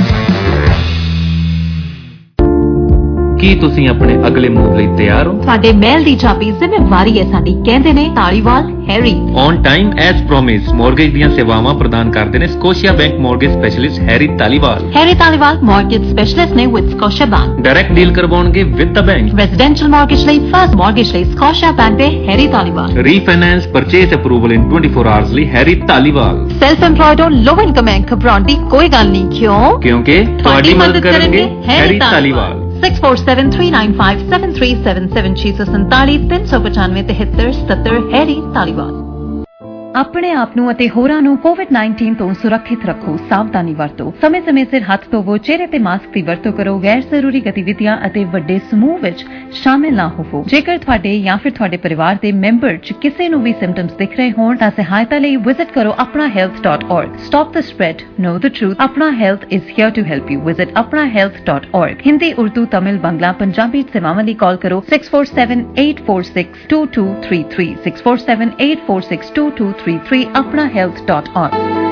ਕੀ ਤੁਸੀਂ ਆਪਣੇ ਅਗਲੇ ਮੂਵ ਲਈ ਤਿਆਰ ਹੋ? ਤੁਹਾਡੇ ਮਹਿਲ ਦੀ ਚਾਬੀ ਜ਼ਿੰਮੇਵਾਰੀ ਹੈ ਸਾਡੀ, ਕਹਿੰਦੇ ਨੇ Dhaliwal Harry. On time as promise mortgage ਦੀਆਂ ਸੇਵਾਵਾਂ ਪ੍ਰਦਾਨ ਕਰਦੇ ਨੇ Scotiabank mortgage specialist Harry Dhaliwal. Harry Dhaliwal mortgage specialist ਨੇ with Scotiabank. Direct deal ਕਰਵਾਉਣਗੇ with the bank. Residential mortgage ਲਈ ਫਸਟ ਮੌਰਗੇਜ ਲਈ ਸਕੋਸ਼ੀਆ ਬੈਂਕ ਦੇ Harry Dhaliwal. Refinance purchase approval in twenty-four hours ਲਈ ਹੈਰੀ ਤਾਲੀਵਾਲ. ਸੈਲਫ ਐਮਪਲੋਇਡ ਹੋ, low income ਹੈ, ਘਬਰਾਉਣ ਦੀ ਕੋਈ ਗੱਲ ਨਹੀਂ. ਕਿਉਂ? ਕਿਉਂਕਿ ਤੁਹਾਡੀ ਮਦਦ ਕਰਨਗੇ Harry Dhaliwal. six four seven, three nine five, seven three seven seven, ਛੇ ਸੌ ਸੰਤਾਲੀ, ਤਿੰਨ ਸੌ ਪਚਾਨਵੇਂ, ਤਿਹੱਤਰ ਸਤੱਤਰ. ਹੈਰੀ ਤਾਲੀਵਾਲ. ਆਪਣੇ ਆਪ ਨੂੰ ਅਤੇ ਹੋਰਾਂ ਨੂੰ ਕੋਵਿਡ nineteen ਤੋਂ ਸੁਰੱਖਿਅਤ ਰੱਖੋ. ਸਾਵਧਾਨੀ ਵਰਤੋ. ਸਮੇਂ-ਸਮੇਂ ਸਿਰ ਹੱਥ ਧੋਵੋ. ਚਿਹਰੇ ਤੇ ਮਾਸਕ ਦੀ ਵਰਤੋਂ ਕਰੋ. ਗੈਰ ਜ਼ਰੂਰੀ ਗਤੀਵਿਧੀਆਂ ਅਤੇ ਵੱਡੇ ਸਮੂਹ ਵਿੱਚ ਸ਼ਾਮਿਲ ਨਾ ਹੋਵੋ. ਜੇਕਰ ਤੁਹਾਡੇ ਜਾਂ ਫਿਰ ਤੁਹਾਡੇ ਪਰਿਵਾਰ ਦੇ ਮੈਂਬਰ 'ਚ ਕਿਸੇ ਨੂੰ ਵੀ ਸਿੰਪਟਮਸ ਦਿਖ ਰਹੇ ਹੋਣ ਤਾਂ ਸਹਾਇਤਾ ਲਈ ਵਿਜ਼ਿਟ ਕਰੋ ਆਪਣਾ health dot org. Stop the spread. Know the truth. Apna Health is here to help you. Visit apna health dot org. Hindi, Urdu, Tamil, Bangla, Punjabi ਸੇਵਾਵਾਂ ਲਈ ਕਾਲ ਕਰੋ six four seven, eight four six, two two three three. six four seven, eight four six, two two three three. apna health dot org.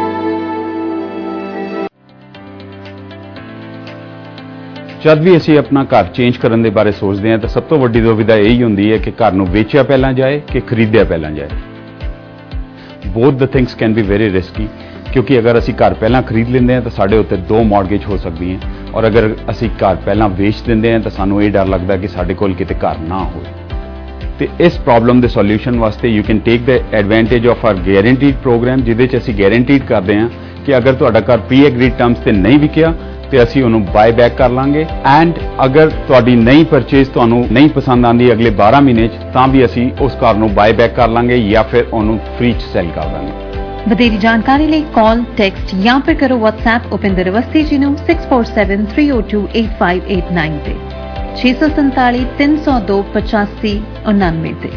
ਜਦ ਵੀ ਅਸੀਂ ਆਪਣਾ ਘਰ change ਕਰਨ ਦੇ ਬਾਰੇ ਸੋਚਦੇ ਹਾਂ ਤਾਂ ਸਭ ਤੋਂ ਵੱਡੀ ਦੁਵਿਧਾ ਇਹੀ ਹੁੰਦੀ ਹੈ ਕਿ ਘਰ ਨੂੰ ਵੇਚਿਆ ਪਹਿਲਾਂ ਜਾਏ ਕਿ ਖਰੀਦਿਆ ਪਹਿਲਾਂ ਜਾਏ. Both the things can be very risky, ਕਿਉਂਕਿ ਅਗਰ ਅਸੀਂ ਘਰ ਪਹਿਲਾਂ ਖਰੀਦ ਲੈਂਦੇ ਹਾਂ ਤਾਂ ਸਾਡੇ ਉੱਤੇ ਦੋ ਮੌਰਗੇਜ ਹੋ ਸਕਦੀਆਂ, ਔਰ ਅਗਰ ਅਸੀਂ ਘਰ ਪਹਿਲਾਂ ਵੇਚ ਦਿੰਦੇ ਹਾਂ ਤਾਂ ਸਾਨੂੰ ਇਹ ਡਰ ਲੱਗਦਾ ਕਿ ਸਾਡੇ ਕੋਲ ਕਿਤੇ ਘਰ ਨਾ ਹੋਵੇ. ਤੇ ਇਸ ਪ੍ਰੋਬਲਮ ਦੇ ਸੋਲੂਸ਼ਨ ਵਾਸਤੇ you can take the advantage of our guaranteed program, ਜਿਹਦੇ 'ਚ ਅਸੀਂ ਗੈਰੰਟੀਡ ਕਰਦੇ ਹਾਂ ਕਿ ਅਗਰ ਤੁਹਾਡਾ ਘਰ ਪ੍ਰੀ ਐਗਰੀਡ ਟਰਮਸ ਤੇ ਨਹੀਂ ਵਿਕਿਆ ਤੇ ਅਸੀਂ ਉਹਨੂੰ ਬਾਏ ਬੈਕ ਕਰ ਲਾਂਗੇ. ਐਂਡ ਅਗਰ ਤੁਹਾਡੀ ਨਈ ਪਰਚੇਜ਼ ਤੁਹਾਨੂੰ ਨਹੀਂ ਪਸੰਦ ਆਉਂਦੀ ਅਗਲੇ ਬਾਰਾਂ ਮਹੀਨੇ 'ਚ ਤਾਂ ਵੀ ਅਸੀਂ ਉਸ ਘਰ ਨੂੰ ਬਾਏ ਬੈਕ ਕਰ ਲਾਂਗੇ ਜਾਂ ਫਿਰ ਉਹਨੂੰ ਫ੍ਰੀ 'ਚ ਸੈਲ ਕਰ ਦਾਂਗੇ. ਵਧੇਰੀ ਜਾਣਕਾਰੀ ਲਈ ਕਾਲ, ਟੈਕਸਟ ਜਾਂ ਫਿਰ ਕਰੋ WhatsApp ਉਪਿੰਦਰ ਅਵਸਥੀ ਜੀ ਨੂੰ six four seven three zero two eight five eight nine ਤੇ ਛੇ ਸੌ ਸੰਤਾਲੀ ਤਿੰਨ ਸੌ ਦੋ ਪਚਾਸੀ ਉਨਾਨਵੇਂ ਤੇ।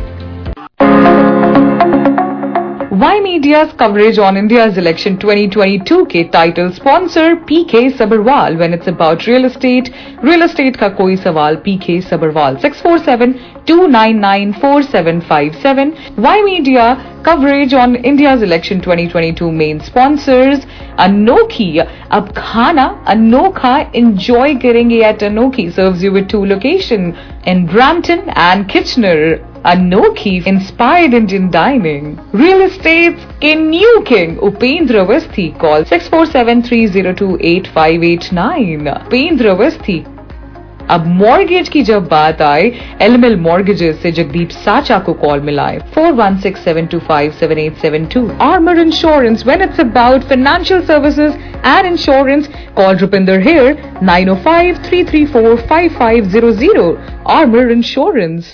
Y Media's coverage on India's election twenty twenty-two के title sponsor P K Sabharwal. When it's about real estate, real estate का कोई सवाल P K Sabharwal six four seven two nine nine four seven five seven. Y Media coverage on India's election twenty twenty-two main sponsors Anokhi. अब खाना अनोखा enjoy करेंगे at Anokhi serves you with two location in Brampton and Kitchener. Anokhi inspired Indian dining. Real estate's के new king Upendra Avasthi. Call six four seven three zero two eight five eight nine. Upendra Avasthi. अब mortgage की जब बात आए, LML mortgages से जगदीप साचा को call मिलाए four one six seven two five seven eight seven two. Armor Insurance. When it's about financial services and insurance, call Rupinder here nine oh five three three four five five zero zero. Armor Insurance.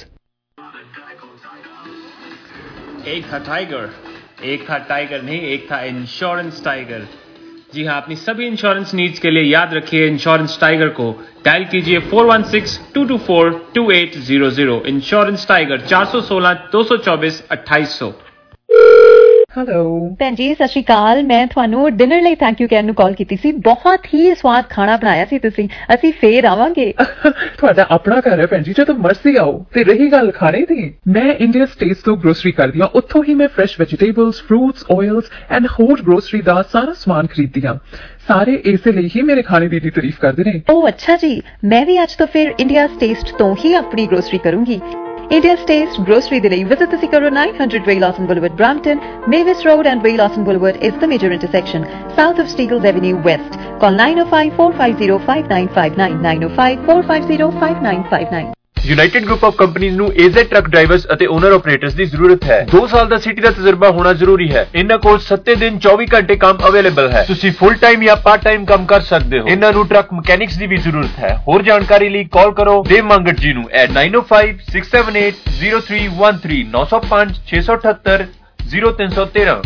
एक था tiger, एक था tiger नहीं, एक था insurance tiger. जी हाँ, अपनी सभी इंश्योरेंस नीड्स के लिए याद रखिए इंश्योरेंस टाइगर को। डायल कीजिए four one six two two four two eight zero zero। Insurance tiger चार सौ सोलह दो सौ चौबीस अट्ठाईस सौ। ਹੈਲੋ ਭੈਣ ਜੀ, ਸਤਿ ਸ਼੍ਰੀ ਅਕਾਲ। ਮੈਂ ਤੁਹਾਨੂੰ ਡਿਨਰ ਲਈ ਥੈਂਕ ਯੂ ਕਹਿਣ ਨੂੰ ਕਾਲ ਕੀਤੀ ਸੀ। ਬਹੁਤ ਹੀ ਸਵਾਦ ਖਾਣਾ ਬਣਾਇਆ ਸੀ ਤੁਸੀਂ, ਅਸੀਂ ਫੇਰ ਆਵਾਂਗੇ। ਤੁਹਾਡਾ ਆਪਣਾ ਘਰ ਹੈ ਭੈਣ ਜੀ, ਜਦੋਂ ਮਰਜ਼ੀ ਆਓ। ਤੇ ਰਹੀ ਗੱਲ ਖਾਣੇ ਦੀ, ਮੈਂ ਇੰਡੀਆ ਸਟੇਟਸ ਤੋਂ ਗਰੋਸਰੀ ਕਰਦੀ ਹਾਂ। ਉੱਥੋਂ ਹੀ ਮੈਂ fresh vegetables, fruits, oils and ਹੋਰ ਗਰੋਸਰੀ ਦਾ ਸਾਰਾ ਸਮਾਨ ਖਰੀਦਦੀ ਹਾਂ। ਸਾਰੇ ਇਸੇ ਲਈ ਹੀ ਮੇਰੇ ਖਾਣੇ ਦੀ ਤਾਰੀਫ ਕਰਦੇ ਨੇ। ਓ ਅੱਛਾ ਜੀ, ਮੈਂ ਵੀ ਅੱਜ ਤੋਂ ਫਿਰ ਇੰਡੀਆ ਸਟੇਟਸ ਤੋਂ ਹੀ ਆਪਣੀ ਗਰੋਸਰੀ ਕਰੂੰਗੀ। India Taste Grocery ਦੇ ਲਈ visit ਤੁਸੀਂ ਕਰੋ nine hundred Ray Lawson Boulevard, Brampton. Mavis Road and Ray Lawson Boulevard is the major intersection, south of Steagles Avenue West. Call nine oh five four five zero five nine five nine, nine oh five four five zero five nine five nine. United group of companies ਨੂੰ A Z truck drivers ਅਤੇ owner operators ਦੀ ਜ਼ਰੂਰਤ ਹੈ। ਦੋ ਸਾਲ ਦਾ city ਦਾ ਤਜਰਬਾ ਹੋਣਾ ਜ਼ਰੂਰੀ ਹੈ। ਇਹਨਾਂ ਕੋਲ ਸੱਤੇ ਦਿਨ ਚੌਵੀ ਘੰਟੇ ਕੰਮ ਅਵੇਲੇਬਲ ਹੈ। ਤੁਸੀਂ ਫੁੱਲ ਟਾਈਮ ਜਾਂ ਪਾਰਟ ਟਾਈਮ ਕੰਮ ਕਰ ਸਕਦੇ ਹੋ। ਇਹਨਾਂ ਨੂੰ ਟਰੱਕ ਮਕੈਨਿਕਸ ਦੀ ਵੀ ਜ਼ਰੂਰਤ ਹੈ। ਹੋਰ ਜਾਣਕਾਰੀ ਲਈ ਕਾਲ ਕਰੋ ਦੇਵ ਮੰਗਟ ਜੀ ਨੂੰ at nine oh five six seven eight zero three one three nine oh five six seven eight zero three one three।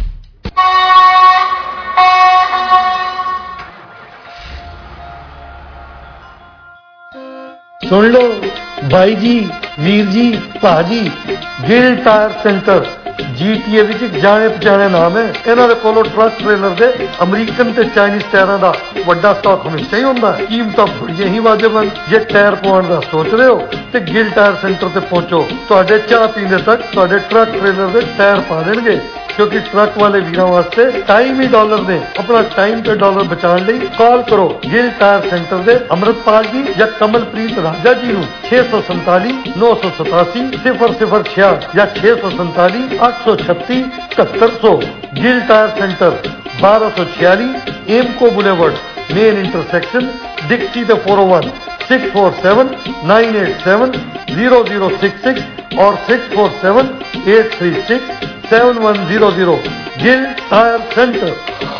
ਸੁਣ ਲਓ ਬਾਈ ਜੀ, ਵੀਰ ਜੀ, ਭਾਜੀ, ਗਿਲ ਟਾਇਰ ਸੈਂਟਰ ਜੀਟੀਏ ਵਿੱਚ ਇੱਕ ਜਾਣੇ ਪਛਾਣੇ ਨਾਮ ਹੈ। ਇਹਨਾਂ ਦੇ ਕੋਲੋਂ ਟਰੱਕ ਟ੍ਰੇਲਰ ਦੇ ਅਮਰੀਕਨ ਤੇ ਚਾਈਨੀਜ਼ ਟਾਇਰਾਂ ਦਾ ਵੱਡਾ ਸਟਾਕ ਹਮੇਸ਼ਾ ਹੀ ਹੁੰਦਾ ਹੈ। ਕੀਮਤਾਂ ਬੜੀਆਂ ਹੀ ਵਾਜਬ ਹਨ। ਜੇ ਟਾਇਰ ਪਵਾਉਣ ਦਾ ਸੋਚ ਰਹੇ ਹੋ ਤੇ ਗਿਲ ਟਾਇਰ ਸੈਂਟਰ ਤੇ ਪਹੁੰਚੋ। ਤੁਹਾਡੇ ਚਾਹ ਪੀਂਦੇ ਤੱਕ ਤੁਹਾਡੇ ਟਰੱਕ ਟ੍ਰੇਲਰ ਦੇ ਟਾਇਰ ਪਾ ਦੇਣਗੇ, ਕਿਉਂਕਿ ਟਰੱਕ ਵਾਲੇ ਵੀਰਾਂ ਵਾਸਤੇ ਟਾਈਮ ਹੀ ਡਾਲਰ ਨੇ। ਆਪਣਾ ਟਾਈਮ ਤੇ ਡਾਲਰ ਬਚਾਉਣ ਲਈ ਕਾਲ ਕਰੋ ਗਿਲ ਟਾਇਰ ਸੈਂਟਰ ਦੇ ਅੰਮ੍ਰਿਤਪਾਲ ਜੀ ਜਾਂ ਕਮਲਪ੍ਰੀਤ ਰਾਜਾ ਜੀ ਨੂੰ ਛੇ ਸੌ ਸੰਤਾਲੀ ਨੌ ਸੌ ਸਤਾਸੀ ਸਿਫਰ ਸਿਫਰ ਛਿਆਹਠ ਜਾਂ ਛੇ ਸੌ ਸੰਤਾਲੀ ਅੱਠ ਸੌ ਛੱਤੀ ਇਕਹੱਤਰ ਸੌ। ਗਿਲ ਟਾਇਰ ਸੈਂਟਰ ਬਾਰਾਂ ਸੌ ਛਿਆਲੀ Emco boulevard main intersection Dixie ਦੇ four oh one six four seven nine eight seven zero zero six six और six four seven eight three six seven one zero zero। Gill Tire Center.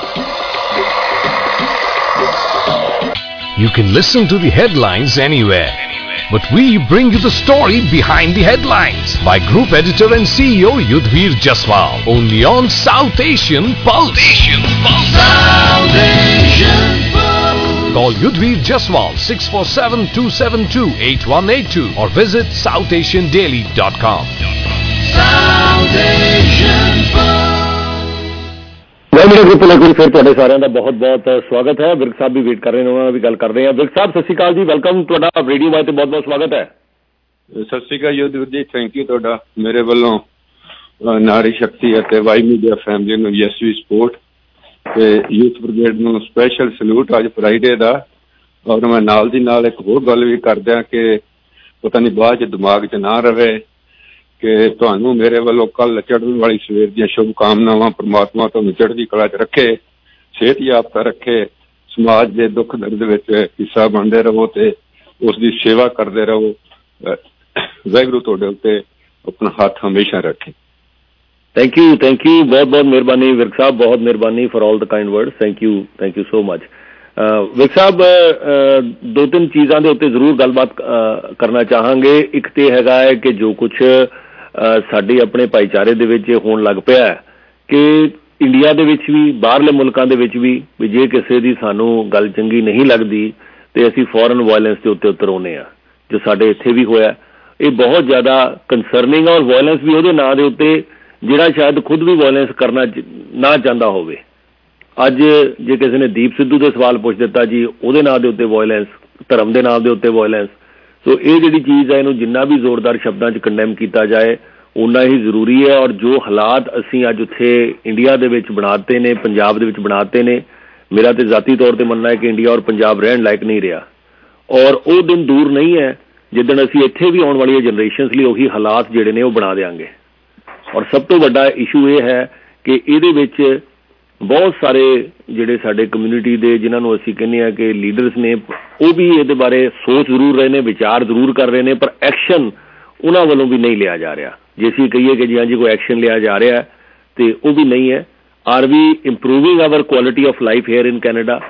You can listen to the headlines anywhere, but we bring you the story behind the headlines by Group Editor and C E O Yudhvir Jaswal, only on South Asian Pulse. Asian Pulse. South Asian Pulse. Call Yudhvir Jaswal six four seven two seven two eight one eight two or visit south asian daily dot com. South Asian welcome group ਲਈ ਫਿਰ ਤੁਹਾਡੇ ਸਾਰਿਆਂ ਦਾ ਬਹੁਤ ਬਹੁਤ ਸਵਾਗਤ ਹੈ। ਵਿਰਕ ਸਾਹਿਬ ਵੀ wait ਕਰ ਰਹੇ ਨੇ, ਉਹਨਾਂ ਨਾਲ ਵੀ ਗੱਲ ਕਰਦੇ ਹਾਂ। ਵਿਰਕ ਸਾਹਿਬ ਸਤਿ ਸ਼੍ਰੀ ਅਕਾਲ ਜੀ, ਵੈਲਕਮ। ਤੁਹਾਡਾ ਰੇਡੀਓ ਵਾਈ ਤੇ ਬਹੁਤ ਬਹੁਤ ਸਵਾਗਤ ਹੈ। ਸਤਿ ਸ਼੍ਰੀ ਅਕਾਲ ਯੋਧਵੀਰ ਜੀ, ਥੈਂਕ ਯੂ ਤੁਹਾਡਾ ਮੇਰੇ ਵੱਲੋਂ ਨਾਰੀ ਸ਼ਕਤੀ ਅਤੇ ਵਾਈ ਮੀਡੀਆ ਫੈਮਿਲੀ ਨੂੰ ਯੈਸ ਵੀ ਸਪੋਰਟ ਤੇ ਯੂਥ ਬ੍ਰਿਗੇਡ ਨੂੰ ਸਪੈਸ਼ਲ ਸਲੂਟ ਅੱਜ ਫਰਾਈਡੇ ਦਾ। ਔਰ ਮੈਂ ਨਾਲ ਦੀ ਨਾਲ ਇੱਕ ਹੋਰ ਗੱਲ ਵੀ ਕਰਦਿਆਂ ਕਿ ਪਤਾ ਨਹੀਂ ਬਾਅਦ 'ਚ ਦਿਮਾਗ 'ਚ ਨਾ ਰਵੇ ਕਿ ਤੁਹਾਨੂੰ ਮੇਰੇ ਵੱਲੋਂ ਕੱਲ੍ਹ ਚੜ੍ਹਨ ਵਾਲੀ ਸਵੇਰ ਦੀਆਂ ਸ਼ੁਭ ਕਾਮਨਾਵਾਂ। ਪ੍ਰਮਾਤਮਾ ਤੁਹਾਨੂੰ ਚੜ੍ਹਦੀ ਕਲਾ 'ਚ ਰੱਖੇ, ਸਿਹਤ ਯਾਫਤਾ ਰੱਖੇ, ਸਮਾਜ ਦੇ ਦੁੱਖ ਦਰਦ ਵਿੱਚ ਹਿੱਸਾ ਬਣਦੇ ਰਹੋ ਤੇ ਉਸ ਦੀ ਸੇਵਾ ਕਰਦੇ ਰਹੋ। ਵਾਹਿਗੁਰੂ ਤੁਹਾਡੇ ਉੱਤੇ ਆਪਣਾ ਹੱਥ ਹਮੇਸ਼ਾ ਰੱਖੇ। ਥੈਂਕ ਯੂ ਥੈਂਕ ਯੂ ਬਹੁਤ ਬਹੁਤ ਮਿਹਰਬਾਨੀ ਵਿਰਕ ਸਾਹਿਬ, ਬਹੁਤ ਮਿਹਰਬਾਨੀ for all the kind words. Thank you thank you so much. Virk sahib, ਦੋ ਤਿੰਨ ਚੀਜ਼ਾਂ ਦੇ ਉੱਤੇ ਜ਼ਰੂਰ ਗੱਲਬਾਤ ਕਰਨਾ ਚਾਹਾਂਗੇ। ਇੱਕ ਤੇ ਹੈਗਾ ਹੈ ਕਿ ਜੋ ਕੁਛ ਸਾਡੇ ਆਪਣੇ ਭਾਈਚਾਰੇ ਦੇ ਵਿੱਚ ਹੋਣ ਲੱਗ ਪਿਆ ਕਿ ਇੰਡੀਆ ਦੇ ਵਿੱਚ ਵੀ ਬਾਹਰਲੇ ਮੁਲਕਾਂ ਦੇ ਵਿੱਚ ਵੀ ਵੀ ਜੇ ਕਿਸੇ ਦੀ ਸਾਨੂੰ ਗੱਲ ਚੰਗੀ ਨਹੀਂ ਲੱਗਦੀ ਤੇ ਅਸੀਂ ਫੋਰਨ ਵਾਇਲੈਂਸ ਦੇ ਉੱਤੇ ਉਤਰ ਆਉਂਦੇ ਹਾਂ, ਜੋ ਸਾਡੇ ਇੱਥੇ ਵੀ ਹੋਇਆ। ਇਹ ਬਹੁਤ ਜ਼ਿਆਦਾ ਕੰਸਰਨਿੰਗ ਆ, ਔਰ ਵਾਇਲੈਂਸ ਵੀ ਉਹਦੇ ਨਾਂ ਦੇ ਉੱਤੇ ਜਿਹੜਾ ਸ਼ਾਇਦ ਖੁਦ ਵੀ ਵਾਇਲੈਂਸ ਕਰਨਾ ਨਾ ਚਾਹੁੰਦਾ ਹੋਵੇ। ਅੱਜ ਜੇ ਕਿਸੇ ਨੇ ਦੀਪ ਸਿੱਧੂ ਦੇ ਸਵਾਲ ਪੁੱਛ ਦਿੱਤਾ ਜੀ ਉਹਦੇ ਨਾਂ ਦੇ ਉੱਤੇ ਵਾਇਲੈਂਸ, ਧਰਮ ਦੇ ਨਾਂ ਦੇ ਉੱਤੇ ਵਾਇਲੈਂਸ। ਸੋ ਇਹ ਜਿਹੜੀ ਚੀਜ਼ ਹੈ ਇਹਨੂੰ ਜਿੰਨਾ ਵੀ ਜ਼ੋਰਦਾਰ ਸ਼ਬਦਾਂ 'ਚ ਕੰਡੈਮ ਕੀਤਾ ਜਾਏ ਉਨਾ ਹੀ ਜ਼ਰੂਰੀ ਹੈ। ਔਰ ਜੋ ਹਾਲਾਤ ਅਸੀਂ ਅੱਜ ਉੱਥੇ ਇੰਡੀਆ ਦੇ ਵਿੱਚ ਬਣਾਤੇ ਨੇ, ਪੰਜਾਬ ਦੇ ਵਿੱਚ ਬਣਾਤੇ ਨੇ, ਮੇਰਾ ਤੇ ਜ਼ਾਤੀ ਤੌਰ ਤੇ ਮੰਨਣਾ ਹੈ ਕਿ ਇੰਡੀਆ ਔਰ ਪੰਜਾਬ ਰਹਿਣ ਲਾਇਕ ਨਹੀਂ ਰਿਹਾ। ਔਰ ਉਹ ਦਿਨ ਦੂਰ ਨਹੀਂ ਹੈ ਜਿੱਦਣ ਅਸੀਂ ਇੱਥੇ ਵੀ ਆਉਣ ਵਾਲੀਆਂ ਜਨਰੇਸ਼ਨਸ ਲਈ ਉਹੀ ਹਾਲਾਤ ਜਿਹੜੇ ਨੇ ਉਹ ਬਣਾ ਦਿਆਂਗੇ। ਔਰ ਸਭ ਤੋਂ ਵੱਡਾ ਇਸ਼ੂ ਇਹ ਹੈ ਕਿ ਇਹਦੇ ਵਿੱਚ ਬਹੁਤ ਸਾਰੇ ਜਿਹੜੇ ਸਾਡੇ ਕਮਿਊਨਿਟੀ ਦੇ ਜਿਨ੍ਹਾਂ ਨੂੰ ਅਸੀਂ ਕਹਿੰਦੇ ਹਾਂ ਕਿ ਲੀਡਰਸ ਨੇ, ਉਹ ਵੀ ਇਹਦੇ ਬਾਰੇ ਸੋਚ ਜ਼ਰੂਰ ਰਹੇ ਨੇ, ਵਿਚਾਰ ਜ਼ਰੂਰ ਕਰ ਰਹੇ ਨੇ, ਪਰ ਐਕਸ਼ਨ ਉਹਨਾਂ ਵੱਲੋਂ ਵੀ ਨਹੀਂ ਲਿਆ ਜਾ ਰਿਹਾ। ਜੇ ਅਸੀਂ ਕਹੀਏ ਕਿ ਜੀ ਹਾਂਜੀ ਕੋਈ ਐਕਸ਼ਨ ਲਿਆ ਜਾ ਰਿਹਾ ਤੇ ਉਹ ਵੀ ਨਹੀਂ ਹੈ। Are we improving our quality of life here in Canada?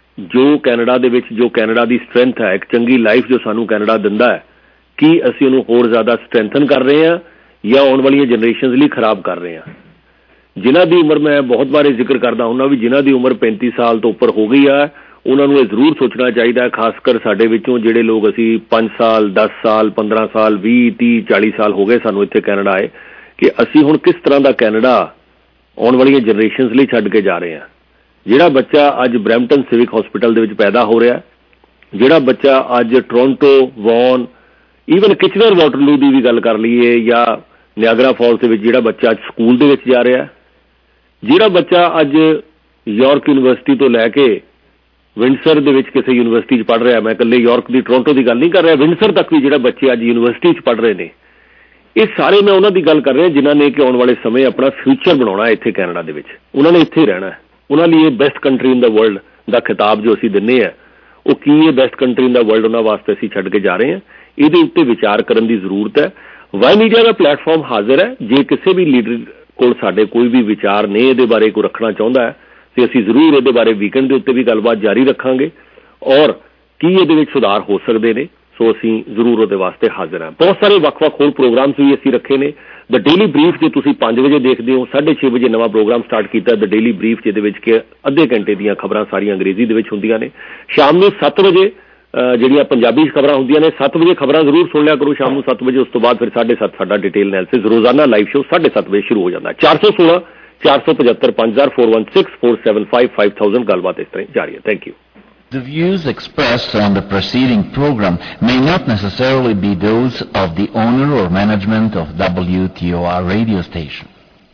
ਜੋ ਕੈਨੇਡਾ ਦੇ ਵਿੱਚ ਜੋ ਕੈਨੇਡਾ ਦੀ ਸਟਰੈਂਥ ਹੈ, ਇੱਕ ਚੰਗੀ ਲਾਈਫ ਜੋ ਸਾਨੂੰ ਕੈਨੇਡਾ ਦਿੰਦਾ ਹੈ, ਕੀ ਅਸੀਂ ਉਹਨੂੰ ਹੋਰ ਜ਼ਿਆਦਾ ਸਟਰੈਂਥਨ ਕਰ ਰਹੇ ਹਾਂ ਜਾਂ ਆਉਣ ਵਾਲੀਆਂ ਜਨਰੇਸ਼ਨਸ ਲਈ ਖਰਾਬ ਕਰ ਰਹੇ ਹਾਂ? ਜਿਨ੍ਹਾਂ ਦੀ ਉਮਰ ਮੈਂ ਬਹੁਤ ਵਾਰੀ ਜ਼ਿਕਰ ਕਰਦਾ ਹੁੰਦਾ ਵੀ ਜਿਨ੍ਹਾਂ ਦੀ ਉਮਰ ਪੈਂਤੀ ਸਾਲ ਤੋਂ ਉੱਪਰ ਹੋ ਗਈ ਆ, ਉਹਨਾਂ ਨੂੰ ਇਹ ਜ਼ਰੂਰ ਸੋਚਣਾ ਚਾਹੀਦਾ, ਖਾਸ ਕਰ ਸਾਡੇ ਵਿੱਚੋਂ ਜਿਹੜੇ ਲੋਕ ਅਸੀਂ ਪੰਜ ਸਾਲ ਦਸ ਸਾਲ ਪੰਦਰਾਂ ਸਾਲ ਵੀਹ ਤੀਹ ਚਾਲੀ ਸਾਲ ਹੋ ਗਏ ਸਾਨੂੰ ਇੱਥੇ ਕੈਨੇਡਾ ਆਏ, ਕਿ ਅਸੀਂ ਹੁਣ ਕਿਸ ਤਰ੍ਹਾਂ ਦਾ ਕੈਨੇਡਾ ਆਉਣ ਵਾਲੀਆਂ ਜਨਰੇਸ਼ਨਸ ਲਈ ਛੱਡ ਕੇ ਜਾ ਰਹੇ ਹਾਂ। ਜਿਹੜਾ ਬੱਚਾ ਅੱਜ ਬਰੈਂਪਟਨ ਸਿਵਿਕ ਹਸਪੀਟਲ ਦੇ ਵਿੱਚ ਪੈਦਾ ਹੋ ਰਿਹਾ, ਜਿਹੜਾ ਬੱਚਾ ਅੱਜ Toronto, Vaughan, even Kitchener Waterloo ਦੀ ਵੀ ਗੱਲ ਕਰ ਲਈਏ, ਜਾਂ ਨਿਆਗਰਾ ਫਾਲਸ ਦੇ ਵਿੱਚ ਜਿਹੜਾ ਬੱਚਾ ਅੱਜ ਸਕੂਲ ਦੇ ਵਿੱਚ ਜਾ ਰਿਹਾ, ਜਿਹੜਾ ਬੱਚਾ ਅੱਜ ਯਾਰਕ ਯੂਨੀਵਰਸਿਟੀ ਤੋਂ ਲੈ ਕੇ ਵਿੰਡਸਰ ਦੇ ਵਿੱਚ ਕਿਸੇ ਯੂਨੀਵਰਸਿਟੀ 'ਚ ਪੜ੍ਹ ਰਿਹਾ, ਮੈਂ ਇਕੱਲੇ ਯਾਰਕ ਦੀ ਟੋਰਾਂਟੋ ਦੀ ਗੱਲ ਨਹੀਂ ਕਰ ਰਿਹਾ, ਵਿੰਡਸਰ ਤੱਕ ਵੀ ਜਿਹੜਾ ਬੱਚੇ ਅੱਜ ਯੂਨੀਵਰਸਿਟੀ 'ਚ ਪੜ੍ਹ ਰਹੇ ਨੇ, ਇਹ ਸਾਰੇ ਮੈਂ ਉਹਨਾਂ ਦੀ ਗੱਲ ਕਰ ਰਿਹਾ ਜਿਨ੍ਹਾਂ ਨੇ ਕਿ ਆਉਣ ਵਾਲੇ ਸਮੇਂ ਆਪਣਾ ਫਿਊਚਰ ਬਣਾਉਣਾ ਇੱਥੇ ਕੈਨੇਡਾ ਦੇ ਵਿੱਚ। ਉਹਨਾਂ ਨੇ ਇੱਥੇ ਹੀ ਰਹਿਣਾ, ਉਹਨਾਂ ਲਈ ਇਹ best country in the world ਦਾ ਖਿਤਾਬ ਜੋ ਅਸੀਂ ਦਿੰਦੇ ਹਾਂ, ਉਹ ਕੀ ਇਹ best country in the world ਉਹਨਾਂ ਵਾਸਤੇ ਅਸੀਂ ਛੱਡ ਕੇ ਜਾ ਰਹੇ ਹਾਂ। ਇਹਦੇ ਉੱਤੇ ਵਿਚਾਰ ਕਰਨ ਦੀ ਜ਼ਰੂਰਤ ਹੈ। ਵਾਈ ਮੀਡੀਆ ਦਾ ਪਲੇਟਫਾਰਮ ਹਾਜ਼ਰ ਹੈ, ਜੇ ਕਿਸੇ ਵੀ ਲੀਡਰ ਕੋਲ ਸਾਡੇ ਕੋਈ ਵੀ ਵਿਚਾਰ ਨੇ ਇਹਦੇ ਬਾਰੇ ਕੋਈ ਰੱਖਣਾ ਚਾਹੁੰਦਾ ਹੈ ਤੇ ਅਸੀਂ ਜ਼ਰੂਰ ਇਹਦੇ ਬਾਰੇ ਵੀਕਐਂਡ ਦੇ ਉੱਤੇ ਵੀ ਗੱਲਬਾਤ ਜਾਰੀ ਰੱਖਾਂਗੇ, ਔਰ ਕੀ ਇਹਦੇ ਵਿੱਚ ਸੁਧਾਰ ਹੋ ਸਕਦੇ ਨੇ, ਸੋ ਅਸੀਂ ਜ਼ਰੂਰ ਉਹਦੇ ਵਾਸਤੇ ਹਾਜ਼ਰ ਹਾਂ। ਬਹੁਤ ਸਾਰੇ ਵੱਖ-ਵੱਖ ਹੋਰ ਪ੍ਰੋਗਰਾਮਸ ਵੀ ਅਸੀਂ ਰੱਖੇ ਨੇ। ਦ ਡੇਲੀ ਬਰੀਫ ਜੇ ਤੁਸੀਂ ਪੰਜ ਵਜੇ ਦੇਖਦੇ ਹੋ, ਸਾਢੇ ਛੇ ਵਜੇ ਨਵਾਂ ਪ੍ਰੋਗਰਾਮ ਸਟਾਰਟ ਕੀਤਾ ਦ ਡੇਲੀ ਬਰੀਫ, ਜਿਹਦੇ ਵਿੱਚ ਕਿ ਅੱਧੇ ਘੰਟੇ ਦੀਆਂ ਖਬਰਾਂ ਸਾਰੀਆਂ ਅੰਗਰੇਜ਼ੀ ਦੇ ਵਿੱਚ ਹੁੰਦੀਆਂ ਨੇ। ਸ਼ਾਮ ਨੂੰ ਸੱਤ ਵਜੇ ਜਿਹੜੀਆਂ ਪੰਜਾਬੀ ਖਬਰਾਂ ਹੁੰਦੀਆਂ ਨੇ, ਸੱਤ ਵਜੇ ਖਬਰਾਂ ਜ਼ਰੂਰ ਸੁਣ ਲਿਆ ਕਰੋ ਸ਼ਾਮ ਨੂੰ ਸੱਤ ਵਜੇ। ਉਸ ਤੋਂ ਬਾਅਦ ਫਿਰ ਸਾਢੇ ਸੱਤ ਸਾਡਾ ਡਿਟੇਲ ਐਨਾਲਿਸਿਸ ਰੋਜ਼ਾਨਾ ਲਾਈਵ ਸ਼ੋ ਸਾਢੇ ਸੱਤ ਵਜੇ ਸ਼ੁਰੂ ਹੋ ਜਾਂਦਾ। ਚਾਰ ਸੌ ਸੋਲਾਂ ਚਾਰ ਸੌ ਪਝੱਤਰ ਪੰਜ ਹਜ਼ਾਰ four one six four seven five five thousand ਗੱਲਬਾਤ ਇਸ ਤਰ੍ਹਾਂ ਜਾਰੀ ਹੈ। Thank you. The views expressed on the preceding program may not necessarily be those of the owner or management of W T O R radio station.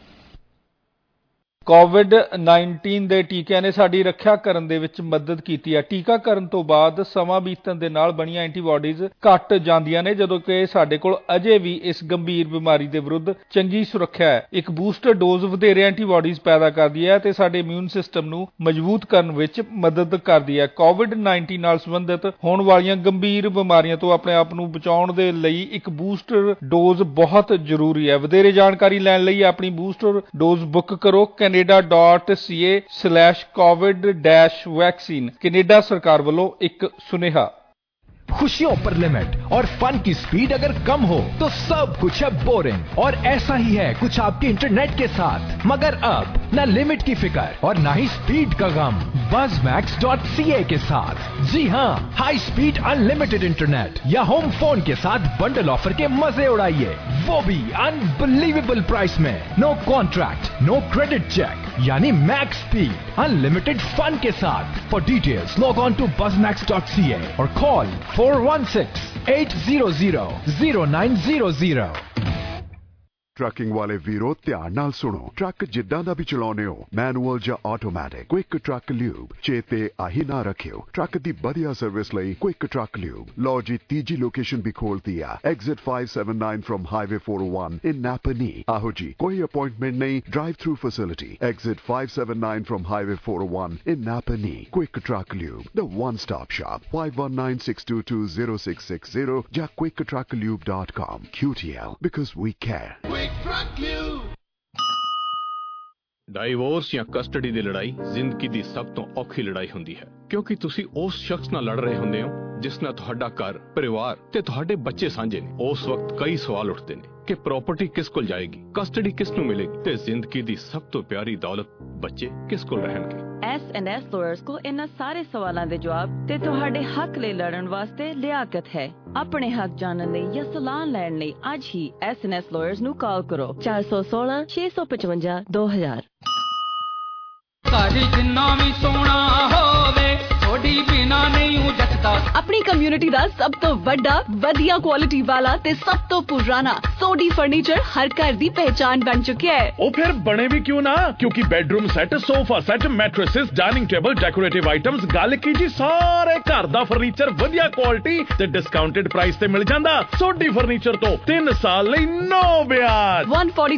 Covid nineteen ਦੇ ਟੀਕਿਆਂ ਨੇ ਸਾਡੀ ਰੱਖਿਆ ਕਰਨ ਦੇ ਵਿੱਚ ਮਦਦ ਕੀਤੀ ਹੈ। ਟੀਕਾਕਰਨ ਤੋਂ ਬਾਅਦ ਸਮਾਂ ਬੀਤਣ ਦੇ ਨਾਲ ਬਣੀਆਂ ਐਂਟੀਬਾਡੀਜ਼ ਘਟ ਜਾਂਦੀਆਂ ਨੇ, ਜਦੋਂ ਕਿ ਸਾਡੇ ਕੋਲ ਅਜੇ ਵੀ ਇਸ ਗੰਭੀਰ ਬਿਮਾਰੀ ਦੇ ਵਿਰੁੱਧ ਚੰਗੀ ਸੁਰੱਖਿਆ ਹੈ। ਇੱਕ ਬੂਸਟਰ ਡੋਜ਼ ਵਧੇਰੇ ਐਂਟੀਬਾਡੀਜ਼ ਪੈਦਾ ਕਰਦੀ ਹੈ ਤੇ ਸਾਡੇ ਇਮਿਊਨ ਸਿਸਟਮ ਨੂੰ ਮਜ਼ਬੂਤ ਕਰਨ ਵਿੱਚ ਮਦਦ ਕਰਦੀ ਹੈ। ਕੋਵਿਡ ਨਾਈਨਟੀਨ ਨਾਲ ਸੰਬੰਧਿਤ ਹੋਣ ਵਾਲੀਆਂ ਗੰਭੀਰ ਬਿਮਾਰੀਆਂ ਤੋਂ ਆਪਣੇ ਆਪ ਨੂੰ ਬਚਾਉਣ ਦੇ ਲਈ ਇੱਕ ਬੂਸਟਰ ਡੋਜ਼ ਬਹੁਤ ਜ਼ਰੂਰੀ ਹੈ। ਵਧੇਰੇ ਜਾਣਕਾਰੀ ਲੈਣ ਲਈ ਆਪਣੀ ਬੂਸਟਰ ਡੋਜ਼ ਬੁੱਕ ਕਰੋ Canada dot C A slash covid dash vaccine. Canada सरकार वालों एक सुनेहा। खुशियों पर लिमिट और फन की स्पीड अगर कम हो तो सब कुछ है बोरिंग, और ऐसा ही है कुछ आपके इंटरनेट के साथ। मगर अब न लिमिट की फिक्र और न ही स्पीड का गम buzz max dot C A के साथ। जी हाँ, हाई स्पीड अनलिमिटेड इंटरनेट या होम फोन के साथ बंडल ऑफर के मजे उड़ाइए, वो भी अनबिलीवेबल प्राइस में। No contract, no credit check, यानी मैक्स स्पीड अनलिमिटेड फन के साथ। For details log on to buzz max dot C A और call four one six eight zero zero zero nine zero zero। Trucking ਵਾਲੇ ਵੀਰੋ ਧਿਆਨ ਨਾਲ ਸੁਣੋ। Truck ਜਿੱਦਾਂ ਦਾ ਵੀ ਚਲਾਉਨੇ ਹੋ, ਮੈਨੂਅਲ ਜਾਂ ਆਟੋਮੈਟਿਕ, ਕੁਇਕ ਟਰੱਕ ਲਿਊਬ ਚੇਤੇ ਆਹੀ ਨਾ ਰੱਖਿਓ। ਟਰੱਕ ਦੀ ਵਧੀਆ ਸਰਵਿਸ ਲਈ ਕੁਇਕ ਟਰੱਕ ਲਿਊਬ। ਲਓ ਜੀ ਤੀਜੀ ਲੋਕੇਸ਼ਨ ਵੀ ਖੋਲਤੀ ਆ, exit five seven nine from highway four oh one in Napanee. ਆਹੋ ਜੀ, ਕੋਈ ਅਪਾਇੰਟਮੈਂਟ ਨਹੀਂ, drive through facility. Exit five seven nine from highway four oh one in Napanee. Quick truck lube, the one stop shop. five one nine six two two zero six six zero ਜਾਂ quick truck lube dot com। Q T L, because we care। Divorce ਜਾਂ custody ਦੀ ਲੜਾਈ ਜ਼ਿੰਦਗੀ ਦੀ ਸਭ ਤੋਂ ਔਖੀ ਲੜਾਈ ਹੁੰਦੀ ਹੈ, ਕਿਉਂਕਿ ਤੁਸੀਂ ਉਸ ਸ਼ਖਸ ਨਾਲ ਲੜ ਰਹੇ ਹੁੰਦੇ ਹੋ ਜਿਸ ਨਾਲ ਤੁਹਾਡਾ ਘਰ, ਪਰਿਵਾਰ ਤੇ ਤੁਹਾਡੇ ਬੱਚੇ ਸਾਂਝੇ ਨੇ, ਉਸ ਵਕਤ ਕਈ ਸਵਾਲ ਉੱਠਦੇ ਨੇ ਕਿ ਪ੍ਰਾਪਰਟੀ ਕਿਸ ਕੋਲ ਜਾਏਗੀ, ਕਸਟਡੀ ਕਿਸ ਨੂੰ ਮਿਲੇਗੀ ਤੇ ਜ਼ਿੰਦਗੀ ਦੀ ਸਭ ਤੋਂ ਪਿਆਰੀ ਦੌਲਤ ਬੱਚੇ ਕਿਸ ਕੋਲ ਰਹਿਣਗੇ। ਐਸ ਐਂਡ ਐਸ ਲਾਇਰਸ ਕੋ ਇਹਨਾਂ ਸਾਰੇ ਸਵਾਲਾਂ ਦੇ ਜਵਾਬ ਤੇ ਤੁਹਾਡੇ ਹੱਕ ਲਈ ਲੜਨ ਵਾਸਤੇ ਲਿਆਕਤ ਹੈ। ਆਪਣੇ ਹੱਕ ਜਾਣਨ ਲਈ ਜਾਂ ਸਲਾਹ ਲੈਣ ਲਈ ਅੱਜ ਹੀ ਐਸ ਐਂਡ ਐਸ ਲਾਇਰਸ ਨੂੰ ਕਾਲ ਕਰੋ ਚਾਰ ਸੌ ਸੋਲਾਂ ਛੇ ਸੌ ਪਚਵੰਜਾ ਦੋ ਹਜ਼ਾਰ। ਸਾਡੀ ਜਿੰਨਾ ਵੀ ਸੋਹਣਾ ਹੋਵੇ ਥੋੜੀ ਬਿਨਾ ਨਹੀਂ ਜੱਟਦਾ। ਆਪਣੀ ਕਮਿਊਨਿਟੀ ਦਾ ਸਭ ਤੋਂ ਵੱਡਾ, ਵਧੀਆ ਕੁਆਲਿਟੀ ਵਾਲਾ ਤੇ ਸਭ ਤੋਂ ਪੁਰਾਣਾ ਸੋਡੀ ਫਰਨੀਚਰ ਹਰ ਘਰ ਦੀ ਪਹਿਚਾਨ ਬਣ ਚੁੱਕਿਆ ਹੈ। ਉਹ ਫਿਰ ਬਣੇ ਵੀ ਕਿਉਂ ਨਾ, ਕਿਉਂਕਿ bedroom set, sofa set, mattresses, dining table, decorative items, ਗੱਲ ਕੀ ਜੀ ਸਾਰੇ ਘਰ ਦਾ ਫਰਨੀਚਰ ਵਧੀਆ ਕੁਆਲਿਟੀ ਤੇ ਡਿਸਕਾਊਂਟਡ ਪ੍ਰਾਈਸ ਤੇ ਮਿਲ ਜਾਂਦਾ। ਸੋਡੀ ਫਰਨੀਚਰ ਤੋਂ ਤਿੰਨ ਸਾਲ ਲਈ ਨੋ ਵਿਆਜ। ਇੱਕ ਸੌ ਚਾਲੀ